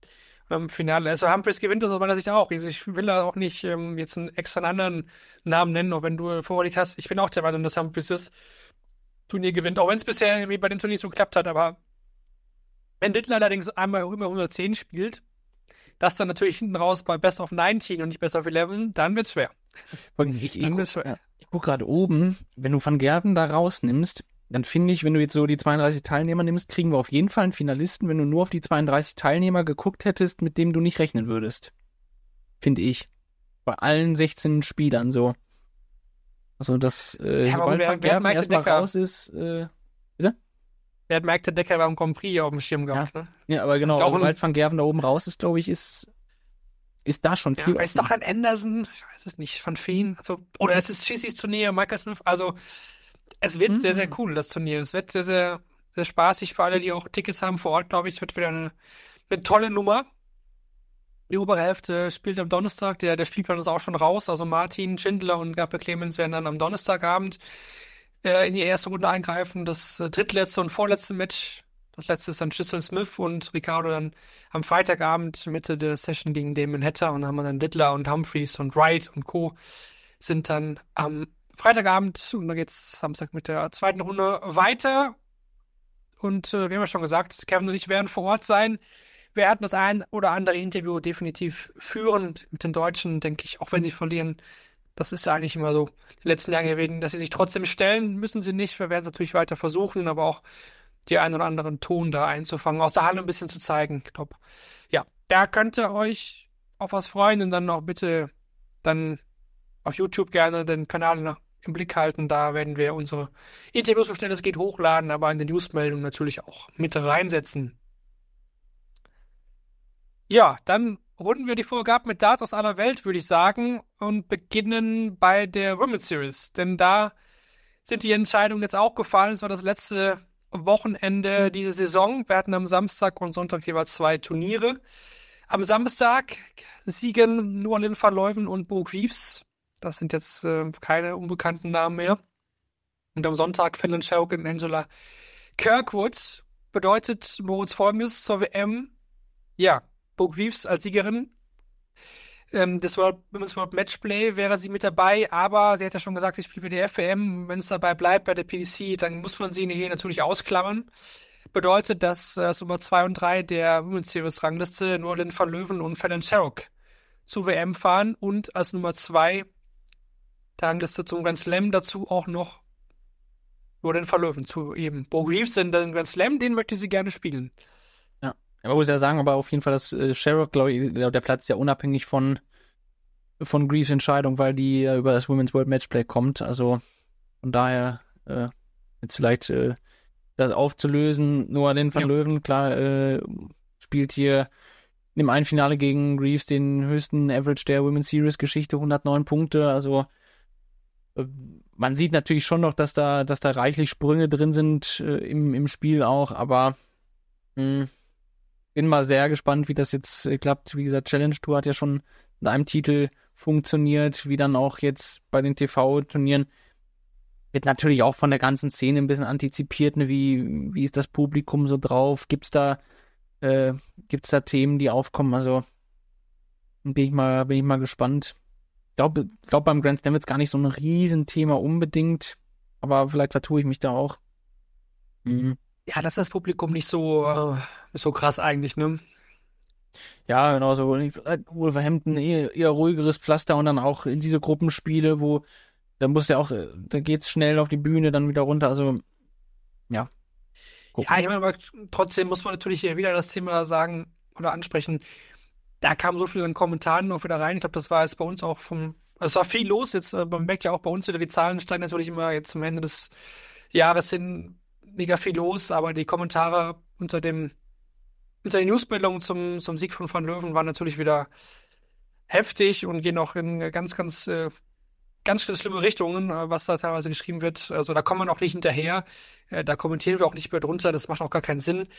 im Finale. Also Humphries gewinnt das aus meiner Sicht auch. Also ich will da auch nicht jetzt einen extra anderen Namen nennen, auch wenn du Favorit hast. Ich bin auch der Meinung, dass Humphries das Turnier gewinnt, auch wenn es bisher irgendwie bei dem Turnier so geklappt hat. Aber wenn Littler allerdings einmal über 110 spielt, das dann natürlich hinten raus bei Best of 19 und nicht Best of 11, dann wird's schwer. Ich guck gerade oben, wenn du Van Gerwen da rausnimmst, dann finde ich, wenn du jetzt so die 32 Teilnehmer nimmst, kriegen wir auf jeden Fall einen Finalisten, wenn du nur auf die 32 Teilnehmer geguckt hättest, mit dem du nicht rechnen würdest. Finde ich. Bei allen 16 Spielern so. Also das, sobald Van Gerwen erstmal raus ist, bitte? Wer hat Mike Decker beim Grand Prix auf dem Schirm gehabt, ne? Ja, aber genau, sobald Van Gerwen da oben raus ist, glaube ich, ist da schon viel. Ja, ist doch ein Anderson, ich weiß es nicht, von Feen, also, oder es ist Chizis Turnier, Michael Smith, also es wird sehr, sehr cool, das Turnier. Es wird sehr, sehr, sehr spaßig für alle, die auch Tickets haben vor Ort, glaube ich. Es wird wieder eine tolle Nummer. Die obere Hälfte spielt am Donnerstag, der Spielplan ist auch schon raus, also Martin Schindler und Gabriel Clemens werden dann am Donnerstagabend in die erste Runde eingreifen. Das drittletzte und vorletzte Match, das letzte ist dann Chisholm Smith und Ricardo dann am Freitagabend, Mitte der Session gegen Damon Hatter, und dann haben wir dann Littler und Humphries und Wright und Co. sind dann am Freitagabend, und dann geht's Samstag mit der zweiten Runde weiter. Und wir haben ja schon gesagt, Kevin und ich werden vor Ort sein. Wir werden das ein oder andere Interview definitiv führen mit den Deutschen, denke ich, auch wenn sie verlieren. Das ist ja eigentlich immer so die letzten Jahre gewesen, dass sie sich trotzdem stellen, müssen sie nicht. Wir werden es natürlich weiter versuchen, aber auch die einen oder anderen Ton da einzufangen, aus der Halle ein bisschen zu zeigen. Ich glaube, ja, da könnt ihr euch auf was freuen, und dann auch bitte dann auf YouTube gerne den Kanal im Blick halten. Da werden wir unsere Interviews, so schnell es geht, hochladen, aber in den Newsmeldungen natürlich auch mit reinsetzen. Ja, dann runden wir die Folge ab mit Darts aus aller Welt, würde ich sagen, und beginnen bei der Women's Series. Denn da sind die Entscheidungen jetzt auch gefallen. Es war das letzte Wochenende dieser Saison. Wir hatten am Samstag und Sonntag jeweils 2 Turniere. Am Samstag siegen Noah Lynn van Leuven und Bo Greaves. Das sind jetzt keine unbekannten Namen mehr. Und am Sonntag Fallon Sherrock und Angela Kirkwood. Bedeutet Moritz Folgendes zur WM. Ja, Bo Greaves als Siegerin des Women's World Matchplay wäre sie mit dabei, aber sie hat ja schon gesagt, sie spielt für die FWM. Wenn es dabei bleibt bei der PDC, dann muss man sie hier natürlich ausklammern. Bedeutet, dass Nummer 2 und 3 der Women's Series Rangliste Noah Lynn van Leuven und Fallon Sherrock zur WM fahren, und als Nummer 2 der Rangliste zum Grand Slam dazu auch noch Noah Lynn van Leuven zu eben. Bo Greaves in den Grand Slam, den möchte sie gerne spielen. Man muss ja sagen, aber auf jeden Fall, dass Sherrock, glaube ich, der Platz ja unabhängig von Greaves Entscheidung, weil die ja über das Women's World Matchplay kommt. Also von daher jetzt vielleicht das aufzulösen. Noah Lynn van Leuven, klar, spielt hier im einen Finale gegen Greaves den höchsten Average der Women's Series Geschichte, 109 Punkte. Also man sieht natürlich schon noch, dass da reichlich Sprünge drin sind im Spiel auch, aber bin mal sehr gespannt, wie das jetzt klappt. Wie gesagt, Challenge Tour hat ja schon in einem Titel funktioniert, wie dann auch jetzt bei den TV-Turnieren. Wird natürlich auch von der ganzen Szene ein bisschen antizipiert, ne? Wie ist das Publikum so drauf? Gibt's da Themen, die aufkommen? Also bin ich mal gespannt. Ich glaube, beim Grand Slam wird es gar nicht so ein Riesenthema unbedingt, aber vielleicht vertue ich mich da auch. Ja, das ist das Publikum nicht so krass eigentlich, ne? Ja, genau, so Wolverhampton eher ruhigeres Pflaster, und dann auch in diese Gruppenspiele, wo da geht's schnell auf die Bühne, dann wieder runter, also ja. Gucken. Ja, ich meine, aber trotzdem muss man natürlich hier wieder das Thema sagen oder ansprechen. Da kam so viel in den Kommentaren noch wieder rein. Ich glaube, das war jetzt bei uns auch es war viel los. Jetzt, man merkt ja auch bei uns wieder, die Zahlen steigen natürlich immer jetzt zum Ende des Jahres hin mega viel los, aber die Kommentare unter den Newsmeldungen zum Sieg von Van Leuven waren natürlich wieder heftig und gehen auch in ganz, ganz, ganz schlimme Richtungen, was da teilweise geschrieben wird. Also da kommt man auch nicht hinterher. Da kommentieren wir auch nicht mehr drunter. Das macht auch gar keinen Sinn.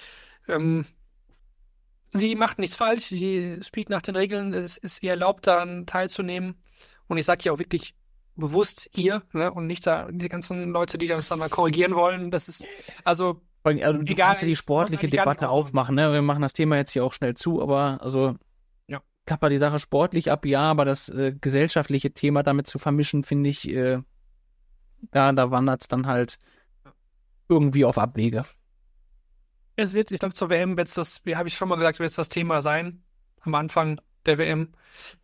Sie macht nichts falsch. Sie spielt nach den Regeln. Es ist ihr erlaubt, daran teilzunehmen. Und ich sage ja auch wirklich bewusst ihr, ne, und nicht da die ganzen Leute, die das dann mal korrigieren wollen. Das ist, also Vor allem, also du Egal, kannst ja die sportliche eigentlich gar nicht Debatte aufmachen. aufmachen, ne? Wir machen das Thema jetzt hier auch schnell zu, aber also Ja. klapper die Sache sportlich ab, ja, aber das gesellschaftliche Thema damit zu vermischen, finde ich, ja, da wandert es dann halt irgendwie auf Abwege. Es wird, ich glaube, zur WM wird es das, wie habe ich schon mal gesagt, wird es das Thema sein am Anfang der WM.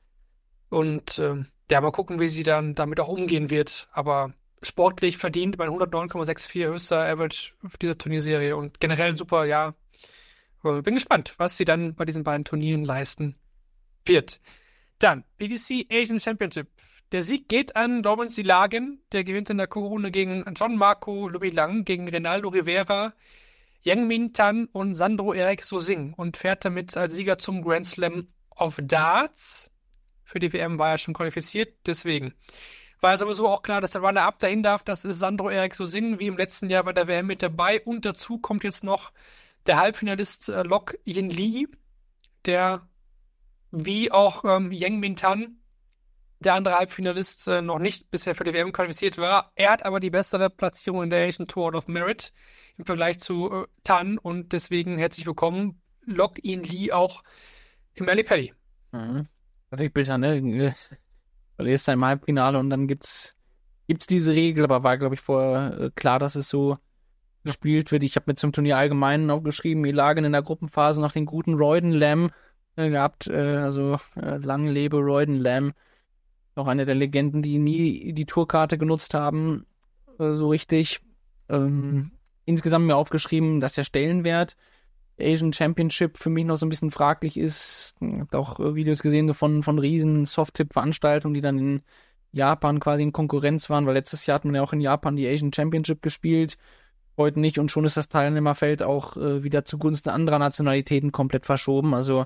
Und ja, mal gucken, wie sie dann damit auch umgehen wird. Aber sportlich verdient bei 109,64 höchster Average auf dieser Turnierserie und generell ein super Jahr. Bin gespannt, was sie dann bei diesen beiden Turnieren leisten wird. Dann PDC Asian Championship. Der Sieg geht an Lawrence Ilagan. Der gewinnt in der K.O.-Runde gegen Gianmarco Lubilang, gegen Rinaldo Rivera, Yang Min Tan und Sandro Erik Sosing und fährt damit als Sieger zum Grand Slam of Darts. Für die WM war er schon qualifiziert, deswegen war ja sowieso auch klar, dass der Runner-Up dahin darf. Das ist Sandro Erik Sosing, wie im letzten Jahr bei der WM mit dabei. Und dazu kommt jetzt noch der Halbfinalist Lok Yin Lee, der wie auch Yang Min Tan, der andere Halbfinalist, noch nicht bisher für die WM qualifiziert war. Er hat aber die bessere Platzierung in der Asian Tour of Merit im Vergleich zu Tan und deswegen herzlich willkommen Lok Yin Lee auch im Ali Pally. Mhm. Natürlich bitter, ne? Verlierst du im Halbfinale und dann gibt's diese Regel, aber war, glaube ich, vorher klar, dass es so gespielt wird. Ich habe mir zum Turnier allgemein aufgeschrieben, Ilagan in der Gruppenphase nach den guten Royden Lamb gehabt, lang lebe Royden Lamb. Noch eine der Legenden, die nie die Tourkarte genutzt haben, so richtig. Insgesamt mir aufgeschrieben, dass der Stellenwert Asian Championship für mich noch so ein bisschen fraglich ist. Ich habe auch Videos gesehen so von riesen Soft-Tip-Veranstaltungen, die dann in Japan quasi in Konkurrenz waren, weil letztes Jahr hat man ja auch in Japan die Asian Championship gespielt, heute nicht und schon ist das Teilnehmerfeld auch wieder zugunsten anderer Nationalitäten komplett verschoben. Also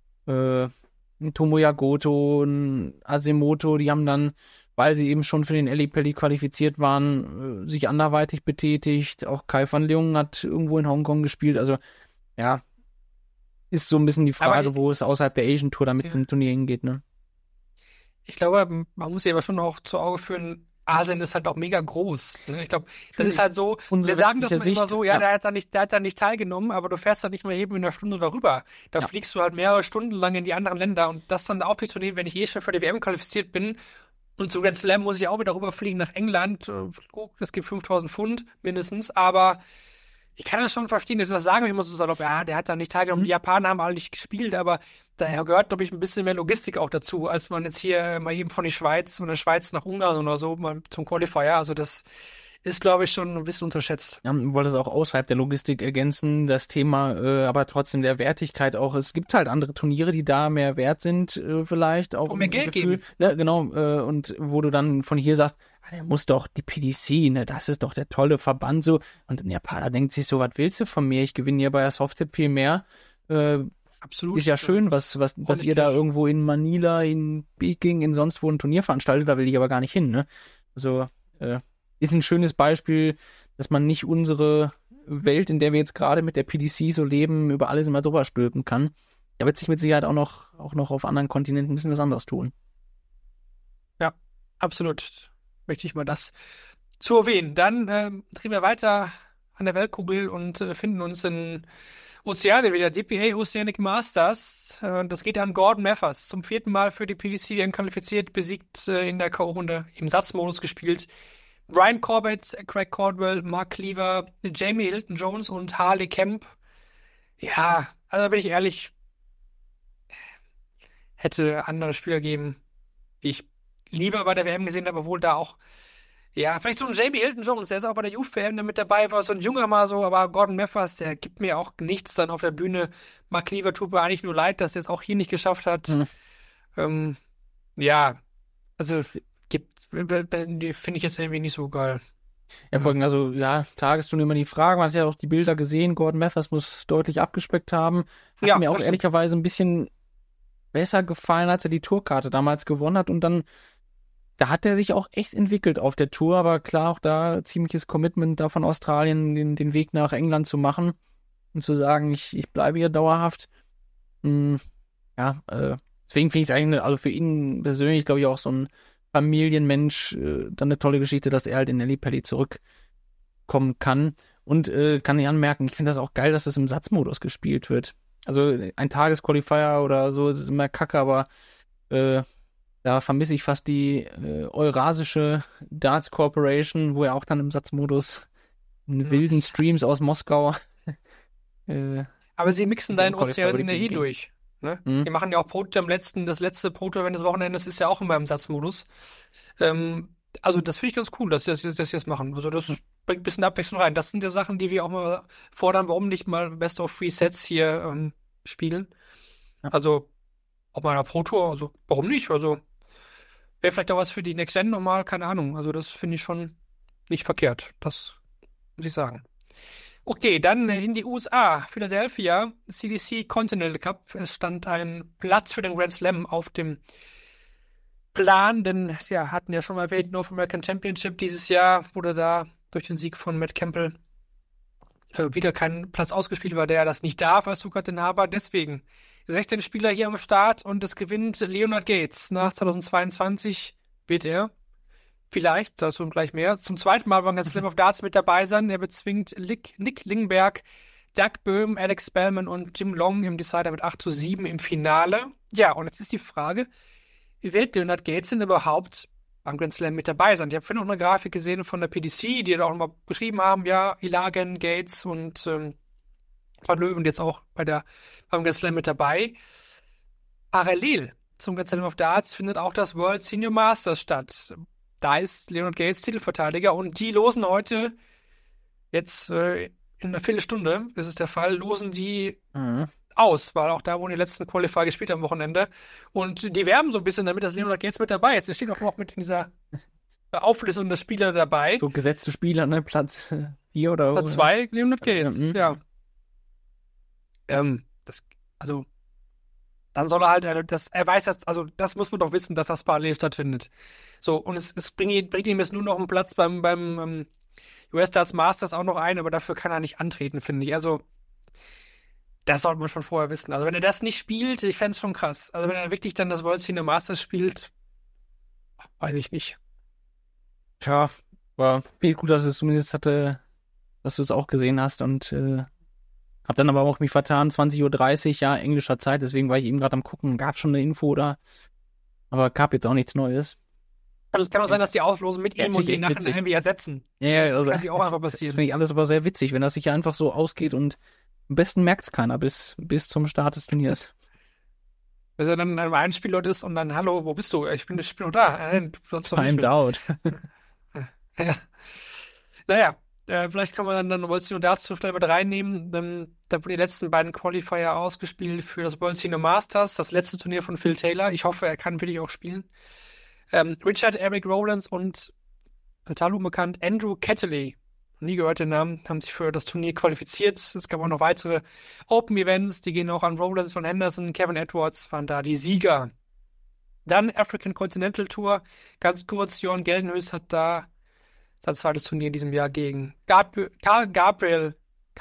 Tomoya Goto, Asemoto, die haben dann, weil sie eben schon für den Ali Pally qualifiziert waren, sich anderweitig betätigt. Auch Kai van Leeuwen hat irgendwo in Hongkong gespielt. Also ja, ist so ein bisschen die Frage, wo es außerhalb der Asian Tour damit zum Turnier hingeht, ne? Ich glaube, man muss sich aber schon auch zu Auge führen, Asien ist halt auch mega groß. Ne? Ich glaube, das ist halt so, wir sagen das immer so, ja, der hat da nicht teilgenommen, aber du fährst halt nicht mal eben in einer Stunde darüber. Da fliegst du halt mehrere Stunden lang in die anderen Länder und das dann auch zu nehmen, wenn ich schon für die WM qualifiziert bin und zu Grand Slam muss ich auch wieder rüberfliegen nach England. Das gibt 5.000 Pfund mindestens, aber ich kann das schon verstehen, das sagen wir immer so salopp, ja, der hat da nicht teilgenommen, die Japaner haben alle nicht gespielt, aber daher gehört, glaube ich, ein bisschen mehr Logistik auch dazu, als man jetzt hier mal eben von der Schweiz nach Ungarn oder so mal zum Qualifier, also das ist, glaube ich, schon ein bisschen unterschätzt. Ja, ich wollte es auch außerhalb der Logistik ergänzen, das Thema, aber trotzdem der Wertigkeit auch. Es gibt halt andere Turniere, die da mehr wert sind, vielleicht auch. Auch mehr Geld geben. Ne, genau, und wo du dann von hier sagst, der muss doch die PDC, ne, das ist doch der tolle Verband so. Und ein Japaner denkt sich so, was willst du von mir? Ich gewinne hier bei der Softtip viel mehr. Absolut. Ist ja schön, was ihr da irgendwo in Manila, in Peking, in sonst wo ein Turnier veranstaltet, da will ich aber gar nicht hin, ne? Also, ist ein schönes Beispiel, dass man nicht unsere Welt, in der wir jetzt gerade mit der PDC so leben, über alles immer drüber stülpen kann. Da wird sich mit Sicherheit auch noch auf anderen Kontinenten ein bisschen was anderes tun. Ja, absolut. Möchte ich mal das zu erwähnen. Dann drehen wir weiter an der Weltkugel und finden uns in Ozeanien wieder. DPA Oceanic Masters. Das geht an Gordon Mathers. Zum 4. Mal für die PDC qualifiziert, besiegt in der K.O.-Runde im Satzmodus gespielt. Ryan Corbett, Craig Caldwell, Mark Cleaver, Jamie Hilton Jones und Harley Kemp. Ja, also bin ich ehrlich, hätte andere Spieler geben, die ich lieber bei der WM gesehen habe, obwohl da auch, ja, vielleicht so ein Jamie Hilton Jones, der ist auch bei der Youth-WM mit dabei, war so ein junger mal so, aber Gordon Mathers, der gibt mir auch nichts dann auf der Bühne. Mark Cleaver tut mir eigentlich nur leid, dass er es auch hier nicht geschafft hat. Ja, also finde ich jetzt irgendwie nicht so geil. Ja, folgen, also ja, Tagesturnier immer die Frage, man hat ja auch die Bilder gesehen, Gordon Mathers muss deutlich abgespeckt haben. Hat mir auch ehrlicherweise ein bisschen besser gefallen, als er die Tourkarte damals gewonnen hat und dann, da hat er sich auch echt entwickelt auf der Tour, aber klar auch da ziemliches Commitment da von Australien, den Weg nach England zu machen und zu sagen, ich bleibe hier dauerhaft. Deswegen finde ich es eigentlich, also für ihn persönlich, glaube ich, auch so ein Familienmensch, dann eine tolle Geschichte, dass er halt in Ali Pally zurückkommen kann. Und kann ich anmerken, ich finde das auch geil, dass das im Satzmodus gespielt wird. Also ein Tagesqualifier oder so, es ist immer kacke, aber da vermisse ich fast die Eurasische Darts Corporation, wo er auch dann im Satzmodus in wilden Streams aus Moskau Aber sie mixen da in Ozeanien ja Qualifier durch. Ne? Mhm. Die machen ja auch das letzte Proto-Event des Wochenendes ist ja auch immer im Satzmodus. Also das finde ich ganz cool, dass sie das machen. Also das bringt ein bisschen Abwechslung rein. Das sind ja Sachen, die wir auch mal fordern, warum nicht mal Best of Three Sets hier spielen. Ja. Also auch mal einer Pro Tour, also warum nicht? Also wäre vielleicht auch was für die Next Gen nochmal, keine Ahnung. Also das finde ich schon nicht verkehrt. Das muss ich sagen. Okay, dann in die USA, Philadelphia, CDC Continental Cup. Es stand ein Platz für den Grand Slam auf dem Plan, denn ja, hatten ja schon mal erwähnt, North American Championship dieses Jahr wurde da durch den Sieg von Matt Campbell wieder kein Platz ausgespielt, weil der das nicht darf als Zuckerten-Haber. Deswegen 16 Spieler hier am Start und es gewinnt Leonard Gates. Nach 2022 wird er vielleicht, dazu gleich mehr, zum zweiten Mal beim Grand Slam of Darts mit dabei sein. Er bezwingt Nick Lingberg, Doug Böhm, Alex Spellman und Jim Long im Decider mit 8:7 im Finale. Ja, und jetzt ist die Frage, wird Leonard Gates denn überhaupt am Grand Slam mit dabei sein? Ich habe vorhin noch eine Grafik gesehen von der PDC, die da auch nochmal beschrieben haben, ja, Ilagan, Gates und Van Löwen jetzt auch beim Grand Slam mit dabei. Parallel zum Grand Slam of Darts findet auch das World Senior Masters statt. Da ist Leonard Gates Titelverteidiger und die losen heute, jetzt in einer Viertelstunde ist es der Fall, losen die aus, weil auch da wurden die letzten Qualifier gespielt am Wochenende. Und die werben so ein bisschen damit, dass Leonard Gates mit dabei ist. Er steht auch noch mit in dieser Auflistung der Spieler dabei. So gesetzte Spieler, ne? Platz 4 oder Platz 2, Leonard Gates, ja. Also, dann soll er halt, er weiß das, also das muss man doch wissen, dass das parallel stattfindet. So, und es bringt ihm jetzt nur noch einen Platz beim US Darts Masters auch noch ein, aber dafür kann er nicht antreten, finde ich. Also, das sollte man schon vorher wissen. Also, wenn er das nicht spielt, ich fände es schon krass. Also, wenn er wirklich dann das World Senior Masters spielt, weiß ich nicht. Tja, war viel gut, dass es zumindest hatte, dass du es auch gesehen hast und hab dann aber auch mich vertan, 20:30 Uhr, ja, englischer Zeit, deswegen war ich eben gerade am gucken, gab schon eine Info oder, aber gab jetzt auch nichts Neues. Also es kann auch sein, dass die auslosen mit ihm und ihn nachher witzig. irgendwie ersetzen. Ja, also, das kann ja auch einfach das passieren. finde ich alles aber sehr witzig, wenn das sich einfach so ausgeht und am besten merkt es keiner bis zum Start des Turniers. Wenn er dann ein Einspielort ist und dann, hallo, wo bist du? Ich bin noch da. Nein, du sollst doch nicht Timed out. Ja. Naja, vielleicht kann man dann World Senior Darts so schnell mit reinnehmen. Da wurden die letzten beiden Qualifier ausgespielt für das World Senior Masters, das letzte Turnier von Phil Taylor. Ich hoffe, er kann wirklich auch spielen. Richard Eric Rowlands und total unbekannt Andrew Kettley, nie gehört den Namen, haben sich für das Turnier qualifiziert. Es gab auch noch weitere Open Events, die gehen auch an Rowlands und Henderson, Kevin Edwards waren da die Sieger. Dann African Continental Tour, ganz kurz, Jörn Geldenhuys hat da sein zweites Turnier in diesem Jahr gegen Karl Gabriel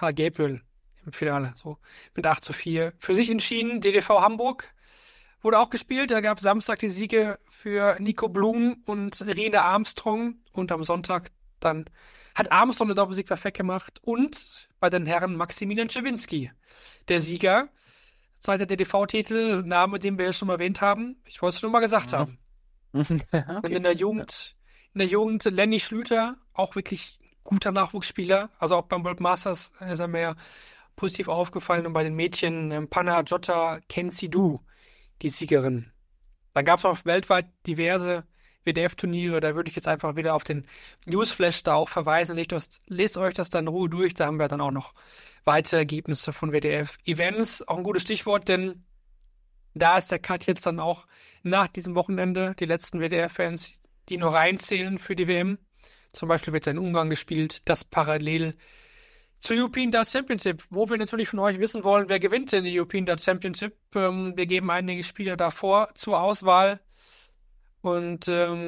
im Finale, so mit 8:4 für sich entschieden. DDV Hamburg wurde auch gespielt. Da gab es Samstag die Siege für Nico Blum und Rene Armstrong und am Sonntag dann hat Armstrong den Doppelsieg perfekt gemacht und bei den Herren Maximilian Czerwinski, der Sieger. Zweiter DDV-Titel, Name, den wir ja schon mal erwähnt haben. Ich wollte es nur mal gesagt haben. Okay. Und in der Jugend Lenny Schlüter, auch wirklich guter Nachwuchsspieler. Also auch beim World Masters ist er mir positiv aufgefallen. Und bei den Mädchen Panna Jota Kensidou, die Siegerin. Dann gab es noch weltweit diverse WDF-Turniere. Da würde ich jetzt einfach wieder auf den Newsflash da auch verweisen. Lest euch das dann in Ruhe durch. Da haben wir dann auch noch weitere Ergebnisse von WDF-Events. Auch ein gutes Stichwort, denn da ist der Cut jetzt dann auch nach diesem Wochenende. Die letzten WDF-Fans, die noch reinzählen für die WM. Zum Beispiel wird es in Ungarn gespielt, das parallel zur European Darts Championship, wo wir natürlich von euch wissen wollen, wer gewinnt denn die European Darts Championship. Wir geben einige Spieler davor zur Auswahl. Und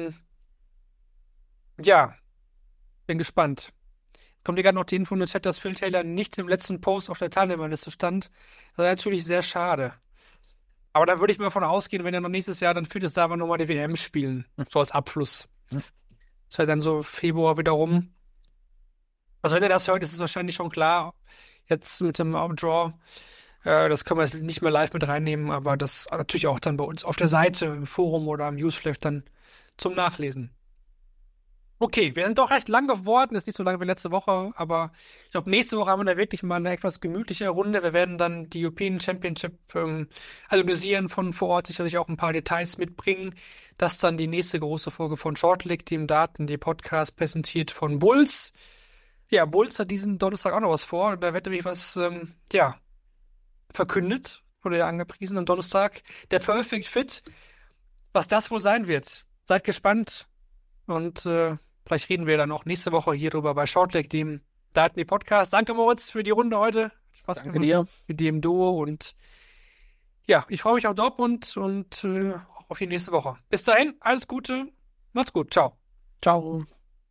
ja, bin gespannt. Kommt hier gerade noch die Info in den Chat, dass Phil Taylor nicht im letzten Post auf der Teilnehmerliste stand. Das wäre natürlich sehr schade. Aber da würde ich mal davon ausgehen, wenn er noch nächstes Jahr dann für das Server nochmal die WM spielen. So als Abschluss. Das wäre dann so Februar wieder rum. Also wenn ihr das hört, ist es wahrscheinlich schon klar. Jetzt mit dem Draw. Das können wir jetzt nicht mehr live mit reinnehmen, aber das natürlich auch dann bei uns auf der Seite, im Forum oder am Newsflash dann zum Nachlesen. Okay, wir sind doch recht lang geworden, ist nicht so lange wie letzte Woche, aber ich glaube, nächste Woche haben wir da wirklich mal eine etwas gemütliche Runde. Wir werden dann die European Championship analysieren, von vor Ort sicherlich auch ein paar Details mitbringen. Das ist dann die nächste große Folge von Shortleg, dem Daten, die Podcast präsentiert von Bulls. Ja, Bulls hat diesen Donnerstag auch noch was vor. Da wird nämlich was, verkündet, wurde ja angepriesen am Donnerstag. Der Perfect Fit, was das wohl sein wird. Seid gespannt und vielleicht reden wir dann auch nächste Woche hier drüber bei Shortleg, dem Daten, Podcast. Danke, Moritz, für die Runde heute. Spaß Danke gemacht dir. mit dir im Duo und ja, ich freue mich auf Dortmund und auf die nächste Woche. Bis dahin, alles Gute, macht's gut, ciao. Ciao.